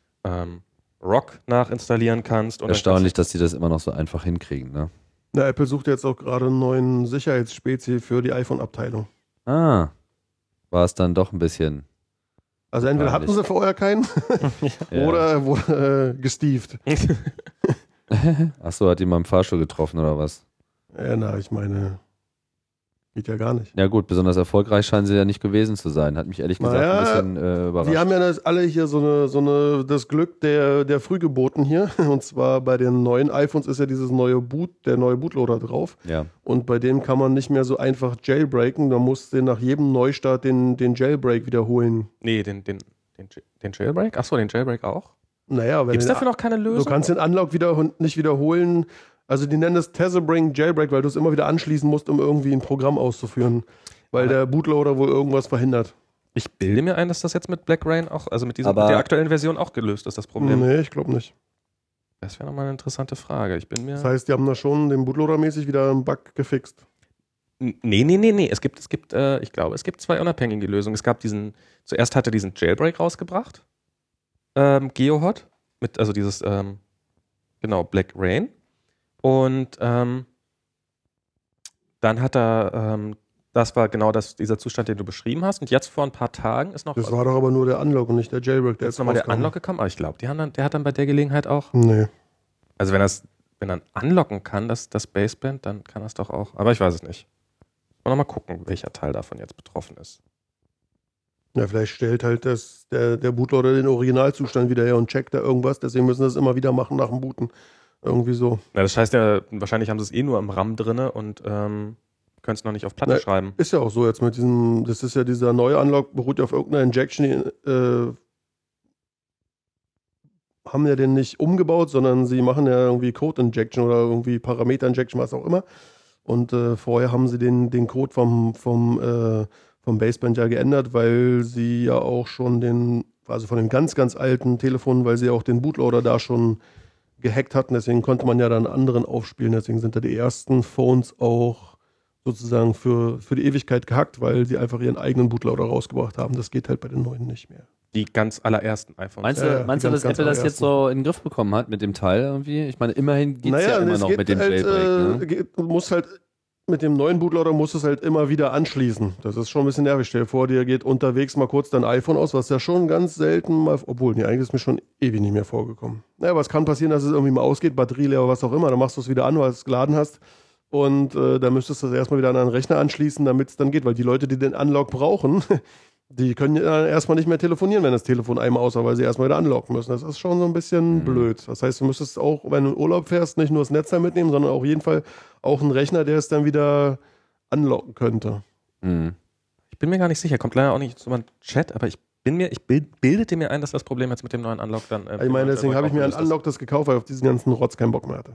Rock nachinstallieren kannst. Und Erstaunlich, dass die das immer noch so einfach hinkriegen, ne? Na, Apple sucht jetzt auch gerade einen neuen Sicherheitsspezi für die iPhone-Abteilung. Ah. War es dann doch ein bisschen. Also entweder hatten sie vorher keinen Ja. oder wurde gestieft. Achso, hat ihn mal im Fahrstuhl getroffen oder was? Na, ich meine, geht ja gar nicht. Ja gut, besonders erfolgreich scheinen sie ja nicht gewesen zu sein. Hat mich ehrlich gesagt Naja, ein bisschen überrascht. Die haben ja alle hier das Glück der Frühgeburten hier. Und zwar bei den neuen iPhones ist ja der neue Bootloader drauf. Ja. Und bei dem kann man nicht mehr so einfach jailbreaken. Da muss den nach jedem Neustart den Jailbreak wiederholen. Nee, den Jailbreak? Achso, den Jailbreak auch? Naja, wenn Gibt es den- dafür noch keine Lösung? Du kannst den Unlock nicht wiederholen. Also die nennen es Tethering Jailbreak, weil du es immer wieder anschließen musst, um irgendwie ein Programm auszuführen. Weil der Bootloader wohl irgendwas verhindert. Ich bilde mir ein, dass das jetzt mit Black Rain auch, also mit Aber- der aktuellen Version auch gelöst ist, das Problem. Nee, ich glaube nicht. Das wäre nochmal eine interessante Frage. Ich bin mir. Das heißt, die haben da schon den Bootloader-mäßig wieder einen Bug gefixt. Nee. Es gibt, ich glaube, es gibt zwei unabhängige Lösungen. Es gab zuerst hat er diesen Jailbreak rausgebracht, GeoHot, also dieses, Black Rain. Und dann hat er, das war genau dieser Zustand, den du beschrieben hast. Und jetzt vor ein paar Tagen ist noch Das war doch aber nur der Unlock und nicht der Jailbreak, der jetzt nochmal der rauskam. Unlock gekommen. Aber ich glaube, der hat dann bei der Gelegenheit auch, Nee. also wenn er unlocken kann, das Baseband, dann kann er es doch auch. Aber ich weiß es nicht. Mal noch mal gucken, welcher Teil davon jetzt betroffen ist. Ja, vielleicht stellt halt der Bootloader den Originalzustand wieder her und checkt da irgendwas. Deswegen müssen sie das immer wieder machen nach dem Booten. Irgendwie so. Ja, das heißt ja, wahrscheinlich haben sie es eh nur im RAM drinne und können es noch nicht auf Platte schreiben. Ist ja auch so jetzt mit diesem, das ist ja dieser neue Unlock, beruht ja auf irgendeiner Injection, die haben ja den nicht umgebaut, sondern sie machen ja irgendwie Code-Injection oder irgendwie Parameter-Injection, was auch immer. Und vorher haben sie den Code vom Baseband ja geändert, weil sie ja auch schon also von den ganz, ganz alten Telefonen, weil sie ja auch den Bootloader da schon gehackt hatten. Deswegen konnte man ja dann anderen aufspielen. Deswegen sind da die ersten Phones auch sozusagen für die Ewigkeit gehackt, weil sie einfach ihren eigenen Bootloader rausgebracht haben. Das geht halt bei den neuen nicht mehr. Die ganz allerersten iPhones. Meinst du, dass Apple das jetzt so in den Griff bekommen hat mit dem Teil irgendwie? Ich meine, immerhin geht es ja immer noch mit dem Jailbreak. Ne? Du musst halt mit dem neuen Bootloader musst du es halt immer wieder anschließen. Das ist schon ein bisschen nervig. Stell dir vor, dir geht unterwegs mal kurz dein iPhone aus, was ja schon ganz selten mal, obwohl, nee, eigentlich ist mir schon ewig nicht mehr vorgekommen. Naja, aber es kann passieren, dass es irgendwie mal ausgeht, Batterie leer oder was auch immer, dann machst du es wieder an, weil du es geladen hast. Und dann müsstest du es erstmal wieder an einen Rechner anschließen, damit es dann geht, weil die Leute, die den Unlock brauchen, die können ja erstmal nicht mehr telefonieren, wenn das Telefon einmal aus war, weil sie erstmal wieder unlocken müssen. Das ist schon so ein bisschen blöd. Das heißt, du müsstest auch, wenn du in Urlaub fährst, nicht nur das Netzteil mitnehmen, sondern auf jeden Fall auch einen Rechner, der es dann wieder unlocken könnte. Ich bin mir gar nicht sicher, kommt leider auch nicht zu meinem Chat, aber ich bildete mir ein, dass das Problem jetzt mit dem neuen Unlock dann... ich meine, deswegen habe ich mir ein Unlock das gekauft, weil ich auf diesen ganzen Rotz keinen Bock mehr hatte.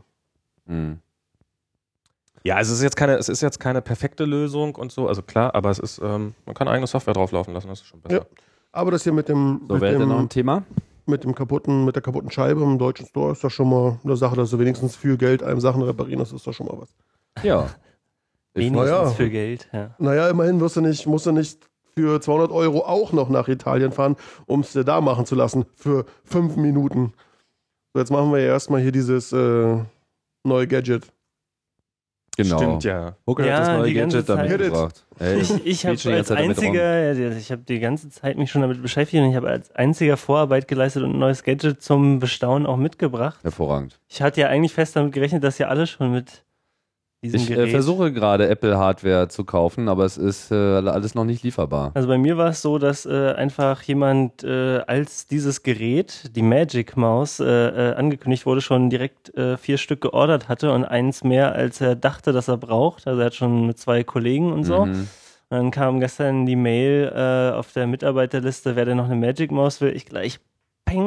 Ja, es ist jetzt keine perfekte Lösung und so, also klar, aber es ist, man kann eigene Software drauflaufen lassen, das ist schon besser. Ja, aber das hier mit dem... So, wäre denn noch ein Thema? Mit der kaputten Scheibe im deutschen Store ist das schon mal eine Sache, dass du wenigstens für Geld einem Sachen reparieren, das ist doch schon mal was. Ja. Wenigstens für Geld, ja. Naja, immerhin musst du nicht für 200 € auch noch nach Italien fahren, um es dir da machen zu lassen, für 5 Minuten. So, jetzt machen wir ja erstmal hier dieses neue Gadget. Genau. Stimmt, ja. Huckel hat das neue Gadget damit Zeit. gebracht. Hey, Ich habe als einziger, ich habe die ganze Zeit mich schon damit beschäftigt und ich habe als einziger Vorarbeit geleistet und ein neues Gadget zum Bestaunen auch mitgebracht. Hervorragend. Ich hatte ja eigentlich fest damit gerechnet, dass ja alle schon mit diesem Gerät... Ich versuche gerade Apple-Hardware zu kaufen, aber es ist alles noch nicht lieferbar. Also bei mir war es so, dass einfach jemand als dieses Gerät, die Magic Maus, angekündigt wurde, schon direkt 4 Stück geordert hatte und eins mehr, als er dachte, dass er braucht. Also er hat schon mit 2 Kollegen und so. Und dann kam gestern die Mail auf der Mitarbeiterliste, wer denn noch eine Magic Maus will. Ich gleich Bang.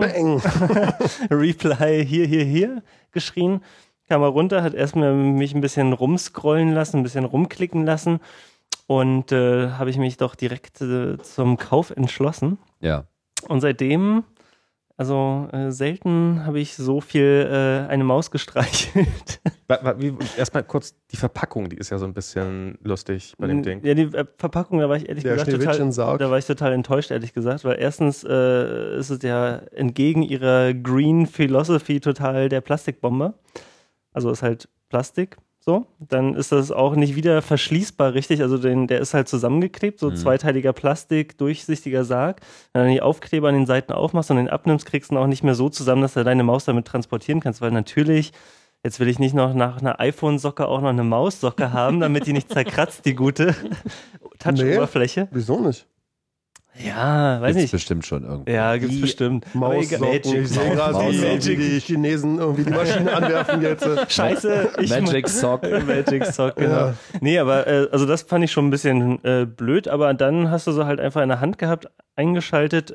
Reply hier geschrien. Kam er runter, hat erstmal mich ein bisschen rumscrollen lassen, ein bisschen rumklicken lassen und habe ich mich doch direkt zum Kauf entschlossen. Ja. Und seitdem, also selten habe ich so viel eine Maus gestreichelt. Erstmal kurz die Verpackung, die ist ja so ein bisschen lustig bei dem Ding. Ja, die Verpackung, da war ich ehrlich gesagt total enttäuscht, ehrlich gesagt, weil erstens ist es ja entgegen ihrer Green Philosophy total der Plastikbombe. Also ist halt Plastik, so. Dann ist das auch nicht wieder verschließbar, richtig. Also der ist halt zusammengeklebt, so zweiteiliger Plastik, durchsichtiger Sarg. Wenn du die Aufkleber an den Seiten aufmachst und den abnimmst, kriegst du ihn auch nicht mehr so zusammen, dass du deine Maus damit transportieren kannst. Weil natürlich, jetzt will ich nicht noch nach einer iPhone-Socke auch noch eine Maussocke haben, damit die nicht zerkratzt, die gute Touch-Oberfläche. Nee, wieso nicht? Ja, weiß Gibt's nicht. bestimmt schon irgendwie. Ja, gibt's bestimmt. Magic. Ich sehe gerade, wie die Chinesen irgendwie die Maschine anwerfen jetzt. Scheiße. Magic Sock. Magic Sock, genau. Ja. Nee, aber also das fand ich schon ein bisschen blöd, aber dann hast du sie halt einfach in der Hand gehabt, eingeschaltet,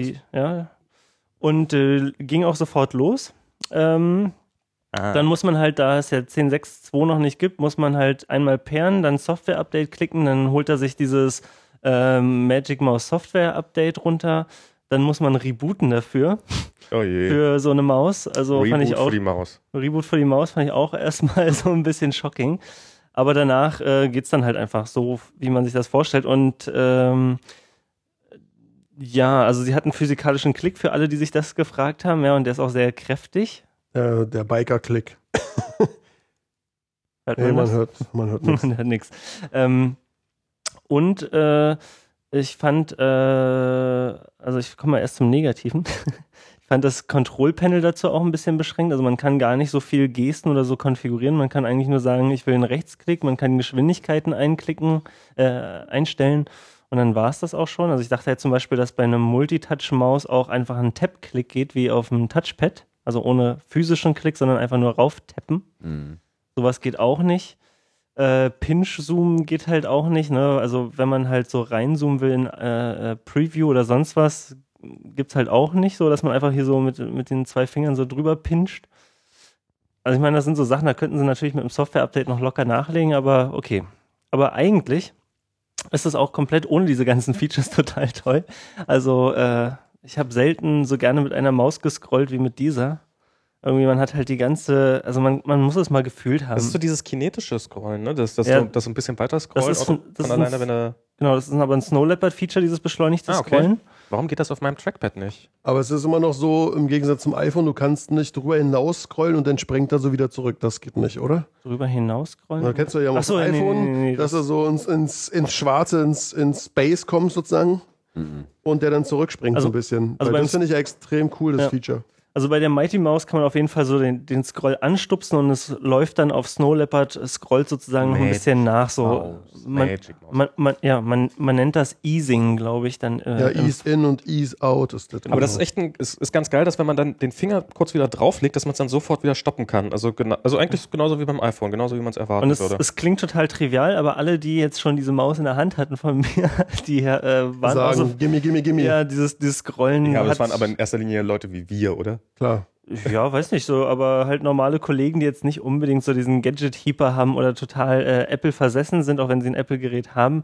und ging auch sofort los. Dann muss man halt, da es ja 10.6.2 noch nicht gibt, muss man halt einmal pairen, dann Software-Update klicken, dann holt er sich dieses Magic Mouse Software Update runter, dann muss man rebooten dafür. Oh je. Für so eine Maus. Also Reboot fand ich auch, für die Maus. Reboot für die Maus fand ich auch erstmal so ein bisschen shocking. Aber danach geht's dann halt einfach so, wie man sich das vorstellt. Und ja, also sie hat einen physikalischen Klick für alle, die sich das gefragt haben, ja, und der ist auch sehr kräftig. Der Biker-Klick. Hört Nee, man man hört nichts. Man hört nichts. Und ich fand, also ich komme mal erst zum Negativen. Ich fand das Control-Panel dazu auch ein bisschen beschränkt. Also man kann gar nicht so viel Gesten oder so konfigurieren. Man kann eigentlich nur sagen, ich will einen Rechtsklick. Man kann Geschwindigkeiten einstellen. Und dann war es das auch schon. Also ich dachte ja zum Beispiel, dass bei einem Multitouch-Maus auch einfach ein Tab-Klick geht, wie auf dem Touchpad. Also ohne physischen Klick, sondern einfach nur rauftappen. Sowas geht auch nicht. Pinch-Zoom geht halt auch nicht, ne? Also wenn man halt so reinzoomen will in Preview oder sonst was, gibt's halt auch nicht so, dass man einfach hier so mit den 2 Fingern so drüber pinscht. Also ich meine, das sind so Sachen, da könnten sie natürlich mit dem Software-Update noch locker nachlegen, aber okay. Aber eigentlich ist das auch komplett ohne diese ganzen Features total toll. Also ich habe selten so gerne mit einer Maus gescrollt wie mit dieser. Irgendwie, man hat halt die ganze, also man muss es mal gefühlt haben. Das ist so dieses kinetische Scrollen, ne? Dass Ja. du ein bisschen weiter scrollst Das ist von ein- alleine, wenn er. Genau, das ist aber ein Snow Leopard-Feature, dieses beschleunigte Scrollen. Warum geht das auf meinem Trackpad nicht? Aber es ist immer noch so, im Gegensatz zum iPhone, du kannst nicht drüber hinaus scrollen und dann springt er so wieder zurück. Das geht nicht, oder? Drüber hinaus scrollen? Da kennst du ja mal Ach so, das nee, iPhone, nee, dass er so ins Schwarze, ins Space kommt sozusagen und der dann zurückspringt Also- so ein bisschen. also Weil beim- das finde ich ja extrem cool, das Ja. Feature. Also bei der Mighty Mouse kann man auf jeden Fall so den Scroll anstupsen und es läuft dann auf Snow Leopard, es scrollt sozusagen noch ein Magic bisschen nach. So. Magic Mouse. Man nennt das Easing, glaube ich, dann. Ja, Ease in und Ease out ist das. Aber das ist echt ist ganz geil, dass wenn man dann den Finger kurz wieder drauflegt, dass man es dann sofort wieder stoppen kann. Also eigentlich genauso wie beim iPhone, genauso wie man es erwarten Und würde. es klingt total trivial, aber alle, die jetzt schon diese Maus in der Hand hatten von mir, die waren auch so, sagen, gimme. ja, dieses Scrollen. Ja, aber das hat- waren aber in erster Linie Leute wie wir, oder? Klar. Ja, weiß nicht so, aber halt normale Kollegen, die jetzt nicht unbedingt so diesen Gadget-Heaper haben oder total Apple versessen sind, auch wenn sie ein Apple-Gerät haben.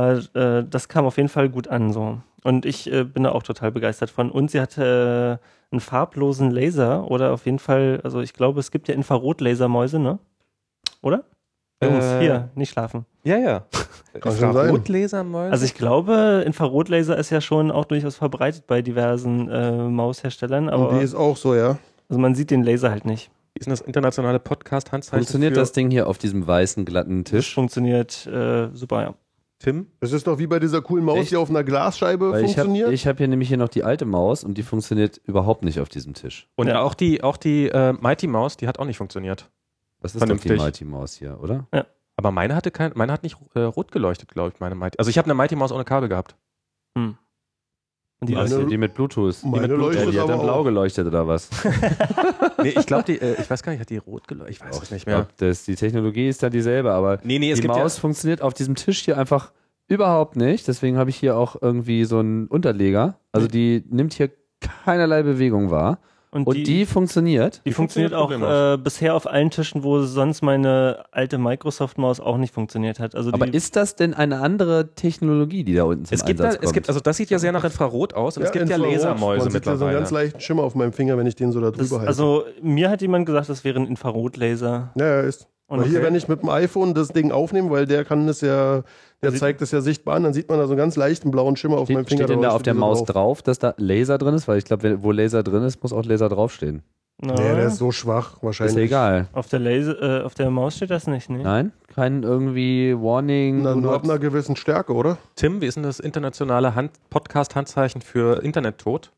Das kam auf jeden Fall gut an so. Und ich bin da auch total begeistert von. Und sie hatte einen farblosen Laser oder auf jeden Fall, also ich glaube, es gibt ja Infrarot-Lasermäuse, ne? Oder? Jungs, hier, nicht schlafen. Ja. Kann schon sein. Infrarotlasermäuse? Also ich glaube, Infrarotlaser ist ja schon auch durchaus verbreitet bei diversen Mausherstellern, Und aber die ist auch so, ja. also man sieht den Laser halt nicht. Wie ist denn das internationale Podcast-Handzeichen Funktioniert für das Ding hier auf diesem weißen, glatten Tisch? Funktioniert super, ja. Tim? Das ist doch wie bei dieser coolen Maus, Echt? die auf einer Glasscheibe Weil funktioniert. ich hab hier nämlich hier noch die alte Maus und die funktioniert überhaupt nicht auf diesem Tisch. Und Ja. auch die Mighty Mouse, die hat auch nicht funktioniert. Das ist doch die Vernünftig. Mighty Maus hier, oder? Aber meine hat nicht rot geleuchtet, glaube ich, meine Mighty. Also ich habe eine Mighty Maus ohne Kabel gehabt. Und die Meine- Die mit Bluetooth. Meine die leuchtet hat aber dann blau auch. geleuchtet oder was? Nee, ich glaube, ich weiß gar nicht, hat die rot geleuchtet? Ich weiß es nicht mehr. Die Technologie ist da dieselbe, aber Nee, es die gibt Maus funktioniert auf diesem Tisch hier einfach überhaupt nicht. Deswegen habe ich hier auch irgendwie so einen Unterleger. Also die nimmt hier keinerlei Bewegung wahr. Und die funktioniert. Die funktioniert auch problemlos. bisher auf allen Tischen, wo sonst meine alte Microsoft-Maus auch nicht funktioniert hat. Also Aber die, ist das denn eine andere Technologie, die da unten zum Es gibt, Einsatz kommt? also das sieht ja sehr nach Infrarot aus und es gibt ja Infrarot. Lasermäuse Man sieht ja so einen mittlerweile. ganz leichten Schimmer auf meinem Finger, wenn ich den so da das, drüber halte. also mir hat jemand gesagt, das wäre ein Infrarotlaser. Ja, ist. Und Weil hier, okay. wenn ich mit dem iPhone das Ding aufnehme, weil der kann das ja, der zeigt das ja sichtbar an, dann sieht man da so einen ganz leichten blauen Schimmer auf meinem Finger. Steht denn da auf der leuchtet Maus dieser drauf, dass da Laser drin ist? Weil ich glaube, wo Laser drin ist, muss auch Laser draufstehen. Na, Nee, der ist so schwach wahrscheinlich. Ist ja egal. auf der Maus steht das nicht, ne? Nein? Kein irgendwie Warning? Na, do nur not- ab einer gewissen Stärke, oder? Tim, wie ist denn das internationale Podcast-Handzeichen für Internettod?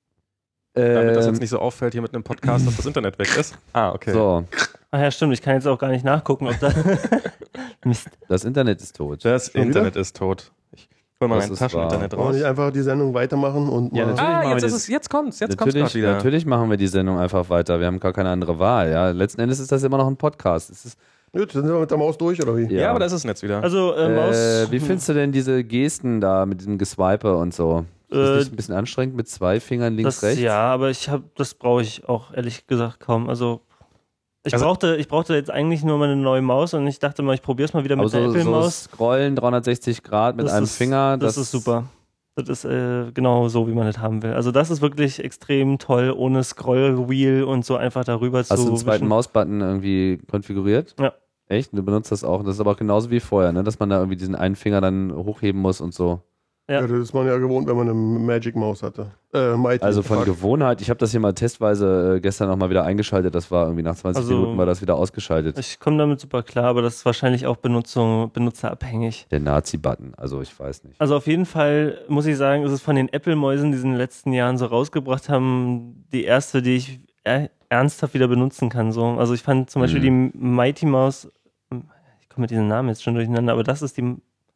Damit das jetzt nicht so auffällt hier mit einem Podcast, dass das Internet weg ist. Ah, okay. So, Ach ja, stimmt, ich kann jetzt auch gar nicht nachgucken, ob da... Mist. das Internet ist tot. Das Schon Internet ist tot. Ich hol mal Das mein ist Tascheninternet Wollen wir raus. nicht einfach die Sendung weitermachen und Ja, mal natürlich. machen wir Jetzt das- ist es, jetzt kommt's Natürlich, grad wieder. natürlich machen wir die Sendung einfach weiter. Wir haben gar keine andere Wahl. Ja? Letzten Endes ist das immer noch ein Podcast. Es ist, Gut, dann sind wir mit der Maus durch, oder wie? Ja, aber da ist das Netz wieder. Also Maus... wie findest du denn diese Gesten da mit diesem Geswipe und so? Ist das nicht ein bisschen anstrengend mit 2 Fingern links, das, rechts? Ja, aber das brauche ich auch ehrlich gesagt kaum. Also ich brauchte jetzt eigentlich nur mal eine neue Maus und ich dachte mal, ich probiere es mal wieder mit Aber der so Apple-Maus. scrollen 360 Grad mit Das einem ist- Finger. Das ist super. Das ist genau so, wie man das haben will. Also das ist wirklich extrem toll, ohne Scrollwheel und so einfach darüber Hast du zu einen zweiten wischen. Mausbutton irgendwie konfiguriert? Ja. Echt? Du benutzt das auch. Das ist aber auch genauso wie vorher, ne? Dass man da irgendwie diesen einen Finger dann hochheben muss und so. Ja. Ja, das ist man ja gewohnt, wenn man eine Magic Maus hatte. Mighty. Also von Fuck. Gewohnheit, ich habe das hier mal testweise gestern noch mal wieder eingeschaltet. Das war irgendwie nach 20 Also- Minuten war das wieder ausgeschaltet. Ich komme damit super klar, aber das ist wahrscheinlich auch benutzerabhängig. Der Nazi-Button, also ich weiß nicht. Also auf jeden Fall muss ich sagen, ist es von den Apple-Mäusen, die sie in den letzten Jahren so rausgebracht haben, die erste, die ich ernsthaft wieder benutzen kann. So. Also ich fand zum Beispiel die Mighty Maus, ich komme mit diesen Namen jetzt schon durcheinander, aber das ist die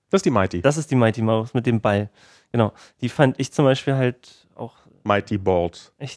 Mighty Maus mit dem Ball. Genau. Die fand ich zum Beispiel halt auch Mighty Balls. echt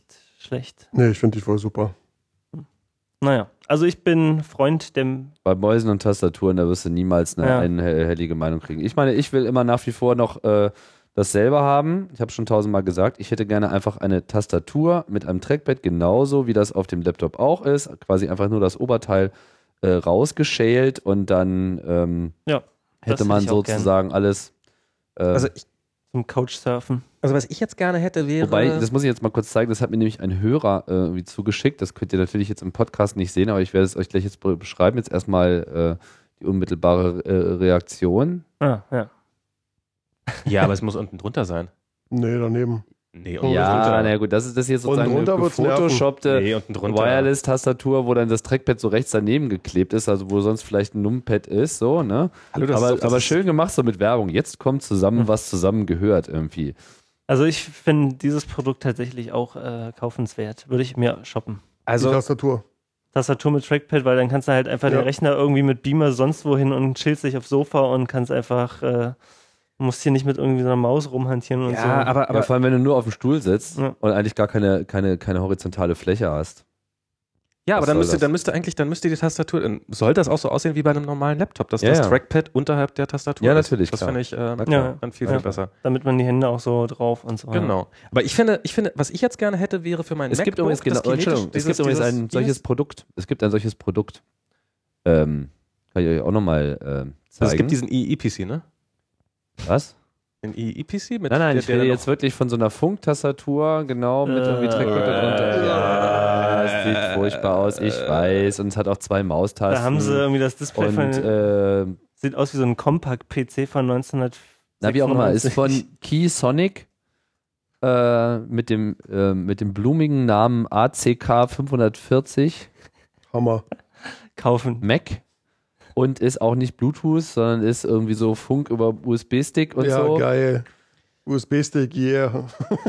schlecht. Nee, ich finde die voll super. Naja, also ich bin Freund dem... Bei Mäusen und Tastaturen, da wirst du niemals eine einhellige Meinung kriegen. Ich meine, ich will immer nach wie vor noch das selber haben. Ich habe schon 1000-mal gesagt, ich hätte gerne einfach eine Tastatur mit einem Trackpad, genauso wie das auf dem Laptop auch ist. Quasi einfach nur das Oberteil rausgeschält und dann hätte man sozusagen alles... Also zum Couchsurfen. Also was ich jetzt gerne hätte, wäre... Wobei, das muss ich jetzt mal kurz zeigen, das hat mir nämlich ein Hörer irgendwie zugeschickt. Das könnt ihr natürlich jetzt im Podcast nicht sehen, aber ich werde es euch gleich jetzt beschreiben. Jetzt erstmal die unmittelbare Reaktion. Ah, ja. Ja, aber es muss unten drunter sein. Nee, daneben. Nee, unten Ja, na gut, das ist das jetzt sozusagen eine gefotoshoppte Wireless-Tastatur, wo dann das Trackpad so rechts daneben geklebt ist, also wo sonst vielleicht ein Numpad ist, so, ne? Hallo, aber schön gemacht so mit Werbung. Jetzt kommt zusammen, was zusammen gehört irgendwie. Also ich finde dieses Produkt tatsächlich auch kaufenswert. Würde ich mir shoppen. Die Tastatur. Tastatur mit Trackpad, weil dann kannst du halt einfach den Rechner irgendwie mit Beamer sonst wohin und chillst dich aufs Sofa und kannst einfach... musst hier nicht mit irgendwie so einer Maus rumhantieren und so. Aber vor allem, wenn du nur auf dem Stuhl sitzt und eigentlich gar keine horizontale Fläche hast. Ja, aber dann müsste die Tastatur, soll das auch so aussehen wie bei einem normalen Laptop, dass das Trackpad unterhalb der Tastatur ist? Ja, natürlich. Das finde ich dann viel besser. Damit man die Hände auch so drauf und so. Genau. Aber ich finde, was ich jetzt gerne hätte, wäre für mein MacBook, es gibt übrigens ein solches Produkt. Es gibt ein solches Produkt. Kann ich euch auch nochmal zeigen. Also es gibt diesen EE-PC, ne? Was? Den EE-PC? Nein, ich rede jetzt wirklich von so einer Funktastatur, genau, mit irgendwie Trackpad darunter. Ja, es sieht furchtbar aus, ich weiß. Und es hat auch 2 Maustasten. Da haben sie irgendwie das Display sieht aus wie so ein Compact-PC von 1996. Na, wie auch immer, ist von Keysonic mit dem blumigen Namen ACK 540. Hammer. Kaufen. Mac. Und ist auch nicht Bluetooth, sondern ist irgendwie so Funk über USB-Stick und so. Ja, geil. USB-Stick, yeah.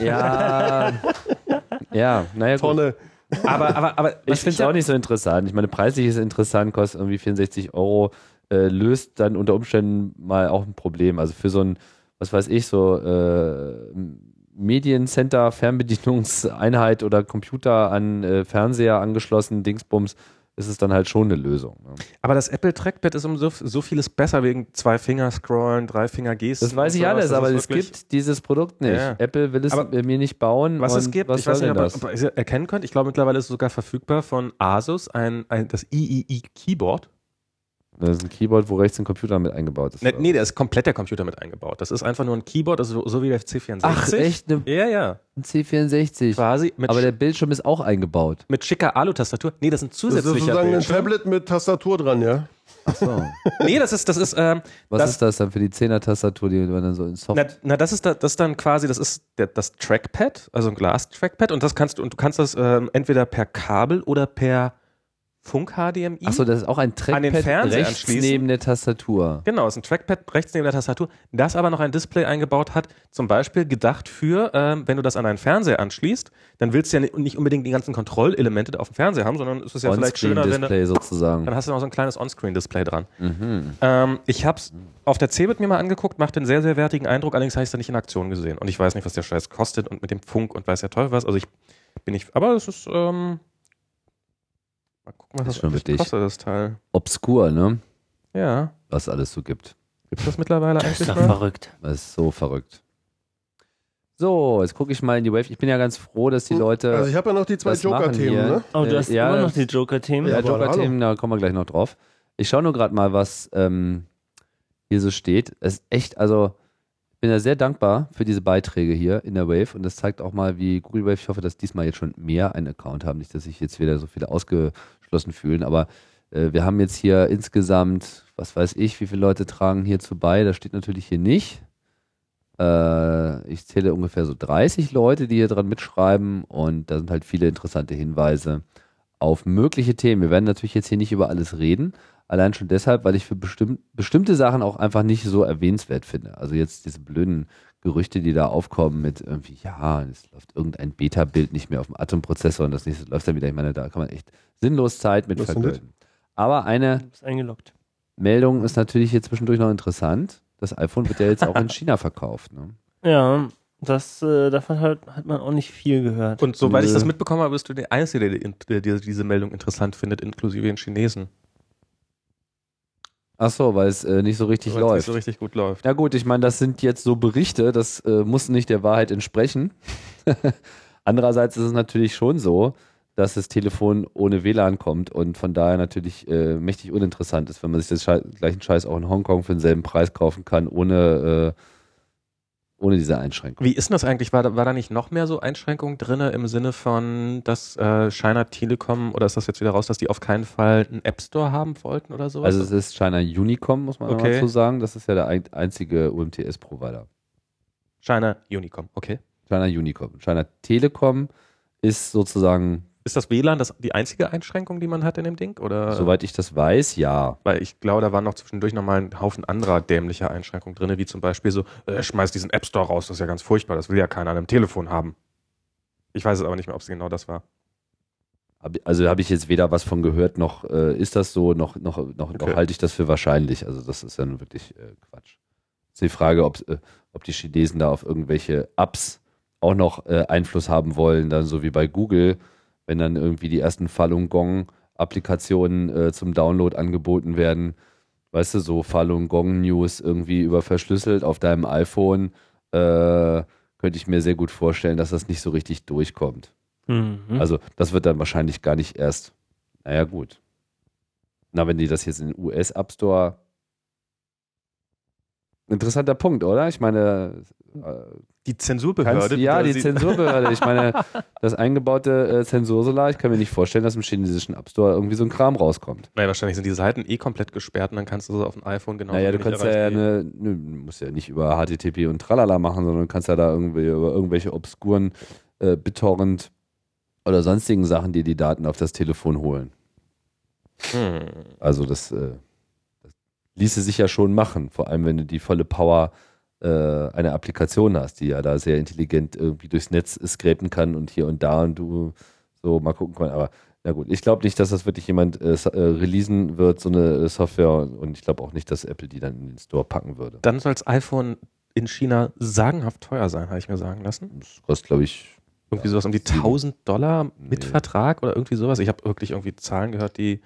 Ja, naja, Tonne. Aber ich finde es auch nicht so interessant. Ich meine, preislich ist interessant, kostet irgendwie 64 €, löst dann unter Umständen mal auch ein Problem. Also für so ein, was weiß ich, so Mediencenter, Fernbedienungseinheit oder Computer an Fernseher angeschlossen, Dingsbums, ist es dann halt schon eine Lösung. Ne? Aber das Apple Trackpad ist um so vieles besser wegen 2-Finger-Scrollen, 3-Finger-Gesten. Das weiß ich alles, aber es gibt dieses Produkt nicht. Ja. Apple will es mir nicht bauen. Was es gibt, ich weiß nicht, ob ihr erkennen könnt, ich glaube mittlerweile ist es sogar verfügbar von Asus, das III-Keyboard. Das ist ein Keyboard, wo rechts ein Computer mit eingebaut ist. Nee, da ist komplett der Computer mit eingebaut. Das ist einfach nur ein Keyboard, also so wie der C64. Ach, echt? Ja. Ein C64. Quasi. Aber der Bildschirm ist auch eingebaut. Mit schicker Alu-Tastatur. Nee, das sind zusätzliche Das ist sozusagen ein Tablet mit Tastatur dran, ja? Ach so. Nee, das ist was ist das dann für die 10er-Tastatur, die man dann so in Soft... das ist dann quasi, das ist das Trackpad, also ein Glas-Trackpad und du kannst das entweder per Kabel oder per Funk-HDMI. Achso, das ist auch ein Trackpad rechts neben der Tastatur. Genau, es ist ein Trackpad rechts neben der Tastatur, das aber noch ein Display eingebaut hat, zum Beispiel gedacht für, wenn du das an einen Fernseher anschließt, dann willst du ja nicht unbedingt die ganzen Kontrollelemente auf dem Fernseher haben, sondern es ist ja vielleicht schöner, wenn du... sozusagen. Dann hast du noch so ein kleines On-Screen-Display dran. Ich habe es auf der CeBIT mir mal angeguckt, macht einen sehr, sehr wertigen Eindruck, allerdings habe ich es da nicht in Aktion gesehen. Und ich weiß nicht, was der Scheiß kostet und mit dem Funk und weiß ja Teufel was. Also aber es ist... Mal gucken, was das kostet, das Teil. Obskur, ne? Ja. Was es alles so gibt. Gibt es das mittlerweile eigentlich? Das ist doch verrückt. Das ist so verrückt. So, jetzt gucke ich mal in die Wave. Ich bin ja ganz froh, dass die Leute. Also ich habe ja noch die 2 Joker-Themen, ne? Oh, du hast immer noch die Joker-Themen? Ja, Joker-Themen, da kommen wir gleich noch drauf. Ich schaue nur gerade mal, was hier so steht. Es ist echt, also ich bin ja sehr dankbar für diese Beiträge hier in der Wave und das zeigt auch mal, wie Google Wave, ich hoffe, dass diesmal jetzt schon mehr einen Account haben, nicht, dass sich jetzt wieder so viele ausgeschlossen fühlen, aber wir haben jetzt hier insgesamt, was weiß ich, wie viele Leute tragen hierzu bei, das steht natürlich hier nicht. Ich zähle ungefähr so 30 Leute, die hier dran mitschreiben und da sind halt viele interessante Hinweise auf mögliche Themen. Wir werden natürlich jetzt hier nicht über alles reden, allein schon deshalb, weil ich für bestimmte Sachen auch einfach nicht so erwähnenswert finde. Also jetzt diese blöden Gerüchte, die da aufkommen mit irgendwie, ja, es läuft irgendein Beta-Bild nicht mehr auf dem Atom-Prozessor und das nächste läuft dann wieder. Ich meine, da kann man echt sinnlos Zeit mit vergeuden. Aber eine Meldung ist natürlich hier zwischendurch noch interessant. Das iPhone wird ja jetzt auch in China verkauft. Ne? Ja, Davon hat man auch nicht viel gehört. Und soweit ich das mitbekommen habe, bist du der Einzige, der diese Meldung interessant findet, inklusive den Chinesen. Ach so, weil es nicht so richtig läuft. Nicht so richtig gut läuft. Ja gut, ich meine, das sind jetzt so Berichte, das muss nicht der Wahrheit entsprechen. Andererseits ist es natürlich schon so, dass das Telefon ohne WLAN kommt und von daher natürlich mächtig uninteressant ist, wenn man sich den gleichen Scheiß auch in Hongkong für denselben Preis kaufen kann, ohne diese Einschränkung. Wie ist denn das eigentlich? War da nicht noch mehr so Einschränkungen drin im Sinne von, dass China Telekom, oder ist das jetzt wieder raus, dass die auf keinen Fall einen App Store haben wollten oder sowas? Also es ist China Unicom, muss man Okay. dazu sagen. Das ist ja der einzige UMTS-Provider. China Unicom, okay. China Unicom. China Telekom ist sozusagen, Ist das WLAN die einzige Einschränkung, die man hat in dem Ding? Oder? soweit ich das weiß, ja. Weil ich glaube, da waren noch zwischendurch nochmal ein Haufen anderer dämlicher Einschränkungen drin, wie zum Beispiel so, schmeiß diesen App Store raus, das ist ja ganz furchtbar, das will ja keiner an einem Telefon haben. Ich weiß es aber nicht mehr, ob es genau das war. Also habe ich jetzt weder was von gehört, noch ist das so, noch Okay. halte ich das für wahrscheinlich. Also das ist ja nun wirklich Quatsch. Ist die Frage, ob die Chinesen da auf irgendwelche Apps auch noch Einfluss haben wollen, dann so wie bei Google, wenn dann irgendwie die ersten Falun Gong-Applikationen zum Download angeboten werden. Weißt du, so Falun Gong News irgendwie über verschlüsselt auf deinem iPhone, könnte ich mir sehr gut vorstellen, dass das nicht so richtig durchkommt. Mhm. Also das wird dann wahrscheinlich gar nicht erst, naja gut. Na, wenn die das jetzt in den US App Store, interessanter Punkt, oder? Ich meine, Die Zensurbehörde. die Zensurbehörde. Ich meine, das eingebaute Zensursolar, ich kann mir nicht vorstellen, dass im chinesischen App Store irgendwie so ein Kram rauskommt. Naja, wahrscheinlich sind die Seiten komplett gesperrt und dann kannst du so auf dem iPhone genau. Naja, du kannst ja musst ja nicht über HTTP und Tralala machen, sondern du kannst ja da irgendwie über irgendwelche obskuren BitTorrent oder sonstigen Sachen, die Daten auf das Telefon holen. Also das ließe sich ja schon machen, vor allem wenn du die volle Power einer Applikation hast, die ja da sehr intelligent irgendwie durchs Netz scrapen kann und hier und da und du so mal gucken kannst. Aber na gut, ich glaube nicht, dass das wirklich jemand releasen wird, so eine Software, und ich glaube auch nicht, dass Apple die dann in den Store packen würde. Dann soll das iPhone in China sagenhaft teuer sein, habe ich mir sagen lassen. Das kostet, glaube ich, Irgendwie sowas um die $1.000 mit Vertrag oder irgendwie sowas. Ich habe wirklich irgendwie Zahlen gehört, die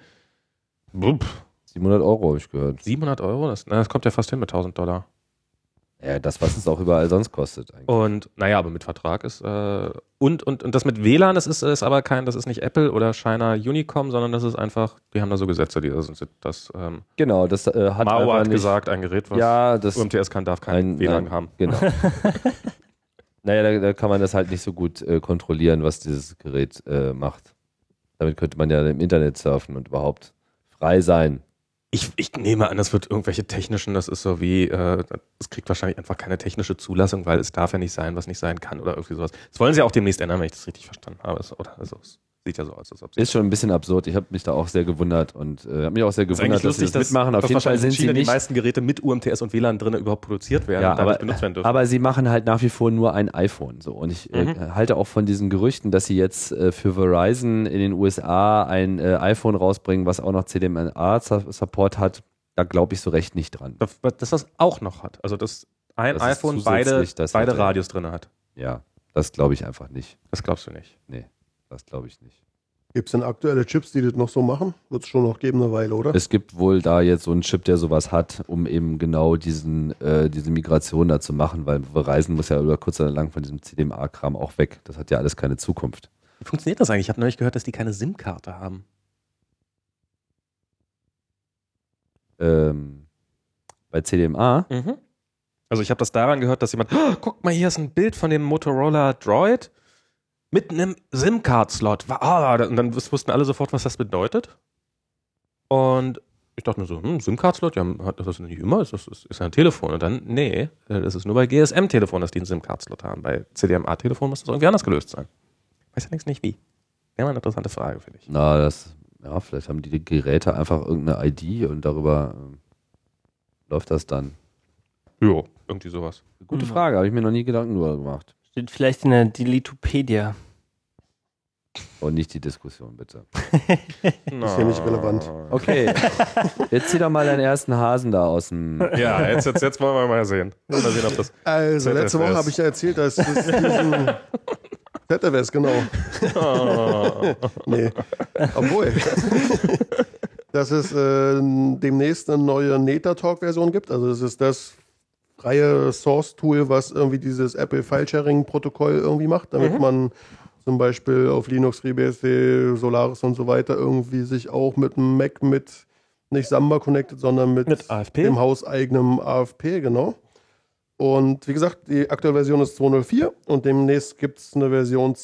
700 Euro, habe ich gehört. 700 Euro, das kommt ja fast hin mit $1.000. Ja, das, was es auch überall sonst kostet eigentlich. Und naja, aber mit Vertrag ist und das mit WLAN, das ist aber das ist nicht Apple oder China Unicom, sondern das ist einfach, die haben da so Gesetze, die das Genau, das hat Mao einfach hat nicht, gesagt, ein Gerät, was ja, das UMTS kann, darf kein WLAN haben. Genau. Naja, da kann man das halt nicht so gut kontrollieren, was dieses Gerät macht. Damit könnte man ja im Internet surfen und überhaupt frei sein. Ich nehme an, das wird irgendwelche technischen, das ist so wie, es kriegt wahrscheinlich einfach keine technische Zulassung, weil es darf ja nicht sein, was nicht sein kann oder irgendwie sowas. Das wollen sie auch demnächst ändern, wenn ich das richtig verstanden habe. Es sieht ja so aus, als ob sie Ist schon ein bisschen absurd. Ich habe mich da auch sehr gewundert und habe mich auch sehr gewundert, dass sie das mitmachen. Auf dass jeden Fall sind in China sie nicht. die meisten Geräte mit UMTS und WLAN drin überhaupt produziert werden Ja, und dadurch benutzt werden dürfen. aber sie machen halt nach wie vor nur ein iPhone. So. Und ich halte auch von diesen Gerüchten, dass sie jetzt für Verizon in den USA ein iPhone rausbringen, was auch noch CDMA-Support hat. Da glaube ich so recht nicht dran. Dass das auch noch hat. Also, dass ein Das ist iPhone beide zusätzlich, das hat er. Radios drin hat. Ja, das glaube ich einfach nicht. Das glaubst du nicht. Nee, das glaube ich nicht. Gibt es denn aktuelle Chips, die das noch so machen? Wird es schon noch geben eine Weile, oder? Es gibt wohl da jetzt so einen Chip, der sowas hat, um eben genau diese Migration da zu machen, weil Verizon muss ja über kurz oder lang von diesem CDMA-Kram auch weg. Das hat ja alles keine Zukunft. Wie funktioniert das eigentlich? Ich habe neulich gehört, dass die keine SIM-Karte haben. Bei CDMA, Also ich habe das daran gehört, dass jemand, guck mal, hier ist ein Bild von dem Motorola Droid mit einem SIM-Card-Slot. Und dann wussten alle sofort, was das bedeutet. Und ich dachte mir so, SIM-Card-Slot, ja, hat das nicht immer? Ist ja ein Telefon. Und dann, nee, das ist nur bei GSM-Telefonen, dass die einen SIM-Card-Slot haben. Bei CDMA-Telefonen muss das irgendwie anders gelöst sein. Weiß ja längst nicht wie. Wäre mal eine interessante Frage, finde ich. vielleicht haben die Geräte einfach irgendeine ID und darüber läuft das dann. Jo, irgendwie sowas. Gute Frage, habe ich mir noch nie Gedanken drüber gemacht. Steht vielleicht in der Deletopedia. Und nicht die Diskussion, bitte. Ist hier nicht relevant. Okay, jetzt zieh doch mal deinen ersten Hasen da aus dem... Ja, jetzt wollen wir mal sehen. Mal sehen, ob das Also, ZFS. letzte Woche habe ich ja erzählt, dass es diesen ZFS, genau. Nee, obwohl, dass es demnächst eine neue Netatalk-Version gibt. Also, es ist das freie Source-Tool, was irgendwie dieses Apple File-Sharing-Protokoll irgendwie macht, damit man zum Beispiel auf Linux, FreeBSD, Solaris und so weiter irgendwie sich auch mit einem Mac mit nicht Samba connected, sondern mit AFP? dem hauseigenen AFP, genau. Und wie gesagt, die aktuelle Version ist 2.04 und demnächst gibt es eine Version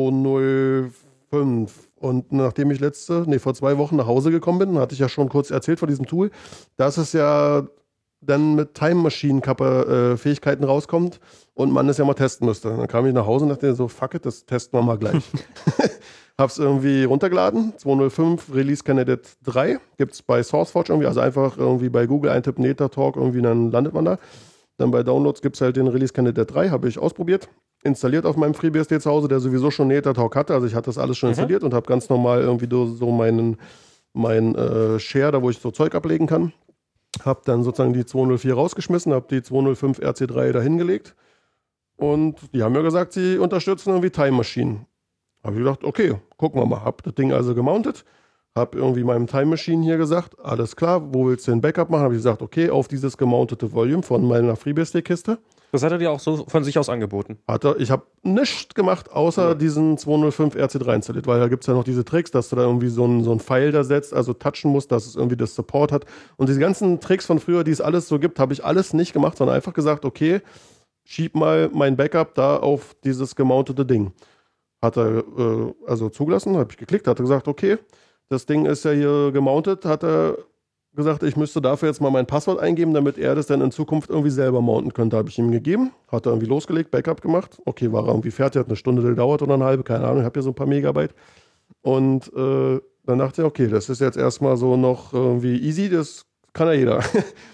2.05. Und nachdem ich vor 2 Wochen nach Hause gekommen bin, hatte ich ja schon kurz erzählt von diesem Tool, dass es ja dann mit Time Machine Fähigkeiten rauskommt und man es ja mal testen müsste. Dann kam ich nach Hause und dachte so, fuck it, das testen wir mal gleich. Hab's irgendwie runtergeladen, 2.05 Release Candidate 3, gibt's bei SourceForge irgendwie, also einfach irgendwie bei Google eintippen, Netatalk irgendwie, dann landet man da. Dann bei Downloads gibt's halt den Release Candidate 3, habe ich ausprobiert, installiert auf meinem FreeBSD zu Hause, der sowieso schon Netatalk hatte, also ich hatte das alles schon installiert und habe ganz normal irgendwie so meinen Share, da wo ich so Zeug ablegen kann. Hab dann sozusagen die 2.04 rausgeschmissen, hab die 2.05 RC3 dahingelegt und die haben mir gesagt, sie unterstützen irgendwie Time Machine. Habe ich gedacht, okay, gucken wir mal. Hab das Ding also gemountet, hab irgendwie meinem Time Machine hier gesagt, alles klar, wo willst du den Backup machen? Habe ich gesagt, okay, auf dieses gemountete Volume von meiner FreeBSD-Kiste. Das hat er dir auch so von sich aus angeboten. Ich habe nichts gemacht, außer diesen 2.05 RC3 installiert, weil da gibt es ja noch diese Tricks, dass du da irgendwie so ein Pfeil da setzt, also touchen musst, dass es irgendwie das Support hat. Und diese ganzen Tricks von früher, die es alles so gibt, habe ich alles nicht gemacht, sondern einfach gesagt, okay, schieb mal mein Backup da auf dieses gemountete Ding. Hat er also zugelassen, habe ich geklickt, hat er gesagt, okay, das Ding ist ja hier gemountet, hat er gesagt, ich müsste dafür jetzt mal mein Passwort eingeben, damit er das dann in Zukunft irgendwie selber mounten könnte. Habe ich ihm gegeben, hat er irgendwie losgelegt, Backup gemacht. Okay, war er irgendwie fertig, hat eine Stunde gedauert oder eine halbe, keine Ahnung, ich habe ja so ein paar Megabyte. Und dann dachte ich, okay, das ist jetzt erstmal so noch irgendwie easy, das kann ja jeder.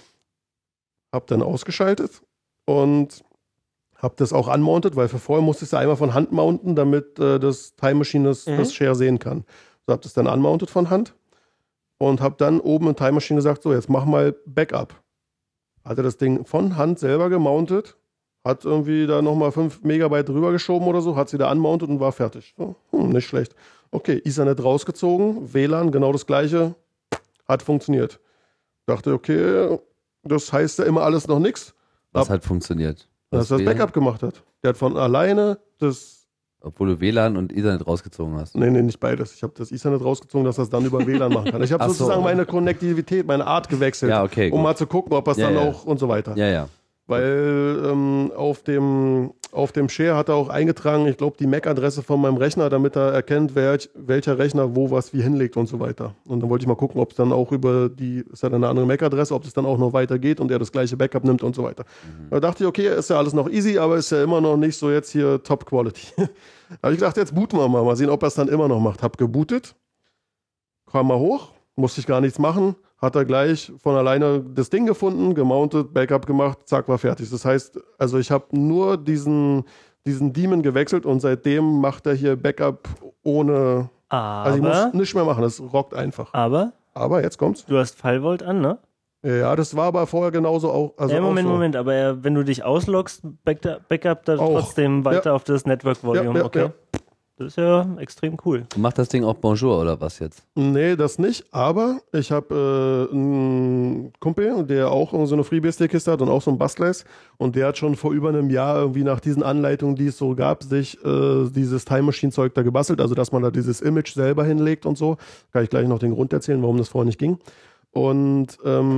Hab dann ausgeschaltet und hab das auch unmounted, weil für vorher musste ich es einmal von Hand mounten, damit das Time Machine das Share sehen kann. So hab das dann unmounted von Hand. Und habe dann oben in Time Machine gesagt, so jetzt mach mal Backup. Hat er das Ding von Hand selber gemountet, hat irgendwie da nochmal 5 Megabyte drüber geschoben oder so, hat sie da unmountet und war fertig. So, nicht schlecht. Okay, Ethernet rausgezogen, WLAN, genau das gleiche, hat funktioniert. Dachte, okay, das heißt ja immer alles noch nichts. Was hat funktioniert? Dass er das Backup gemacht hat. Der hat von alleine das... Obwohl du WLAN und Ethernet rausgezogen hast. Nee, nicht beides. Ich habe das Ethernet rausgezogen, dass er es dann über WLAN machen kann. Ich habe sozusagen meine Konnektivität, meine Art gewechselt, ja, okay, um mal zu gucken, ob er es dann auch und so weiter. Ja, ja. Weil auf dem Share hat er auch eingetragen, ich glaube, die MAC-Adresse von meinem Rechner, damit er erkennt, welcher Rechner wo was wie hinlegt und so weiter. Und dann wollte ich mal gucken, ob es dann auch ist ja eine andere MAC-Adresse, ob es dann auch noch weitergeht und er das gleiche Backup nimmt und so weiter. Da dachte ich, okay, ist ja alles noch easy, aber ist ja immer noch nicht so jetzt hier Top Quality. Da habe ich gedacht, jetzt booten wir mal sehen, ob er es dann immer noch macht. Hab gebootet, kam mal hoch, musste ich gar nichts machen. Hat er gleich von alleine das Ding gefunden, gemountet, Backup gemacht, zack, war fertig. Das heißt, also ich habe nur diesen Daemon gewechselt und seitdem macht er hier Backup ohne... Also ich muss nichts mehr machen, das rockt einfach. Aber jetzt kommt's. Du hast FileVault an, ne? Ja, das war aber vorher genauso auch. Also Moment, aber wenn du dich ausloggst, Backup dann trotzdem weiter auf das Network Volume, okay? Ja. Das ist ja extrem cool. Macht das Ding auch Bonjour oder was jetzt? Nee, das nicht, aber ich habe einen Kumpel, der auch so eine FreeBSD-Kiste hat und auch so ein Bastleis und der hat schon vor über einem Jahr irgendwie nach diesen Anleitungen, die es so gab, sich dieses Time Machine-Zeug da gebastelt, also dass man da dieses Image selber hinlegt und so. Kann ich gleich noch den Grund erzählen, warum das vorher nicht ging. Und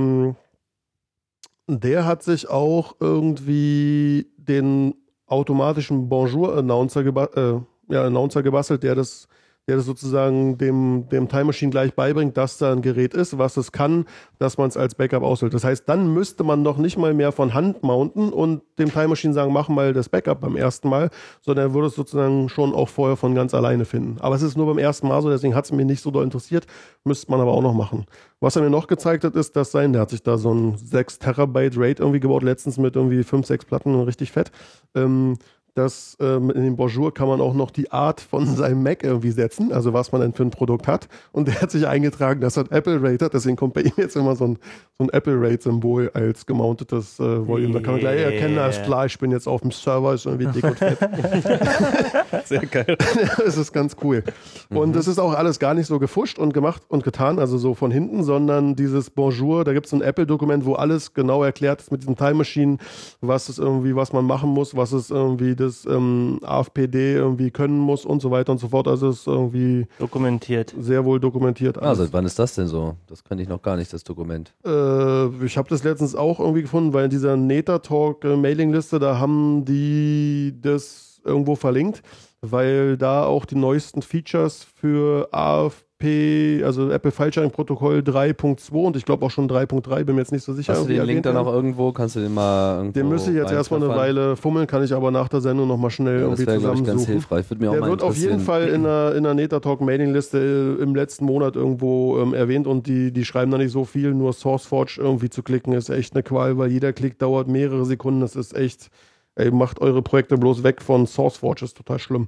der hat sich auch irgendwie den automatischen Bonjour-Announcer gebastelt, der das sozusagen dem Time Machine gleich beibringt, dass da ein Gerät ist, was es kann, dass man es als Backup aushält. Das heißt, dann müsste man noch nicht mal mehr von Hand mounten und dem Time Machine sagen, mach mal das Backup beim ersten Mal, sondern er würde es sozusagen schon auch vorher von ganz alleine finden. Aber es ist nur beim ersten Mal so, deswegen hat es mich nicht so doll interessiert, müsste man aber auch noch machen. Was er mir noch gezeigt hat, ist, der hat sich da so ein 6 Terabyte RAID irgendwie gebaut, letztens mit irgendwie 5, 6 Platten, richtig fett. dass in dem Bonjour kann man auch noch die Art von seinem Mac irgendwie setzen, also was man denn für ein Produkt hat. Und der hat sich eingetragen, dass er Apple Rate hat, deswegen kommt bei ihm jetzt immer so ein Apple Rate-Symbol als gemountetes Volume. Da kann man gleich erkennen, alles klar, ich bin jetzt auf dem Server, ist irgendwie dick und fett. Sehr geil. Das ist ganz cool. Und das ist auch alles gar nicht so gefuscht und gemacht und getan, also so von hinten, sondern dieses Bonjour, da gibt es so ein Apple-Dokument, wo alles genau erklärt ist mit diesem Time Machine, was man machen muss, was es irgendwie das AFPD irgendwie können muss und so weiter und so fort. Also es ist irgendwie dokumentiert. Sehr wohl dokumentiert. Also wann ist das denn so? Das kann ich noch gar nicht, das Dokument. Ich habe das letztens auch irgendwie gefunden, weil in dieser Netatalk-Mailingliste, da haben die das irgendwo verlinkt, weil da auch die neuesten Features für AFP, also Apple File-Sharing-Protokoll 3.2 und ich glaube auch schon 3.3, bin mir jetzt nicht so sicher. Hast du den Link dann auch irgendwo? Kannst du den mal irgendwo Den müsste ich jetzt erstmal eine Weile fummeln, kann ich aber nach der Sendung nochmal schnell irgendwie zusammensuchen. Das wäre, glaube ich, ganz hilfreich. Würde mir auch der mal wird auf jeden Fall in der Netatalk-Mailingliste im letzten Monat irgendwo erwähnt und die schreiben da nicht so viel, nur SourceForge irgendwie zu klicken ist echt eine Qual, weil jeder Klick dauert mehrere Sekunden, das ist echt, macht eure Projekte bloß weg von SourceForge, ist total schlimm.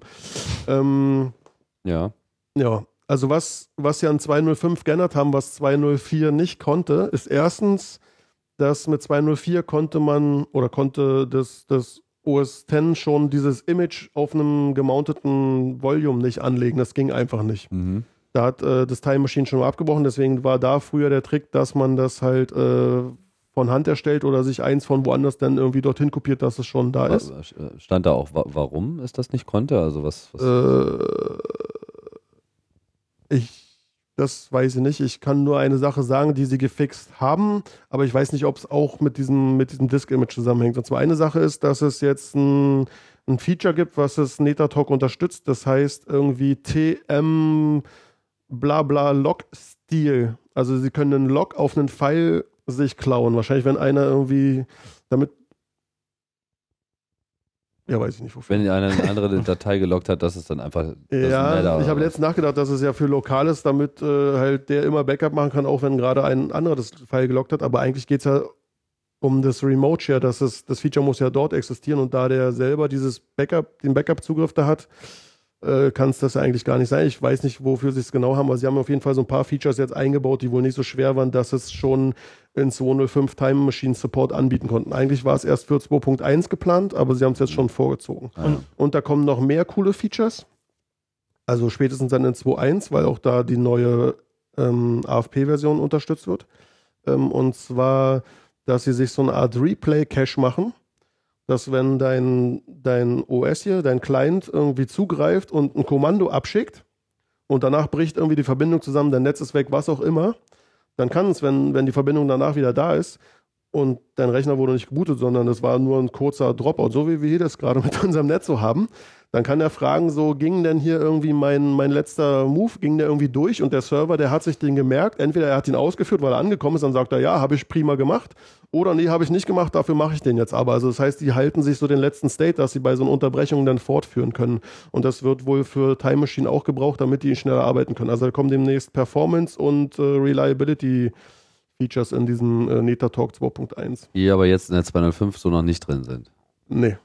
Ja. Ja. Also was sie an 2.05 geändert haben, was 2.04 nicht konnte, ist erstens, dass mit 2.04 konnte das OS X schon dieses Image auf einem gemounteten Volume nicht anlegen. Das ging einfach nicht. Da hat das Time Machine schon mal abgebrochen, deswegen war da früher der Trick, dass man das halt von Hand erstellt oder sich eins von woanders dann irgendwie dorthin kopiert, dass es schon da ist. Stand da auch, warum es das nicht konnte? Also was Das weiß ich nicht. Ich kann nur eine Sache sagen, die sie gefixt haben, aber ich weiß nicht, ob es auch mit diesem Disk-Image zusammenhängt. Und zwar eine Sache ist, dass es jetzt ein Feature gibt, was das Netatalk unterstützt. Das heißt irgendwie TM Blabla Log-Stil. Also sie können einen Log auf einen File sich klauen. Wahrscheinlich, wenn einer irgendwie damit ja, weiß ich nicht, wofür. Wenn einer eine andere Datei gelockt hat, dass es dann einfach... Ja, ich habe letztens nachgedacht, dass es ja für lokal ist, damit halt der immer Backup machen kann, auch wenn gerade ein anderer das File gelockt hat. Aber eigentlich geht es ja um das Remote Share, das Feature muss ja dort existieren und da der selber den Backup-Zugriff da hat, kann es das ja eigentlich gar nicht sein. Ich weiß nicht, wofür sie es genau haben, aber sie haben auf jeden Fall so ein paar Features jetzt eingebaut, die wohl nicht so schwer waren, dass es schon in 2.05 Time Machine Support anbieten konnten. Eigentlich war es erst für 2.1 geplant, aber sie haben es jetzt schon vorgezogen. Und da kommen noch mehr coole Features. Also spätestens dann in 2.1, weil auch da die neue AFP-Version unterstützt wird. Und zwar, dass sie sich so eine Art Replay-Cache machen, dass wenn dein OS hier, dein Client irgendwie zugreift und ein Kommando abschickt und danach bricht irgendwie die Verbindung zusammen, dein Netz ist weg, was auch immer, dann kann es, wenn die Verbindung danach wieder da ist und dein Rechner wurde nicht gebootet, sondern es war nur ein kurzer Dropout, so wie wir hier das gerade mit unserem Netz so haben, dann kann er fragen, so ging denn hier irgendwie mein letzter Move, ging der irgendwie durch und der Server, der hat sich den gemerkt, entweder er hat ihn ausgeführt, weil er angekommen ist, dann sagt er, ja, habe ich prima gemacht oder nee, habe ich nicht gemacht, dafür mache ich den jetzt aber. Also das heißt, die halten sich so den letzten State, dass sie bei so einer Unterbrechung dann fortführen können und das wird wohl für Time Machine auch gebraucht, damit die schneller arbeiten können. Also da kommen demnächst Performance und Reliability Features in diesem Netatalk 2.1. Die aber jetzt in der 2.05 so noch nicht drin sind. Nee.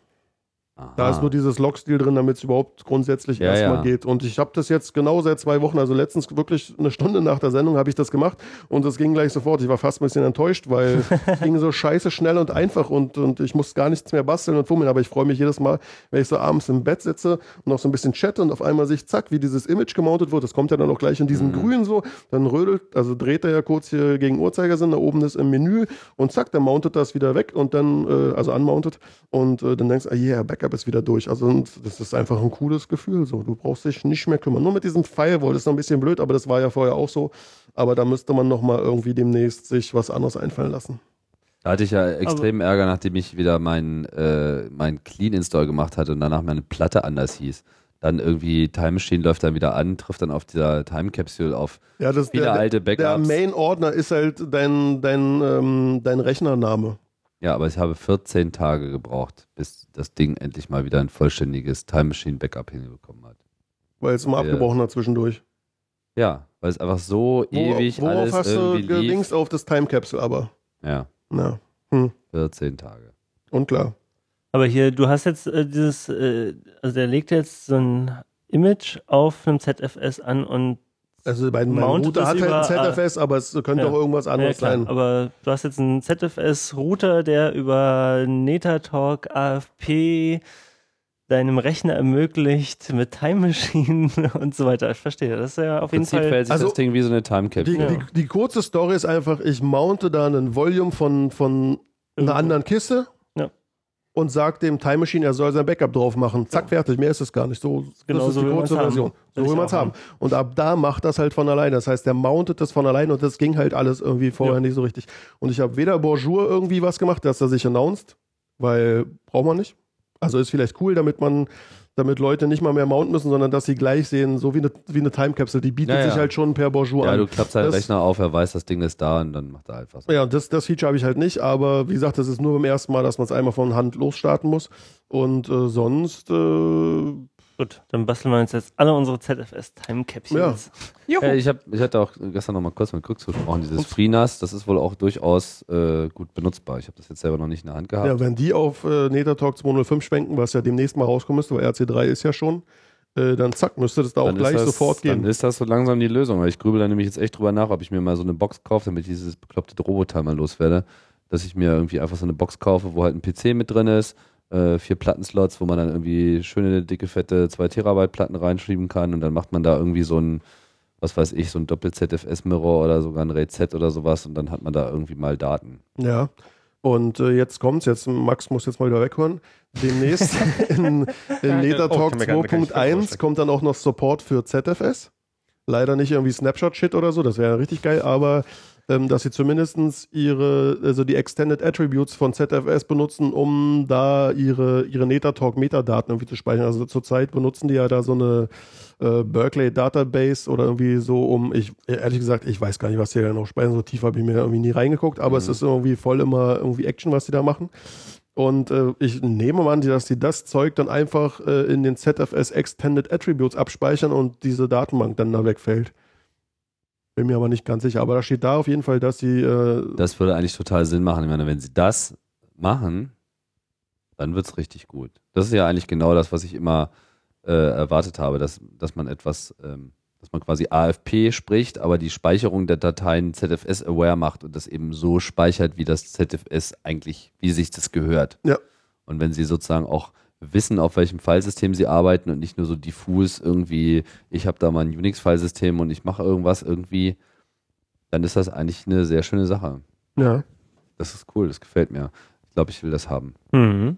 Da ist nur dieses Log-Stil drin, damit es überhaupt grundsätzlich erstmal geht. Und ich habe das jetzt genau seit 2 Wochen, also letztens wirklich eine Stunde nach der Sendung habe ich das gemacht und es ging gleich sofort. Ich war fast ein bisschen enttäuscht, weil es ging so scheiße schnell und einfach und ich musste gar nichts mehr basteln und fummeln. Aber ich freue mich jedes Mal, wenn ich so abends im Bett sitze und noch so ein bisschen chatte und auf einmal sehe ich, zack, wie dieses Image gemountet wird. Das kommt ja dann auch gleich in diesem Grün so. Dann dreht er ja kurz hier gegen Uhrzeigersinn, da oben ist im Menü und zack, dann mountet das wieder weg und dann, also unmounted und dann denkst du, yeah, Backup ist wieder durch. Also das ist einfach ein cooles Gefühl. So, du brauchst dich nicht mehr kümmern. Nur mit diesem Firewall, das ist noch ein bisschen blöd, aber das war ja vorher auch so. Aber da müsste man nochmal irgendwie demnächst sich was anderes einfallen lassen. Da hatte ich ja extrem Ärger, nachdem ich wieder mein Clean-Install gemacht hatte und danach meine Platte anders hieß. Dann irgendwie Time Machine läuft dann wieder an, trifft dann auf dieser Time Capsule auf viele alte Backups. Der Main-Ordner ist halt dein Rechnername. Ja, aber ich habe 14 Tage gebraucht, bis das Ding endlich mal wieder ein vollständiges Time Machine Backup hinbekommen hat. Weil es mal abgebrochen hat zwischendurch. Ja, weil es einfach so ewig alles hast irgendwie du gelinkt lief. auf das Time Capsule aber? Ja. Na. 14 Tage. Und klar. Aber hier, du hast jetzt also der legt jetzt so ein Image auf einem ZFS an und Also mein mountet Router es hat halt ein über, ZFS, aber es könnte ja. auch irgendwas anderes klar, sein. aber du hast jetzt einen ZFS-Router, der über Netatalk AFP deinem Rechner ermöglicht mit Time Machine und so weiter. Ich verstehe, das ist ja auf jeden Prinzip Fall. verhält sich Also, das Ding wie so eine Time Capsule. Die kurze Story ist einfach, ich mounte da ein Volume von einer Irgendwo. anderen Kiste Ja. und sag dem Time Machine, er soll sein Backup drauf machen. Zack, fertig. Mehr ist es gar nicht. So, Genau das ist so die will kurze man's haben. Version. So Will ich will man es auch haben. Und ab da macht das halt von alleine. Das heißt, der mountet das von alleine und das ging halt alles irgendwie vorher nicht so richtig. Und ich habe weder Bonjour irgendwie was gemacht, dass er sich announced, weil braucht man nicht. Also ist vielleicht cool, damit Leute nicht mal mehr mounten müssen, sondern dass sie gleich sehen, so wie eine Time Capsule. Die bietet Ja, sich ja. halt schon per Bonjour Ja, an. du klappst deinen Das- Rechner auf, er weiß, das Ding ist da und dann macht er halt was. Ja, das Feature habe ich halt nicht, aber wie gesagt, das ist nur beim ersten Mal, dass man es einmal von Hand losstarten muss. Und sonst, Gut, dann basteln wir uns jetzt alle unsere ZFS Time Capsules. Ich hatte auch gestern noch mal kurz mit Krux gesprochen, dieses FreeNAS, das ist wohl auch durchaus gut benutzbar. Ich habe das jetzt selber noch nicht in der Hand gehabt. ja, wenn die auf Netatalk 205 schwenken, was ja demnächst mal rauskommen müsste, weil RC3 ist ja schon, dann zack, müsste das da auch Dann gleich ist das, sofort gehen. Dann ist das so langsam die Lösung, weil ich grübel da nämlich jetzt echt drüber nach, ob ich mir mal so eine Box kaufe, damit ich dieses bekloppte Robotimer loswerde, dass ich mir irgendwie einfach so eine Box kaufe, wo halt ein PC mit drin ist, 4 Plattenslots, wo man dann irgendwie schöne, dicke, fette 2 Terabyte Platten reinschieben kann und dann macht man da irgendwie so ein, was weiß ich, so ein Doppel-ZFS-Mirror oder sogar ein RAID Z oder sowas und dann hat man da irgendwie mal Daten. Ja. Und jetzt kommt's, Max muss jetzt mal wieder weghören. Demnächst in Netatalk kann mir gar nicht 2.1 vorstellen. kommt dann auch noch Support für ZFS. Leider nicht irgendwie Snapshot-Shit oder so, das wäre richtig geil, aber dass sie zumindest die Extended Attributes von ZFS benutzen, um da ihre Netatalk-Metadaten irgendwie zu speichern. Also zurzeit benutzen die ja da so eine Berkeley Database oder irgendwie so, ehrlich gesagt, ich weiß gar nicht, was die da noch speichern, so tief habe ich mir irgendwie nie reingeguckt, aber es ist irgendwie voll immer irgendwie Action, was die da machen. Und ich nehme mal an, dass die das Zeug dann einfach in den ZFS Extended Attributes abspeichern und diese Datenbank dann da wegfällt. Bin mir aber nicht ganz sicher. Aber da steht da auf jeden Fall, dass sie. Das würde eigentlich total Sinn machen. Ich meine, wenn sie das machen, dann wird es richtig gut. Das ist ja eigentlich genau das, was ich immer erwartet habe, dass man etwas, dass man quasi AFP spricht, aber die Speicherung der Dateien ZFS-aware macht und das eben so speichert, wie das ZFS eigentlich, wie sich das gehört. Ja. Und wenn sie sozusagen auch wissen, auf welchem Filesystem sie arbeiten und nicht nur so diffus irgendwie, ich habe da mal ein Unix-Filesystem und ich mache irgendwas irgendwie, dann ist das eigentlich eine sehr schöne Sache. Ja. Das ist cool, das gefällt mir. Ich glaube, ich will das haben. Mhm.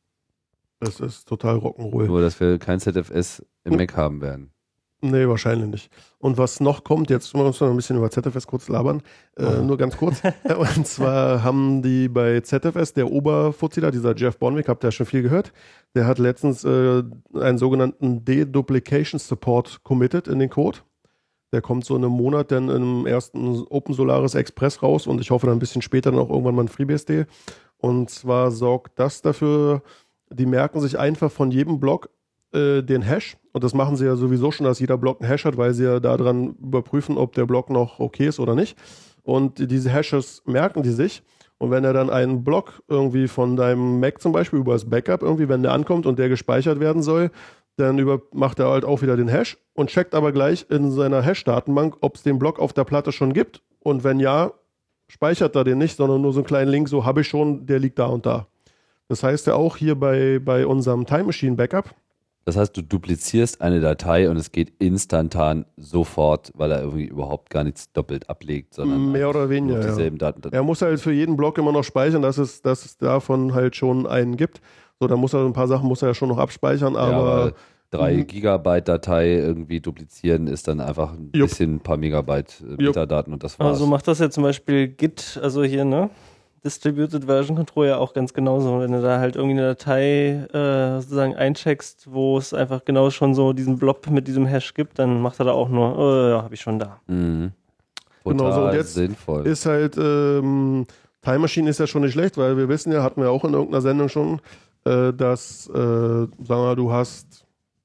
Das ist total Rock'n'Roll. Nur, dass wir kein ZFS im Mac haben werden. Nee, wahrscheinlich nicht. Und was noch kommt, jetzt müssen wir noch ein bisschen über ZFS kurz labern, nur ganz kurz. Und zwar haben die bei ZFS, der Oberfuzzi da, dieser Jeff Bonwick, habt ihr ja schon viel gehört, der hat letztens einen sogenannten Deduplication Support committed in den Code. Der kommt so in einem Monat dann im ersten Open Solaris Express raus und ich hoffe dann ein bisschen später dann auch irgendwann mal ein FreeBSD. Und zwar sorgt das dafür, die merken sich einfach von jedem Block den Hash. Und das machen sie ja sowieso schon, dass jeder Block einen Hash hat, weil sie ja daran überprüfen, ob der Block noch okay ist oder nicht. Und diese Hashes merken die sich. Und wenn er dann einen Block irgendwie von deinem Mac zum Beispiel über das Backup irgendwie, wenn der ankommt und der gespeichert werden soll, dann macht er halt auch wieder den Hash und checkt aber gleich in seiner Hash-Datenbank, ob es den Block auf der Platte schon gibt. Und wenn ja, speichert er den nicht, sondern nur so einen kleinen Link, so habe ich schon, der liegt da und da. Das heißt ja auch hier bei unserem Time Machine Backup. Das heißt, du duplizierst eine Datei und es geht instantan sofort, weil er irgendwie überhaupt gar nichts doppelt ablegt, sondern Mehr oder weniger, nur dieselben Daten. Er muss halt für jeden Block immer noch speichern, dass es davon halt schon einen gibt. So, dann muss er ein paar Sachen ja schon noch abspeichern, aber 3 Gigabyte Datei irgendwie duplizieren ist dann einfach ein bisschen ein paar Megabyte Metadaten und das war's. Also macht das ja zum Beispiel Git, also hier, ne? Distributed Version Control ja auch ganz genauso. Wenn du da halt irgendwie eine Datei sozusagen eincheckst, wo es einfach genau schon so diesen Blob mit diesem Hash gibt, dann macht er da auch nur, ja, habe ich schon da. Mhm. Genau so. Und jetzt sinnvoll. ist halt, Time Machine ist ja schon nicht schlecht, weil wir wissen ja, hatten wir auch in irgendeiner Sendung schon, dass, sagen wir mal, du hast,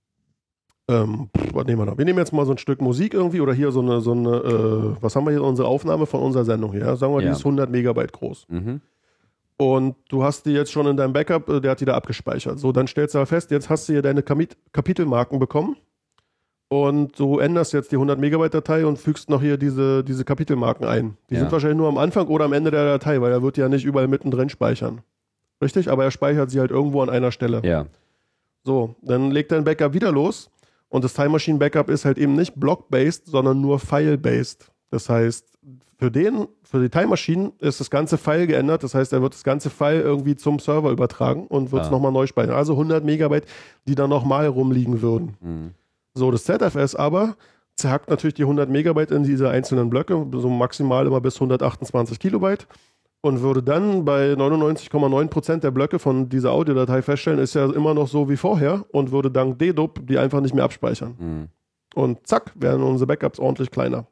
was nehmen wir da? Wir nehmen jetzt mal so ein Stück Musik irgendwie oder hier so eine was haben wir hier, unsere Aufnahme von unserer Sendung hier? Sagen wir, die ist 100 Megabyte groß. Mhm. Und du hast die jetzt schon in deinem Backup, der hat die da abgespeichert. So, dann stellst du aber fest, jetzt hast du hier deine Kapitelmarken bekommen und du änderst jetzt die 100 Megabyte Datei und fügst noch hier diese Kapitelmarken ein. Die sind wahrscheinlich nur am Anfang oder am Ende der Datei, weil er wird ja nicht überall mittendrin speichern. Richtig? Aber er speichert sie halt irgendwo an einer Stelle. Ja. So, dann legt dein Backup wieder los und das Time Machine Backup ist halt eben nicht block-based, sondern nur file-based. Das heißt, für die Time Machine ist das ganze File geändert. Das heißt, er wird das ganze File irgendwie zum Server übertragen und wird es nochmal neu speichern. Also 100 Megabyte, die dann nochmal rumliegen würden. Mhm. So, das ZFS aber zerhackt natürlich die 100 Megabyte in diese einzelnen Blöcke, so maximal immer bis 128 Kilobyte und würde dann bei 99,9% der Blöcke von dieser Audiodatei feststellen, ist ja immer noch so wie vorher und würde dank Dedup die einfach nicht mehr abspeichern. Mhm. Und zack, werden unsere Backups ordentlich kleiner.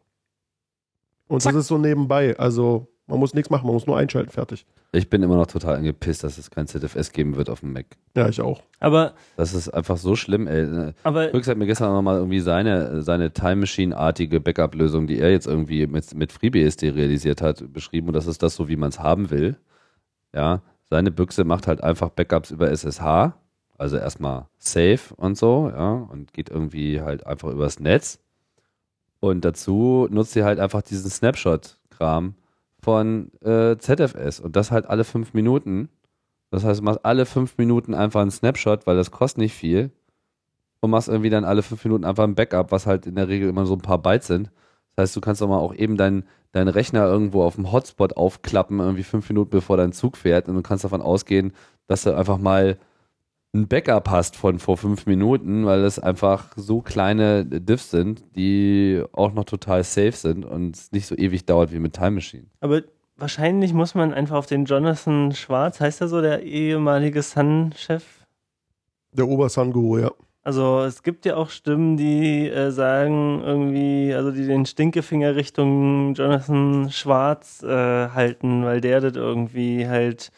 Und zack. Das ist so nebenbei, also man muss nichts machen, man muss nur einschalten, fertig. Ich bin immer noch total angepisst, dass es kein ZFS geben wird auf dem Mac. Ja, ich auch. Aber das ist einfach so schlimm, ey. Aber Höchst hat mir gestern nochmal irgendwie seine Time Machine-artige Backup-Lösung, die er jetzt irgendwie mit FreeBSD realisiert hat, beschrieben und das ist das so, wie man es haben will. Ja, seine Büchse macht halt einfach Backups über SSH, also erstmal safe und so, ja, und geht irgendwie halt einfach übers Netz. Und dazu nutzt sie halt einfach diesen Snapshot-Kram von ZFS und das halt alle 5 Minuten. Das heißt, du machst alle 5 Minuten einfach einen Snapshot, weil das kostet nicht viel und machst irgendwie dann alle 5 Minuten einfach ein Backup, was halt in der Regel immer so ein paar Bytes sind. Das heißt, du kannst auch mal auch eben deinen Rechner irgendwo auf dem Hotspot aufklappen, irgendwie 5 Minuten bevor dein Zug fährt und du kannst davon ausgehen, dass du einfach mal ein Backup hast von vor 5 Minuten, weil es einfach so kleine Diffs sind, die auch noch total safe sind und es nicht so ewig dauert wie mit Time Machine. Aber wahrscheinlich muss man einfach auf den Jonathan Schwarz, heißt er so, der ehemalige Sun-Chef? Der Ober-Sun-Guru, ja. Also es gibt ja auch Stimmen, die sagen irgendwie, also die den Stinkefinger Richtung Jonathan Schwarz halten, weil der das irgendwie halt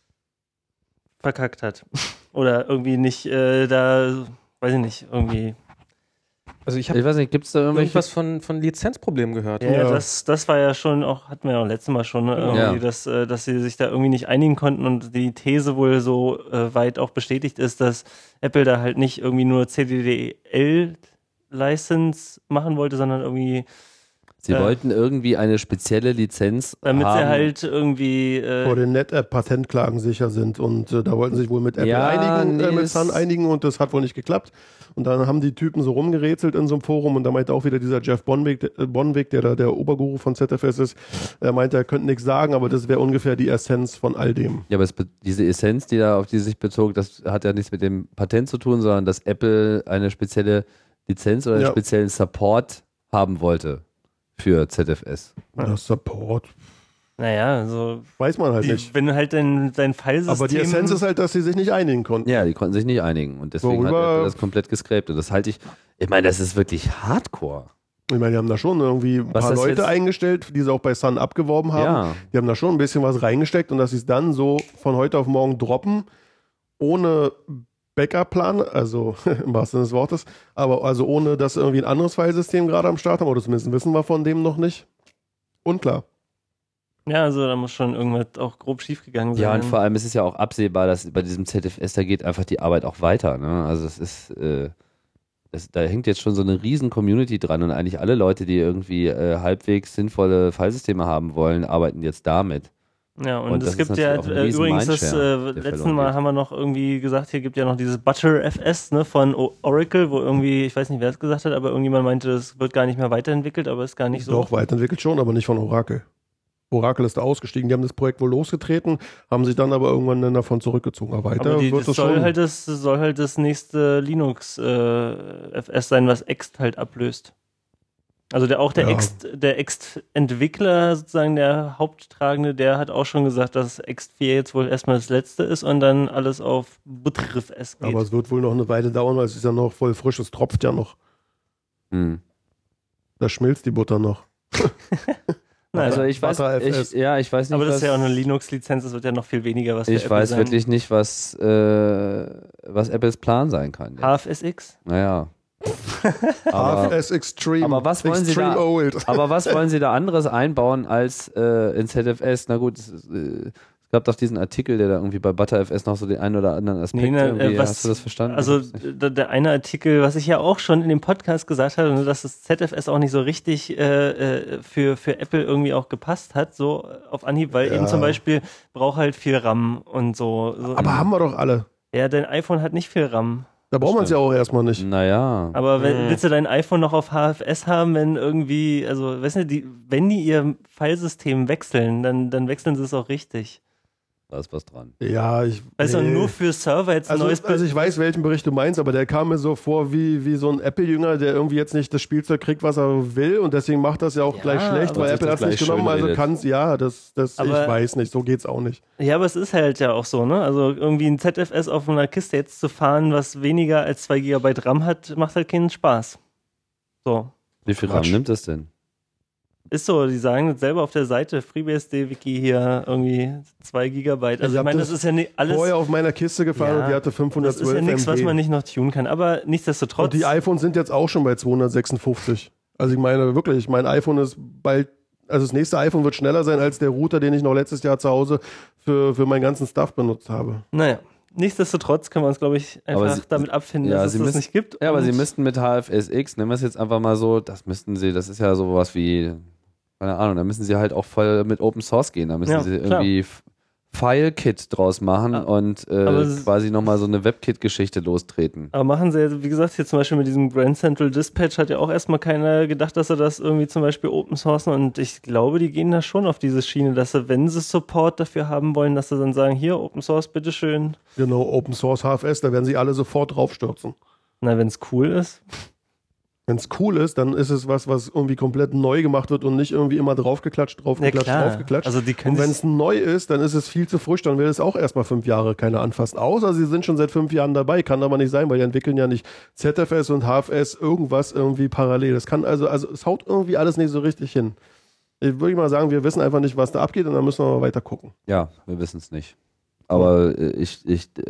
verkackt hat. Oder irgendwie nicht da, weiß ich nicht, irgendwie. Also ich weiß nicht, gibt es da irgendwas von Lizenzproblemen gehört? Ja. Das war ja schon auch, hatten wir ja auch letztes Mal schon, irgendwie, dass sie sich da irgendwie nicht einigen konnten und die These wohl so weit auch bestätigt ist, dass Apple da halt nicht irgendwie nur CDDL-License machen wollte, sondern irgendwie Sie wollten irgendwie eine spezielle Lizenz damit haben. sie halt irgendwie vor den NetApp-Patentklagen sicher sind und da wollten sie sich wohl mit Apple mit Sun einigen und das hat wohl nicht geklappt. Und dann haben die Typen so rumgerätselt in so einem Forum und da meinte auch wieder dieser Jeff Bonwick, der da der Oberguru von ZFS ist, er meinte, er könnte nichts sagen, aber das wäre ungefähr die Essenz von all dem. Ja, aber diese Essenz, auf die sich bezog, das hat ja nichts mit dem Patent zu tun, sondern dass Apple eine spezielle Lizenz oder einen speziellen Support haben wollte für ZFS. Das Support. Naja, so. Weiß man halt nicht. Wenn du halt dein Filesystem. Aber die Essenz ist halt, dass sie sich nicht einigen konnten. Ja, die konnten sich nicht einigen und deswegen hat Apple das komplett gescrapt. Und das halte ich meine, das ist wirklich Hardcore. Ich meine, die haben da schon irgendwie ein paar Leute eingestellt, die sie auch bei Sun abgeworben haben. Ja. Die haben da schon ein bisschen was reingesteckt und dass sie es dann so von heute auf morgen droppen, ohne Backup-Plan, also im wahrsten Sinne des Wortes, aber also ohne, dass irgendwie ein anderes Filesystem gerade am Start haben, oder zumindest wissen wir von dem noch nicht. Unklar. Ja, also da muss schon irgendwas auch grob schiefgegangen sein. Ja, und vor allem ist es ja auch absehbar, dass bei diesem ZFS, da geht einfach die Arbeit auch weiter. Ne? Also es ist, da hängt jetzt schon so eine riesen Community dran und eigentlich alle Leute, die irgendwie halbwegs sinnvolle Filesysteme haben wollen, arbeiten jetzt damit. Ja, und es gibt ja übrigens das letzten Mal haben wir noch irgendwie gesagt, hier gibt ja noch dieses ButterFS von Oracle, wo irgendwie, ich weiß nicht, wer es gesagt hat, aber irgendjemand meinte, das wird gar nicht mehr weiterentwickelt, aber ist gar nicht so. Doch, weiterentwickelt schon, aber nicht von Oracle. Oracle ist da ausgestiegen, die haben das Projekt wohl losgetreten, haben sich dann aber irgendwann dann davon zurückgezogen. Aber weiter aber wird das soll halt das nächste Linux FS sein, was Ext halt ablöst. Also der Ext-Entwickler, sozusagen der Haupttragende, der hat auch schon gesagt, dass Ext 4 jetzt wohl erstmal das letzte ist und dann alles auf ButterFS geht. Aber es wird wohl noch eine Weile dauern, weil es ist ja noch voll frisch, es tropft ja noch. Da schmilzt die Butter noch. Also ich weiß nicht. Aber das ist ja auch eine Linux-Lizenz, das wird ja noch viel weniger was für Ich Apple weiß sein. wirklich nicht, was Apples Plan sein kann. HFSX? Naja. HFS Extreme. Aber was wollen Sie da? Aber was wollen Sie da anderes einbauen als in ZFS? Na gut, es Es gab doch diesen Artikel, der da irgendwie bei ButterFS noch so den einen oder anderen Aspekt hast du das verstanden? Also der eine Artikel, was ich ja auch schon in dem Podcast gesagt habe, dass das ZFS auch nicht so richtig für Apple irgendwie auch gepasst hat, so auf Anhieb, weil eben zum Beispiel braucht halt viel RAM und so. Aber haben wir doch alle. Ja, dein iPhone hat nicht viel RAM. Da braucht man es ja auch erstmal nicht. Naja. Aber willst du dein iPhone noch auf HFS haben, wenn irgendwie, also weißt du, wenn die ihr Filesystem wechseln, dann wechseln sie es auch richtig. Da ist was dran. Ja, Weißt du, nur für Server jetzt ein neues Also ich weiß, welchen Bericht du meinst, aber der kam mir so vor wie so ein Apple-Jünger, der irgendwie jetzt nicht das Spielzeug kriegt, was er will und deswegen macht das ja auch gleich schlecht, weil Apple hat es nicht genommen, also kann es, ich weiß nicht, so geht's auch nicht. Ja, aber es ist halt ja auch so, ne? Also irgendwie ein ZFS auf einer Kiste jetzt zu fahren, was weniger als 2 GB RAM hat, macht halt keinen Spaß. So. Wie viel RAM nimmt das denn? Ist so, die sagen das selber auf der Seite, FreeBSD-Wiki hier irgendwie 2 Gigabyte. Also ich meine, das ist ja nicht alles... vorher auf meiner Kiste gefahren und die hatte 512 Das ist ja nichts, MB. was man nicht noch tunen kann, aber nichtsdestotrotz... Und die iPhones sind jetzt auch schon bei 256. Also ich meine wirklich, mein iPhone ist bald... Also das nächste iPhone wird schneller sein als der Router, den ich noch letztes Jahr zu Hause für meinen ganzen Stuff benutzt habe. Naja. Nichtsdestotrotz können wir uns, glaube ich, einfach damit abfinden, dass es das nicht gibt. Ja, aber sie müssten mit HFSX, nehmen wir es jetzt einfach mal so, das ist ja sowas wie, keine Ahnung, da müssen sie halt auch voll mit Open Source gehen, da müssen sie irgendwie File-Kit draus machen und quasi nochmal so eine WebKit-Geschichte lostreten. Aber machen sie, wie gesagt, hier zum Beispiel mit diesem Grand Central Dispatch hat ja auch erstmal keiner gedacht, dass sie das irgendwie zum Beispiel open sourcen und ich glaube, die gehen da schon auf diese Schiene, dass sie, wenn sie Support dafür haben wollen, dass sie dann sagen, hier, Open Source, bitteschön. Genau, Open Source HFS, da werden sie alle sofort draufstürzen. Na, wenn es cool ist. Wenn es cool ist, dann ist es was irgendwie komplett neu gemacht wird und nicht irgendwie immer draufgeklatscht. Also und wenn es neu ist, dann ist es viel zu frisch, dann will es auch erstmal 5 Jahre keiner anfassen. Außer sie sind schon seit 5 Jahren dabei, kann aber nicht sein, weil die entwickeln ja nicht ZFS und HFS irgendwas irgendwie parallel. Das kann also es haut irgendwie alles nicht so richtig hin. Ich würde mal sagen, wir wissen einfach nicht, was da abgeht und dann müssen wir mal weiter gucken. Ja, wir wissen es nicht. Aber ich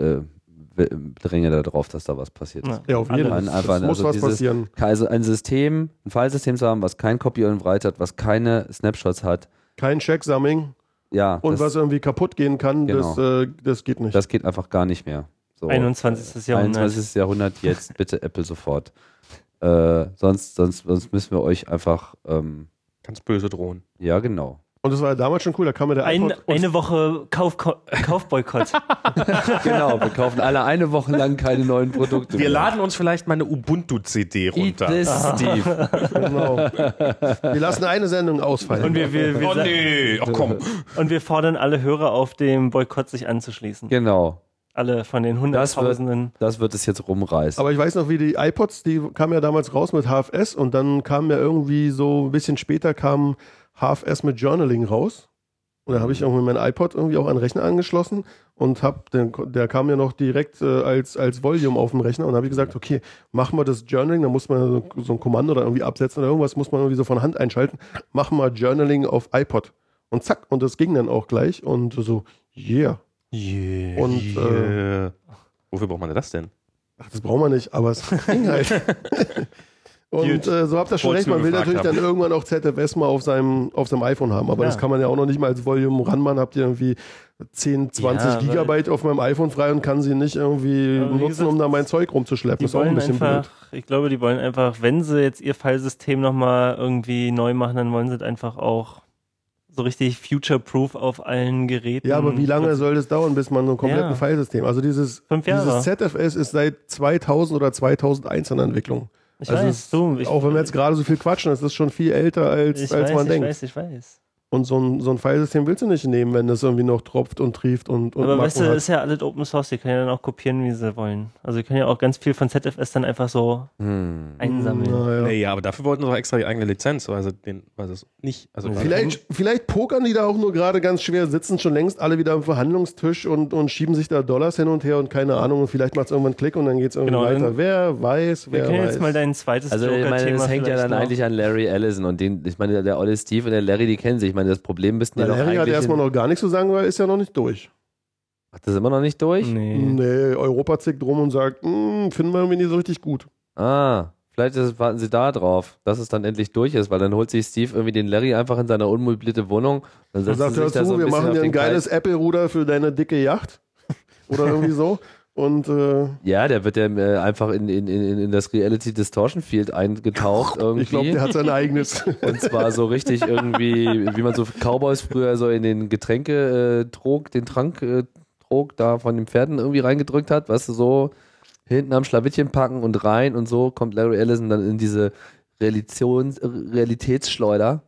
dränge darauf, dass da was passiert. Ja, auf jeden Fall. Muss was passieren. Also ein Filesystem zu haben, was kein Copy und Write hat, was keine Snapshots hat. Kein Checksumming. Ja. Und was irgendwie kaputt gehen kann, genau. Das geht nicht. Das geht einfach gar nicht mehr. So, 21. Jahrhundert. 21. Jahrhundert, jetzt bitte Apple sofort. Sonst müssen wir euch einfach ganz böse drohen. Ja, genau. Und das war ja damals schon cool, da kam mir der eine Woche Kaufboykott. Genau, wir kaufen alle eine Woche lang keine neuen Produkte. Wir laden uns vielleicht mal eine Ubuntu-CD runter. Steve. Genau. Wir lassen eine Sendung ausfallen. Und oh nee, ach komm. Und wir fordern alle Hörer auf, dem Boykott sich anzuschließen. Genau. Alle von den Hunderttausenden. Das wird es jetzt rumreißen. Aber ich weiß noch, wie die iPods, die kamen ja damals raus mit HFS und dann kam ja irgendwie so ein bisschen später kam HFS mit Journaling raus. Und da habe ich irgendwie mein iPod irgendwie auch an den Rechner angeschlossen und der kam ja noch direkt als Volume auf dem Rechner und habe ich gesagt, okay, machen wir das Journaling, da muss man so ein Kommando oder irgendwie absetzen oder irgendwas muss man irgendwie so von Hand einschalten. Machen wir Journaling auf iPod. Und zack, und das ging dann auch gleich und so, yeah. Yeah. Und wofür braucht man das denn? Ach, das braucht man nicht, aber es ging halt. Und so habt ihr schon recht, man will natürlich dann irgendwann auch ZFS mal auf seinem iPhone haben, aber das kann man ja auch noch nicht mal als Volume ranmachen. Habt ihr irgendwie 10, 20 Gigabyte auf meinem iPhone frei und kann sie nicht irgendwie nutzen, um da mein Zeug rumzuschleppen. Das ist auch ein bisschen blöd. Ich glaube, die wollen einfach, wenn sie jetzt ihr Filesystem nochmal irgendwie neu machen, dann wollen sie es einfach auch so richtig future-proof auf allen Geräten. Ja, aber wie lange soll das dauern, bis man so ein komplettes Filesystem, also dieses ZFS ist seit 2000 oder 2001 in der Entwicklung. Ich weiß, auch wenn wir jetzt gerade so viel quatschen, das ist schon viel älter, als man denkt. Ich weiß. Und so ein Filesystem willst du nicht nehmen, wenn das irgendwie noch tropft und trieft und aber weißt du, das ist ja alles Open Source, die können ja dann auch kopieren, wie sie wollen. Also die können ja auch ganz viel von ZFS dann einfach so einsammeln. Naja, aber dafür wollten sie doch extra die eigene Lizenz, also das nicht. Also vielleicht pokern die da auch nur gerade ganz schwer, sitzen schon längst alle wieder am Verhandlungstisch und schieben sich da Dollars hin und her und keine Ahnung und vielleicht macht es irgendwann einen Klick und dann geht es irgendwie weiter. Wer weiß. Wir können jetzt mal dein zweites Also ich meine, das hängt ja dann eigentlich an Larry Ellison und ich meine, der Olle Steve und der Larry, die kennen sich. Ich meine, das Problem müssten ja doch Larry hat erstmal noch gar nichts zu sagen, weil er ist ja noch nicht durch. Ach, das ist immer noch nicht durch? Nee, Europa zickt rum und sagt, finden wir irgendwie nicht so richtig gut. Ah, Vielleicht warten sie da drauf, dass es dann endlich durch ist, weil dann holt sich Steve irgendwie den Larry einfach in seiner unmöblierte Wohnung. Dann Dann sagt er dazu, wir machen dir ein geiles Apple-Ruder für deine dicke Yacht. Oder irgendwie so. Und ja, der wird ja einfach in das Reality Distortion Field eingetaucht irgendwie. Ich glaube, der hat sein eigenes. Und zwar so richtig irgendwie, wie man so Cowboys früher so in den Getränketrog, den Tranktrog da von den Pferden irgendwie reingedrückt hat, weißt du, so hinten am Schlawittchen packen und rein und so kommt Larry Ellison dann in diese Realitätsschleuder.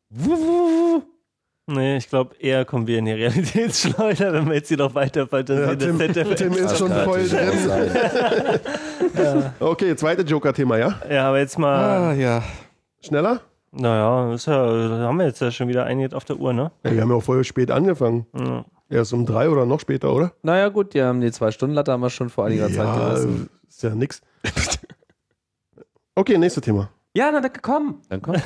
Nee, ich glaube, eher kommen wir in die Realitätsschleuder, wenn wir jetzt hier noch weiter fantasieren. Ja, Tim ist schon voll drin. Ja. Okay, zweite Joker-Thema, ja? Ja, aber jetzt mal. ja. Schneller? Naja, haben wir jetzt ja schon wieder einiges auf der Uhr, ne? Ja, wir haben ja auch voll spät angefangen. Ja. Erst um 3 oder noch später, oder? Naja gut, die haben die 2-Stunden-Latte haben wir schon vor einiger Zeit gelassen. Ist ja nix. Okay, nächstes Thema. Ja, na, komm. Dann komm.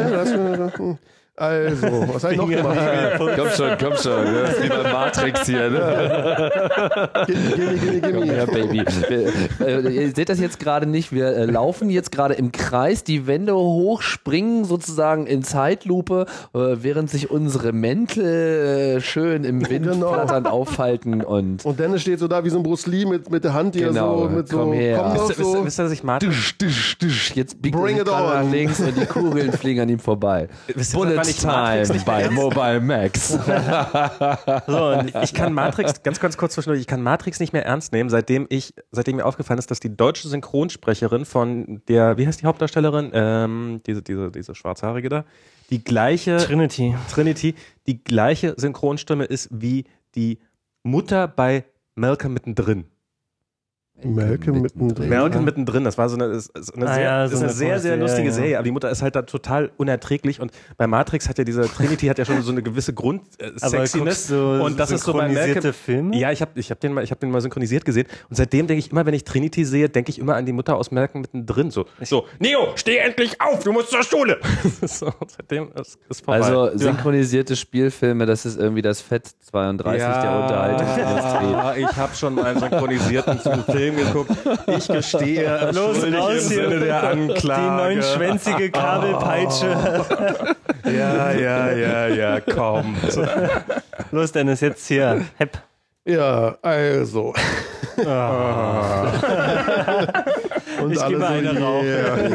Also, was habe ich noch gemacht? Komm schon. Das ist wie bei Matrix hier, ne? Komm her, Baby. Ihr seht das jetzt gerade nicht. Wir laufen jetzt gerade im Kreis, die Wände hochspringen sozusagen in Zeitlupe, während sich unsere Mäntel schön im Wind flatternd aufhalten. Und Dennis steht so da wie so ein Bruce Lee mit der Hand hier so. Mit komm her. Wisst ihr, was ich mag? Jetzt biegt Bring er it nach on. links und die Kugeln fliegen an ihm vorbei. Wisst ihr, Bullet wann ich Matrix Time nicht mehr bei ernst- Mobile Max. So, und ich kann Matrix, ganz kurz zwischendurch, ich kann Matrix nicht mehr ernst nehmen, seitdem mir aufgefallen ist, dass die deutsche Synchronsprecherin von der, wie heißt die Hauptdarstellerin? Diese schwarzhaarige da, die gleiche Trinity, die gleiche Synchronstimme ist wie die Mutter bei Malcolm mittendrin. Malcolm mittendrin, das war so eine sehr, sehr lustige ja. Serie, aber die Mutter ist halt da total unerträglich und bei Matrix hat ja Trinity hat ja schon so eine gewisse Grundsexiness und das ist so bei Malcolm. Filme? Ja, ich hab den mal synchronisiert gesehen und seitdem denke ich immer, wenn ich Trinity sehe, denke ich immer an die Mutter aus Malcolm mittendrin, so Neo, steh endlich auf, du musst zur Schule. So, seitdem ist vorbei. Also synchronisierte Spielfilme, das ist irgendwie das Fett 32 der Unterhaltungsindustrie. Ich habe schon mal einen synchronisierten Film geguckt. Ich gestehe, schuldig im Sinne der Anklage. Die 9-schwänzige Kabelpeitsche. Ja, komm. Los, Dennis, jetzt hier. Hepp. Ja, also. Und Ich gebe eine Rauch.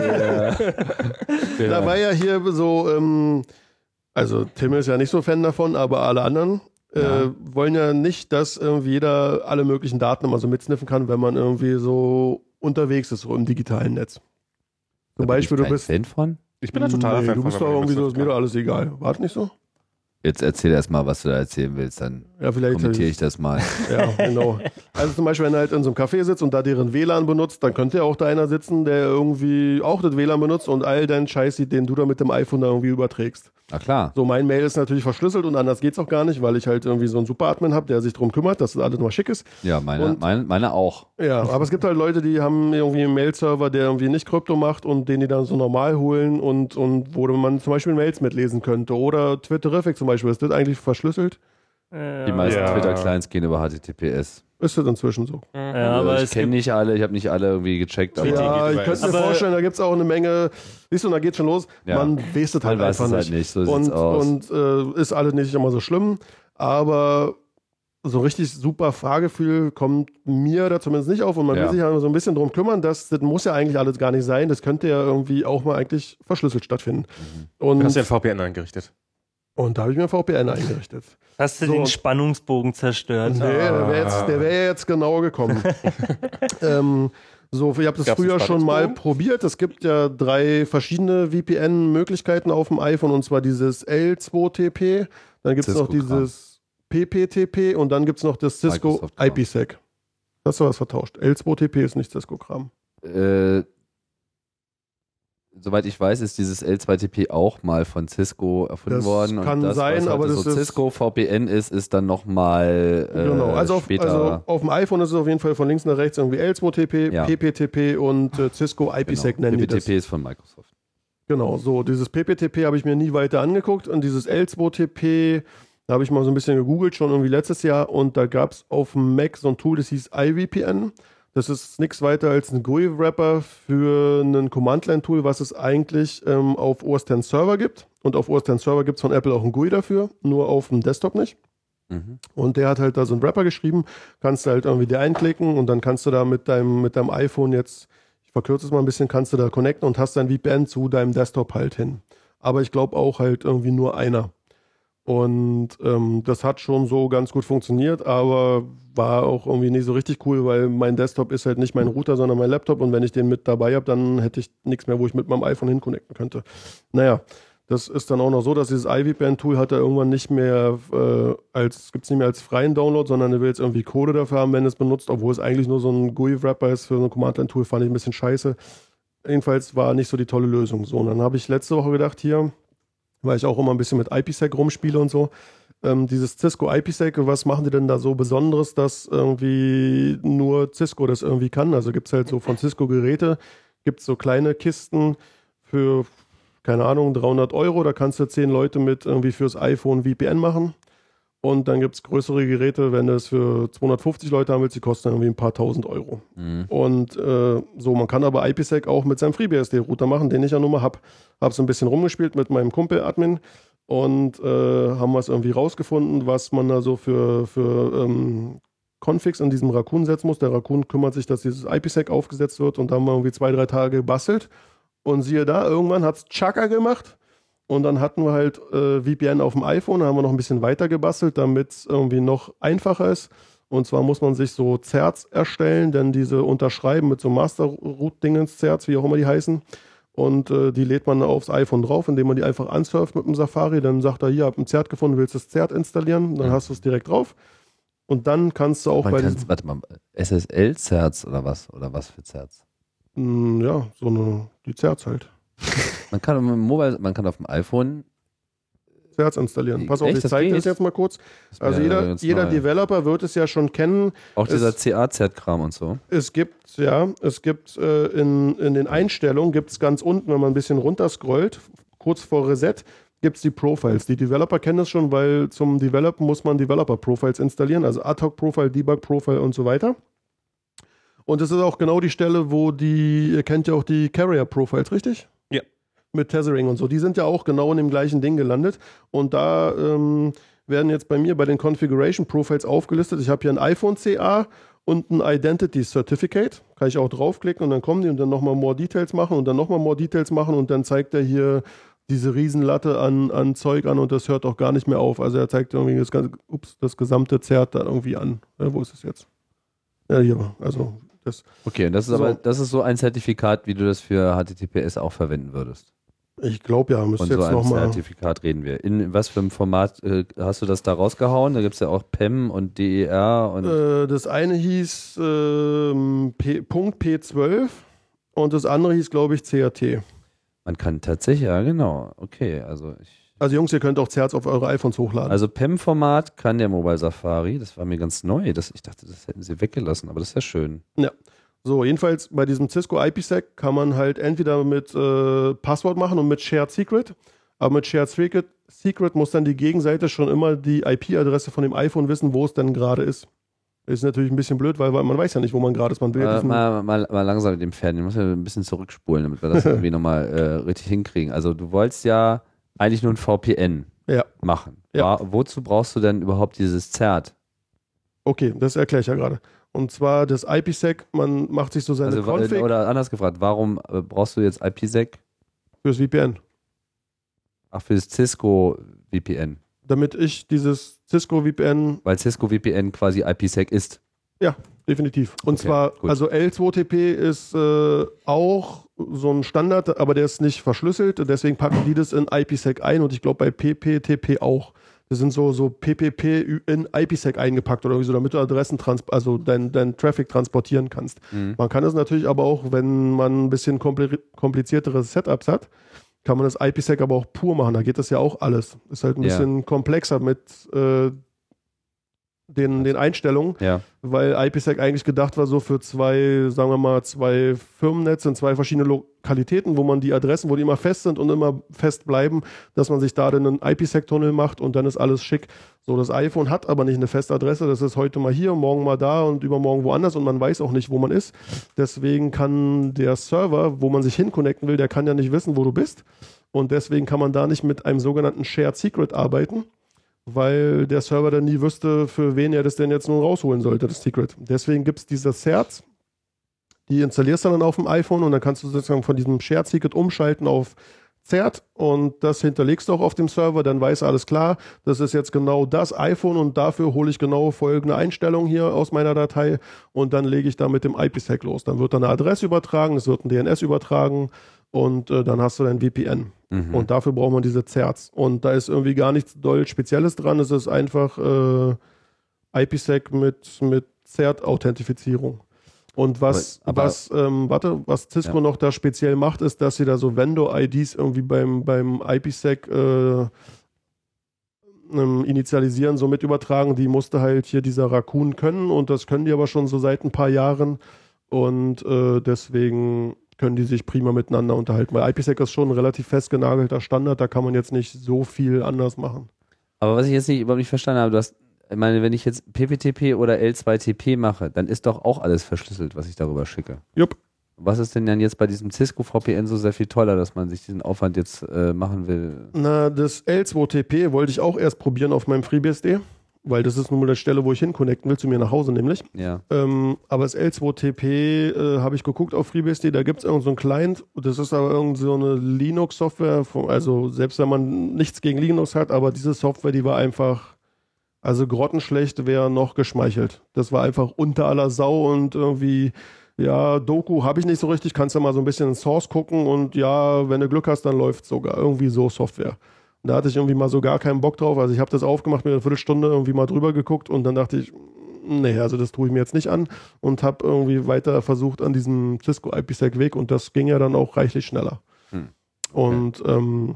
Da war ja hier so, also Tim ist ja nicht so Fan davon, aber alle anderen wollen ja nicht, dass irgendwie jeder alle möglichen Daten immer so mitsniffen kann, wenn man irgendwie so unterwegs ist, so im digitalen Netz. Zum Beispiel, du bist. Fan von? Ich bin ein totaler Fan Du bist doch irgendwie so, ist mir doch alles egal. War das nicht so? Jetzt erzähl erst mal, was du da erzählen willst, dann Ja, vielleicht. kommentiere ich das mal. Ja, genau. Also zum Beispiel, wenn du halt in so einem Café sitzt und da deren WLAN benutzt, dann könnte ja auch da einer sitzen, der irgendwie auch das WLAN benutzt und all deinen Scheiß sieht, den du da mit dem iPhone da irgendwie überträgst. Na klar. So, mein Mail ist natürlich verschlüsselt und anders geht's auch gar nicht, weil ich halt irgendwie so einen Super-Admin habe, der sich drum kümmert, dass das alles mal schick ist. Ja, meine auch. Ja, aber es gibt halt Leute, die haben irgendwie einen Mail-Server, der irgendwie nicht Krypto macht und den die dann so normal holen und wo man zum Beispiel Mails mitlesen könnte. Oder Twitterific zum Beispiel. Ist das eigentlich verschlüsselt? Die meisten Twitter-Clients gehen über HTTPS. Ist das inzwischen so? Ja, aber ich kenne nicht alle, ich habe nicht alle irgendwie gecheckt. Aber Ja, ich könnte mir vorstellen, da gibt es auch eine Menge, siehst du, da geht schon los, Ja. man weiß es halt Man weiß einfach es halt nicht, so und sieht's aus. ist alles nicht immer so schlimm, aber so ein richtig super Fahrgefühl kommt mir da zumindest nicht auf und man will sich ja so ein bisschen drum kümmern, das muss ja eigentlich alles gar nicht sein, das könnte ja irgendwie auch mal eigentlich verschlüsselt stattfinden. Und, Du hast ja ein VPN eingerichtet. und da habe ich mir ein VPN eingerichtet. Hast du So. den Spannungsbogen zerstört? Nee, der wäre jetzt genau gekommen. So, ich habe das Gab's einen früher schon mal Spannungsbogen? probiert. Es gibt ja 3 verschiedene VPN-Möglichkeiten auf dem iPhone und zwar dieses L2TP, dann gibt es noch Cisco-Kram. dieses PPTP und dann gibt es noch das Cisco Microsoft-Kram. IPsec. Hast du was vertauscht? L2TP ist nicht Cisco-Kram. Soweit ich weiß, ist dieses L2TP auch mal von Cisco erfunden Das worden. kann und das, sein, was aber heute das so ist- Cisco VPN ist dann nochmal Genau, also später. auf dem iPhone ist es auf jeden Fall von links nach rechts irgendwie L2TP, Ja. PPTP und Cisco IPsec genau. nennen die das. PPTP ist von Microsoft. Genau, so dieses PPTP habe ich mir nie weiter angeguckt und dieses L2TP, da habe ich mal so ein bisschen gegoogelt, schon irgendwie letztes Jahr und da gab es auf dem Mac so ein Tool, das hieß iVPN. Das ist nichts weiter als ein GUI-Wrapper für ein Command-Line-Tool, was es eigentlich auf OS X Server gibt. Und auf OS X Server gibt es von Apple auch ein GUI dafür, nur auf dem Desktop nicht. Und der hat halt da so einen Wrapper geschrieben, kannst du halt irgendwie dir einklicken und dann kannst du da mit deinem iPhone jetzt, ich verkürze es mal ein bisschen, kannst du da connecten und hast dein VPN zu deinem Desktop halt hin. Aber ich glaube auch halt irgendwie nur einer. Und das hat schon so ganz gut funktioniert, aber war auch irgendwie nicht so richtig cool, weil mein Desktop ist halt nicht mein Router, sondern mein Laptop und wenn ich den mit dabei habe, dann hätte ich nichts mehr, wo ich mit meinem iPhone hinconnecten könnte. Naja, das ist dann auch noch so, dass dieses iVPN-Tool hat er irgendwann nicht mehr gibt's nicht mehr als freien Download, sondern er will jetzt irgendwie Code dafür haben, wenn es benutzt, obwohl es eigentlich nur so ein GUI-Wrapper ist für so ein Command-Line-Tool, fand ich ein bisschen scheiße. Jedenfalls war nicht so die tolle Lösung. So, und dann habe ich letzte Woche gedacht, hier, weil ich auch immer ein bisschen mit IPsec rumspiele und so, dieses Cisco IPsec, was machen die denn da so Besonderes, dass irgendwie nur Cisco das irgendwie kann? Also gibt es halt so von Cisco Geräte, gibt es so kleine Kisten für, keine Ahnung, 300 €, da kannst du 10 Leute mit irgendwie fürs iPhone VPN machen. Und dann gibt es größere Geräte, wenn du es für 250 Leute haben willst, die kosten irgendwie ein paar tausend Euro. Und so, man kann aber IPsec auch mit seinem FreeBSD-Router machen, den ich ja nun mal habe. Habe so ein bisschen rumgespielt mit meinem Kumpel-Admin und haben was irgendwie rausgefunden, was man da so für Configs in diesem Raccoon setzen muss. Der Raccoon kümmert sich, dass dieses IPsec aufgesetzt wird und da haben wir irgendwie 2-3 Tage gebastelt. Und siehe da, irgendwann hat es Chaka gemacht. Und dann hatten wir halt VPN auf dem iPhone, da haben wir noch ein bisschen weiter gebastelt, damit es irgendwie noch einfacher ist. Und zwar muss man sich so Zerts erstellen, denn diese unterschreiben mit so Master-Root-Dingens-Zerts, wie auch immer die heißen. Und die lädt man aufs iPhone drauf, indem man die einfach ansurft mit dem Safari. Dann sagt er, hier, hab ein Zert gefunden, willst du das Zert installieren? Dann hast du es direkt drauf. Und dann kannst du auch warte mal, SSL-Zerts oder was? Oder was für Zerts? Ja, die Zerts halt. Man kann auf dem iPhone Zerts installieren. Pass auf, ich zeige das jetzt mal kurz. Also jeder Developer wird es ja schon kennen. Auch dieser CA-Zert-Kram und so. Es gibt in den Einstellungen gibt es ganz unten, wenn man ein bisschen runterscrollt, kurz vor Reset, gibt es die Profiles. Die Developer kennen das schon, weil zum Developen muss man Developer-Profiles installieren, also Ad-Hoc-Profile, Debug-Profile und so weiter. Und das ist auch genau die Stelle, wo ihr kennt ja auch die Carrier-Profiles, richtig? Ja. Mit Tethering und so. Die sind ja auch genau in dem gleichen Ding gelandet. Und da werden jetzt bei mir bei den Configuration Profiles aufgelistet. Ich habe hier ein iPhone CA und ein Identity Certificate. Kann ich auch draufklicken und dann kommen die und dann nochmal More Details machen und dann nochmal More Details machen und dann zeigt er hier diese Riesenlatte an Zeug an und das hört auch gar nicht mehr auf. Also er zeigt irgendwie das gesamte Zert da irgendwie an. Ja, wo ist es jetzt? Ja, hier. Also okay, und das ist so ein Zertifikat, wie du das für HTTPS auch verwenden würdest. Ich glaube ja, müsste jetzt nochmal. Von so einem Zertifikat reden wir. In was für einem Format hast du das da rausgehauen? Da gibt es ja auch PEM und DER. Und das eine hieß Punkt P12 und das andere hieß, glaube ich, CRT. Man kann tatsächlich, ja genau, okay. Also Jungs, ihr könnt auch Zerts auf eure iPhones hochladen. Also PEM-Format kann der Mobile Safari, das war mir ganz neu. Ich dachte, das hätten sie weggelassen, aber das ist ja schön. Ja. So, jedenfalls bei diesem Cisco IPsec kann man halt entweder mit Passwort machen und mit Shared Secret, aber mit Shared Secret muss dann die Gegenseite schon immer die IP-Adresse von dem iPhone wissen, wo es denn gerade ist. Ist natürlich ein bisschen blöd, weil man weiß ja nicht, wo man gerade ist. Man will mal langsam mit dem Pferd, ich muss ja ein bisschen zurückspulen, damit wir das irgendwie nochmal richtig hinkriegen. Also du wolltest ja eigentlich nur ein VPN machen. Ja. Wozu brauchst du denn überhaupt dieses Zert? Okay, das erkläre ich ja gerade. Und zwar das IPsec, man macht sich so seine Config. Oder anders gefragt, warum brauchst du jetzt IPsec? Fürs VPN. Ach, für das Cisco VPN. Damit ich dieses Cisco VPN... Weil Cisco VPN quasi IPsec ist. Ja, definitiv. Und okay, zwar, gut. also L2TP ist auch so ein Standard, aber der ist nicht verschlüsselt. Deswegen packen die das in IPsec ein und ich glaube bei PPTP auch. Das sind so PPP in IPsec eingepackt oder so, damit du Adressen, also dein Traffic transportieren kannst. Man kann es natürlich aber auch, wenn man ein bisschen kompliziertere Setups hat, kann man das IPsec aber auch pur machen. Da geht das ja auch alles. Ist halt ein bisschen komplexer mit den Einstellungen, Ja. weil IPsec eigentlich gedacht war so für zwei Firmennetze in zwei verschiedene Lokalitäten, wo man die Adressen, wo die immer fest sind und immer fest bleiben, dass man sich da dann einen IPsec-Tunnel macht und dann ist alles schick. So, das iPhone hat aber nicht eine feste Adresse, das ist heute mal hier, morgen mal da und übermorgen woanders und man weiß auch nicht, wo man ist. Deswegen kann der Server, wo man sich hinconnecten will, der kann ja nicht wissen, wo du bist und deswegen kann man da nicht mit einem sogenannten Shared Secret arbeiten, weil der Server dann nie wüsste, für wen er das denn jetzt nun rausholen sollte, das Secret. Deswegen gibt es diese Certs, die installierst du dann auf dem iPhone und dann kannst du sozusagen von diesem Shared Secret umschalten auf Cert und das hinterlegst du auch auf dem Server, dann weiß alles klar, das ist jetzt genau das iPhone und dafür hole ich genau folgende Einstellung hier aus meiner Datei und dann lege ich da mit dem IPsec los. Dann wird da eine Adresse übertragen, es wird ein DNS übertragen und dann hast du dein VPN. Und dafür braucht man diese Certs. Und da ist irgendwie gar nichts doll Spezielles dran, es ist einfach IPsec mit Cert-Authentifizierung. Und was Cisco noch da speziell macht, ist, dass sie da so Vendor-IDs irgendwie beim IPsec initialisieren, so mit übertragen. Die musste halt hier dieser Raccoon können und das können die aber schon so seit ein paar Jahren und deswegen können die sich prima miteinander unterhalten. Weil IPsec ist schon ein relativ festgenagelter Standard, da kann man jetzt nicht so viel anders machen. Aber was ich jetzt überhaupt nicht verstanden habe, ich meine, wenn ich jetzt PPTP oder L2TP mache, dann ist doch auch alles verschlüsselt, was ich darüber schicke. Jupp. Was ist denn dann jetzt bei diesem Cisco VPN so sehr viel toller, dass man sich diesen Aufwand jetzt machen will? Na, das L2TP wollte ich auch erst probieren auf meinem FreeBSD, weil das ist nun mal die Stelle, wo ich hinconnecten will, zu mir nach Hause nämlich. Ja. Aber das L2TP habe ich geguckt auf FreeBSD, da gibt es irgend so einen Client, das ist aber irgend so eine Linux-Software, also selbst wenn man nichts gegen Linux hat, aber diese Software, die war einfach, also grottenschlecht, wäre noch geschmeichelt. Das war einfach unter aller Sau und irgendwie, ja, Doku habe ich nicht so richtig, kannst ja mal so ein bisschen in Source gucken und ja, wenn du Glück hast, dann läuft sogar irgendwie so Software. Und da hatte ich irgendwie mal so gar keinen Bock drauf, also ich habe das aufgemacht, mir eine Viertelstunde irgendwie mal drüber geguckt und dann dachte ich, nee, also das tue ich mir jetzt nicht an und habe irgendwie weiter versucht an diesem Cisco IPsec-Weg und das ging ja dann auch reichlich schneller. Okay. Und also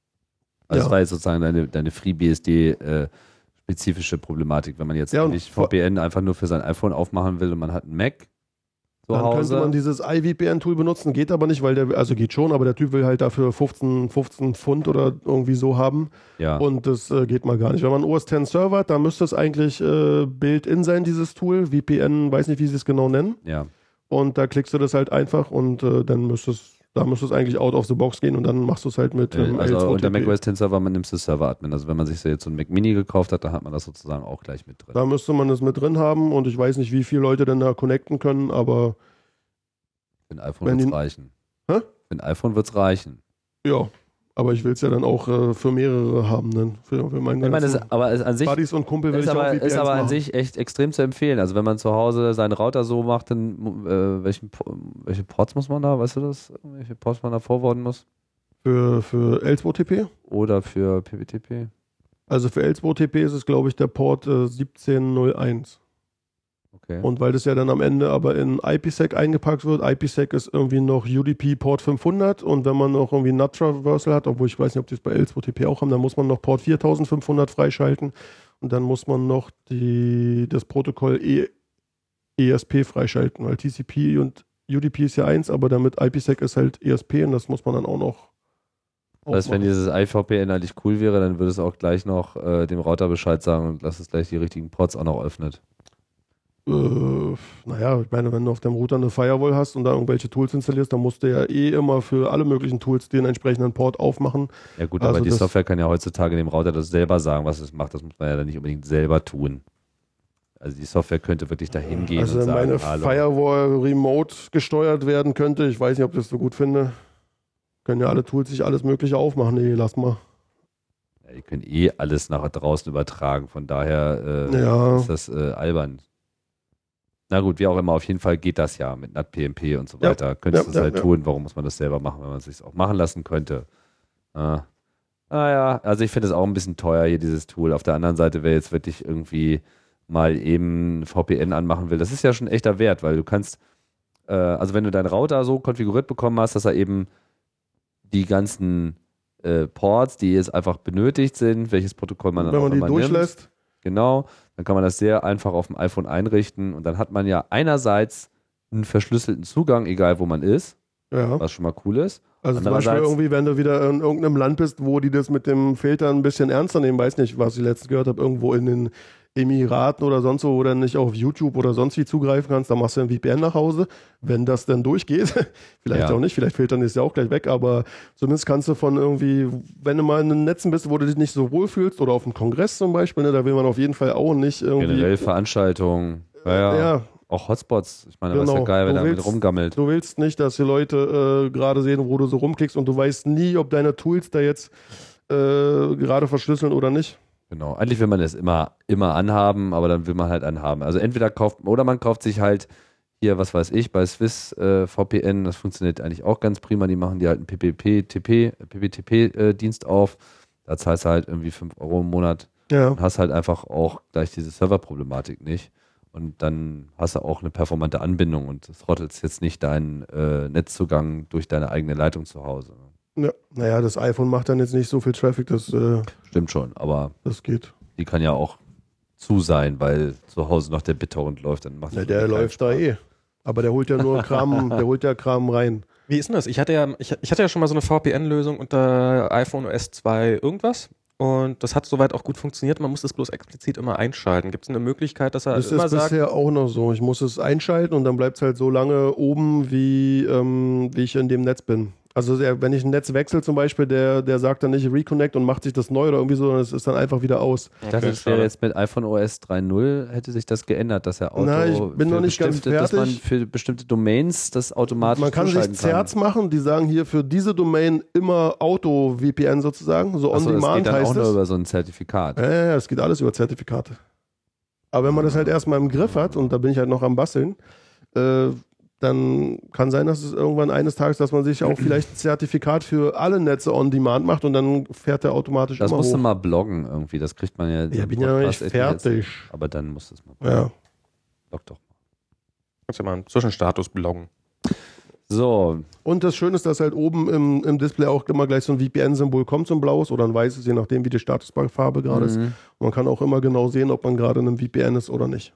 das war jetzt sozusagen deine FreeBSD spezifische Problematik, wenn man jetzt nicht VPN einfach nur für sein iPhone aufmachen will und man hat einen Mac zu dann Hause. Könnte man dieses iVPN-Tool benutzen, geht aber nicht, weil geht schon, aber der Typ will halt dafür 15 Pfund oder irgendwie so haben. Ja. Und das geht mal gar nicht. Wenn man OS X Server hat, dann müsste es eigentlich built-in sein, dieses Tool. VPN, weiß nicht, wie sie es genau nennen. Ja. Und da klickst du das halt einfach und dann müsste es eigentlich out of the box gehen und dann machst du es halt mit also unter Mac OS X Server, man nimmt das Server-Admin. Also wenn man sich so jetzt so einen Mac Mini gekauft hat, dann hat man das sozusagen auch gleich mit drin. Da müsste man das mit drin haben und ich weiß nicht, wie viele Leute denn da connecten können, aber für ein iPhone wird es reichen. Hä? Für ein iPhone wird es reichen. Ja, aber ich will es ja dann auch für mehrere haben, ne? Für meine an sich Buddies und Kumpel will ich auch VPNs ist aber an machen. sich echt extrem zu empfehlen. Also wenn man zu Hause seinen Router so macht, dann welche Ports muss man da, weißt du das? Welche Ports man da forwarden muss? Für L2TP? Oder für PPTP? Also für L2TP ist es, glaube ich, der Port 1701. Okay. Und weil das ja dann am Ende aber in IPsec eingepackt wird, IPsec ist irgendwie noch UDP Port 500 und wenn man noch irgendwie NAT Traversal hat, obwohl ich weiß nicht, ob die es bei L2TP auch haben, dann muss man noch Port 4500 freischalten und dann muss man noch das Protokoll ESP freischalten, weil TCP und UDP ist ja eins, aber damit IPsec ist halt ESP und das muss man dann auch noch Das heißt, wenn dieses iVPN eigentlich cool wäre, dann würde es auch gleich noch dem Router Bescheid sagen und lass es gleich die richtigen Ports auch noch öffnet. Naja, ich meine, wenn du auf deinem Router eine Firewall hast und da irgendwelche Tools installierst, dann musst du ja immer für alle möglichen Tools den entsprechenden Port aufmachen. Ja gut, aber die Software kann ja heutzutage dem Router das selber sagen, was es macht. Das muss man ja dann nicht unbedingt selber tun. Also die Software könnte wirklich dahin gehen und sagen, Also wenn meine Firewall remote gesteuert werden könnte, ich weiß nicht, ob ich das so gut finde, können ja alle Tools sich alles mögliche aufmachen. Nee, lass mal. Ja, die können alles nach draußen übertragen, von daher ist das albern. Na gut, wie auch immer, auf jeden Fall geht das ja mit NatPMP und so weiter. Ja, Könntest du es halt tun, warum muss man das selber machen, wenn man es sich auch machen lassen könnte? Ja, also ich finde es auch ein bisschen teuer hier, dieses Tool. Auf der anderen Seite, wer jetzt wirklich irgendwie mal eben VPN anmachen will, das ist ja schon echter Wert, weil du kannst, also wenn du deinen Router so konfiguriert bekommen hast, dass er eben die ganzen Ports, die jetzt einfach benötigt sind, welches Protokoll man dann wenn auch man die immer durchlässt. Genau, dann kann man das sehr einfach auf dem iPhone einrichten und dann hat man ja einerseits einen verschlüsselten Zugang, egal wo man ist, Ja. was schon mal cool ist. Also zum Beispiel irgendwie, wenn du wieder in irgendeinem Land bist, wo die das mit dem Filter ein bisschen ernster nehmen, weiß nicht, was ich letztens gehört habe, irgendwo in den Emiraten oder sonst wo, wo du nicht auf YouTube oder sonst wie zugreifen kannst, dann machst du ein VPN nach Hause, wenn das dann durchgeht. Vielleicht auch nicht, vielleicht filtern die es ja auch gleich weg, aber zumindest kannst du von irgendwie, wenn du mal in den Netzen bist, wo du dich nicht so wohl fühlst oder auf dem Kongress zum Beispiel, ne, da will man auf jeden Fall auch nicht irgendwie... Generell Veranstaltungen, ja. Auch Hotspots, ich meine, das ist ja geil, wenn er damit rumgammelt. Du willst nicht, dass die Leute gerade sehen, wo du so rumklickst und du weißt nie, ob deine Tools da jetzt gerade verschlüsseln oder nicht. Genau, eigentlich will man das immer anhaben, aber dann will man halt anhaben. Also entweder man kauft sich halt hier, was weiß ich, bei Swiss VPN, das funktioniert eigentlich auch ganz prima, die machen dir halt einen PPTP-Dienst auf, da zahlst du halt irgendwie 5 Euro im Monat und hast halt einfach auch gleich diese Serverproblematik nicht. Und dann hast du auch eine performante Anbindung und das rottelt jetzt nicht deinen Netzzugang durch deine eigene Leitung zu Hause. Ja, naja, das iPhone macht dann jetzt nicht so viel Traffic, das stimmt schon, aber das geht. Die kann ja auch zu sein, weil zu Hause noch der BitTorrent läuft. Dann macht der läuft da eh. Aber der holt ja nur Kram, Kram rein. Wie ist denn das? Ich hatte ja schon mal so eine VPN-Lösung unter iPhone OS 2 irgendwas. Und das hat soweit auch gut funktioniert. Man muss das bloß explizit immer einschalten. Gibt es eine Möglichkeit, dass er das immer ist sagt... bisher auch noch so. Ich muss es einschalten und dann bleibt es halt so lange oben, wie ich in dem Netz bin. Also wenn ich ein Netz wechsle zum Beispiel, der sagt dann nicht Reconnect und macht sich das neu oder irgendwie so, sondern es ist dann einfach wieder aus. Ich dachte, das wäre jetzt mit iPhone OS 3.0 hätte sich das geändert, dass er ich bin noch nicht ganz fertig. Dass man für bestimmte Domains das automatisch man kann sich Zerts machen, die sagen hier für diese Domain immer Auto-VPN sozusagen, so on-demand heißt es. Das geht dann auch nur über so ein Zertifikat. Ja, es geht alles über Zertifikate. Aber wenn man das halt erstmal im Griff hat, und da bin ich halt noch am Basteln, dann kann sein, dass es irgendwann eines Tages, dass man sich auch vielleicht ein Zertifikat für alle Netze on Demand macht und dann fährt der automatisch das immer hoch. Das musst du mal bloggen irgendwie, das kriegt man ja. Ja, bin ja noch nicht fertig. Aber dann musst du es mal bloggen. Ja. Blog doch mal. Kannst ja mal einen Zwischenstatus bloggen. So. Und das Schöne ist, dass halt oben im Display auch immer gleich so ein VPN-Symbol kommt, so ein blaues oder ein weißes, je nachdem, wie die Statusfarbe gerade ist. Und man kann auch immer genau sehen, ob man gerade in einem VPN ist oder nicht.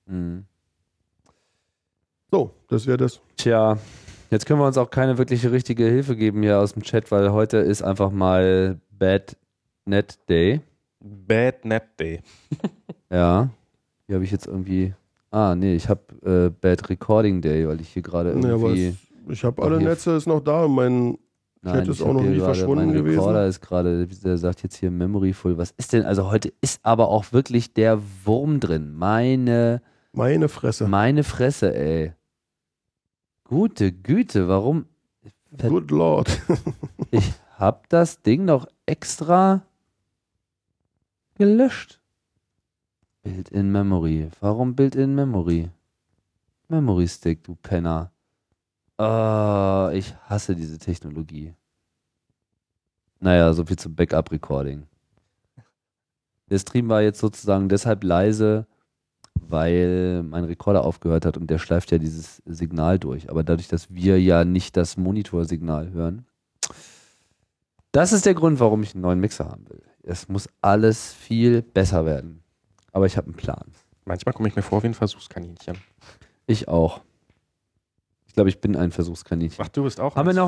So, das wäre das. Tja, jetzt können wir uns auch keine wirkliche richtige Hilfe geben hier aus dem Chat, weil heute ist einfach mal Bad Net Day. Bad Net Day. Ja, hier habe ich jetzt irgendwie... ich habe Bad Recording Day, weil ich hier gerade irgendwie... ich habe alle Netze, ist noch da und mein Chat ist auch noch nie verschwunden gewesen. Mein Recorder ist gerade, der sagt jetzt hier Memory Full. Was ist denn? Also heute ist aber auch wirklich der Wurm drin. Meine Fresse. Meine Fresse, ey. Gute Güte, warum? Good Lord. Ich habe das Ding noch extra gelöscht. Build in Memory. Warum Build in Memory? Memory Stick, du Penner. Ich hasse diese Technologie. Naja, so viel zum Backup-Recording. Der Stream war jetzt sozusagen deshalb leise, weil mein Rekorder aufgehört hat und der schleift ja dieses Signal durch. Aber dadurch, dass wir ja nicht das Monitorsignal hören, das ist der Grund, warum ich einen neuen Mixer haben will. Es muss alles viel besser werden. Aber ich habe einen Plan. Manchmal komme ich mir vor wie ein Versuchskaninchen. Ich auch. Ich glaube, ich bin ein Versuchskaninchen. Ach, du bist auch. Haben wir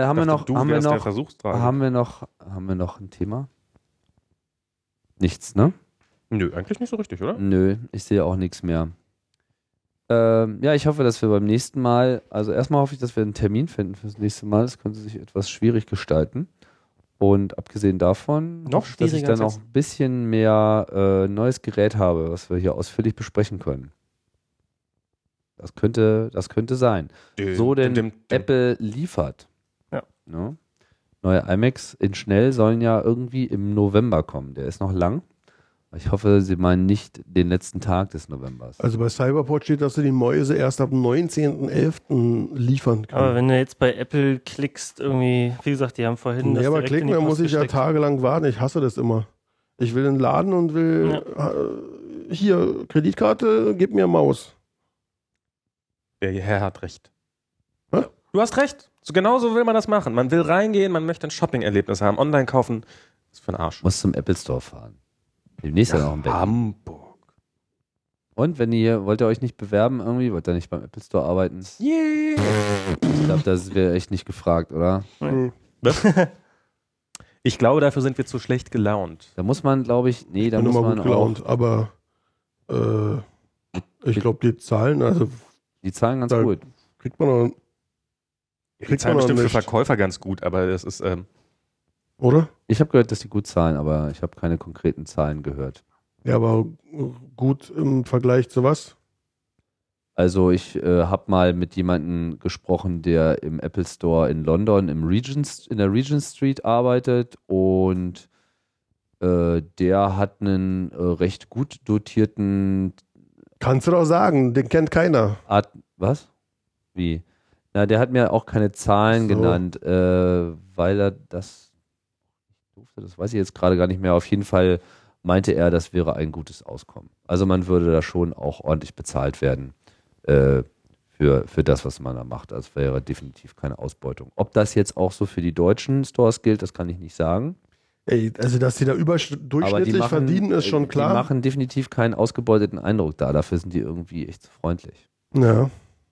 noch ein Thema? Nichts, ne? Nö, eigentlich nicht so richtig, oder? Nö, ich sehe auch nichts mehr. Ich hoffe, dass wir beim nächsten Mal, also erstmal hoffe ich, dass wir einen Termin finden fürs nächste Mal. Das könnte sich etwas schwierig gestalten. Und abgesehen davon, dass ich dann auch ein bisschen mehr neues Gerät habe, was wir hier ausführlich besprechen können. Das könnte sein. Apple liefert. Ja. Ne? Neue iMacs in schnell sollen ja irgendwie im November kommen. Der ist noch lang. Ich hoffe, Sie meinen nicht den letzten Tag des Novembers. Also bei Cyberport steht, dass du die Mäuse erst ab 19.11. liefern kannst. Aber wenn du jetzt bei Apple klickst, irgendwie, wie gesagt, die haben vorhin aber klicken, dann muss ich ja tagelang warten. Ich hasse das immer. Ich will in den Laden und will hier, Kreditkarte, gib mir Maus. Der Herr hat recht. Hä? Du hast recht. So genauso will man das machen. Man will reingehen, man möchte ein Shopping-Erlebnis haben. Online kaufen ist für den Arsch. Muss zum Apple Store fahren. Demnächst dann auch in Berlin. Hamburg. Und wollt ihr euch nicht bewerben irgendwie? Wollt ihr nicht beim Apple Store arbeiten? Yeah. Ich glaube, das wäre echt nicht gefragt, oder? Ich glaube, dafür sind wir zu schlecht gelaunt. Da muss man, glaube ich, da Ich bin muss immer man gut auch, gelaunt, aber ich glaube, die Zahlen, also die zahlen ganz Da- gut. kriegt man noch, Die zahlen bestimmt für nicht, Verkäufer ganz gut, aber das ist, oder? Ich habe gehört, dass die gut zahlen, aber ich habe keine konkreten Zahlen gehört. Ja, aber gut im Vergleich zu was? Also ich habe mal mit jemandem gesprochen, der im Apple Store in London in der Regent Street arbeitet und der hat einen recht gut dotierten Kannst du doch sagen, den kennt keiner. Was? Wie? Na, der hat mir auch keine Zahlen So. genannt, weil er das durfte, das weiß ich jetzt gerade gar nicht mehr. Auf jeden Fall meinte er, das wäre ein gutes Auskommen. Also man würde da schon auch ordentlich bezahlt werden für das, was man da macht. Das wäre definitiv keine Ausbeutung. Ob das jetzt auch so für die deutschen Stores gilt, das kann ich nicht sagen. Ey, also, dass die da Aber überdurchschnittlich verdienen, ist schon Die klar. machen definitiv keinen ausgebeuteten Eindruck da. Dafür sind die irgendwie echt freundlich. Ja.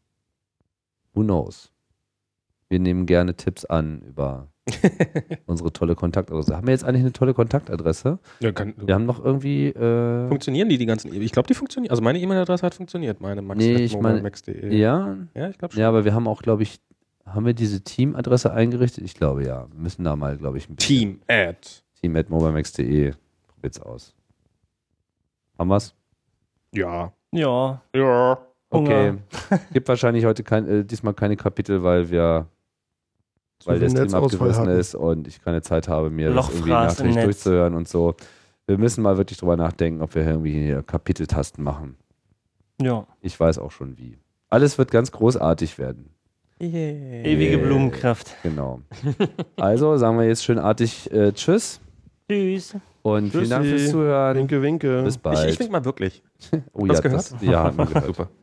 Who knows? Wir nehmen gerne Tipps an über unsere tolle Kontaktadresse. Haben wir jetzt eigentlich eine tolle Kontaktadresse? ja, Wir haben noch irgendwie. funktionieren die ganzen, ich glaube, die funktionieren, also meine E-Mail-Adresse hat funktioniert, meine max@mobileMax.de. Ja, ich glaube schon. ja, aber wir haben auch, glaube ich, haben wir diese Team-Adresse eingerichtet? Ich glaube ja. Wir müssen da mal, glaube ich, ein bisschen. Team@mobileMax.de. Probiert's aus. Haben wir's? Ja. Ja. Ja. Okay. Gibt wahrscheinlich heute diesmal keine Kapitel, weil der viel Stream Netzausfall abgerissen hatten. ist und ich keine Zeit habe, mir das irgendwie Lochfraß im nachträglich Netz. durchzuhören und so. Wir müssen mal wirklich drüber nachdenken, ob wir irgendwie hier Kapiteltasten machen. Ja. Ich weiß auch schon wie. Alles wird ganz großartig werden. Ewige Blumenkraft. Genau. Also sagen wir jetzt schönartig Tschüss Tschüss. und vielen Dank Tschüssi. fürs Zuhören. Winke, winke. Bis bald. Ich wink mal wirklich. Oh Hast ja, du gehört? ja, hat man gehört. Super.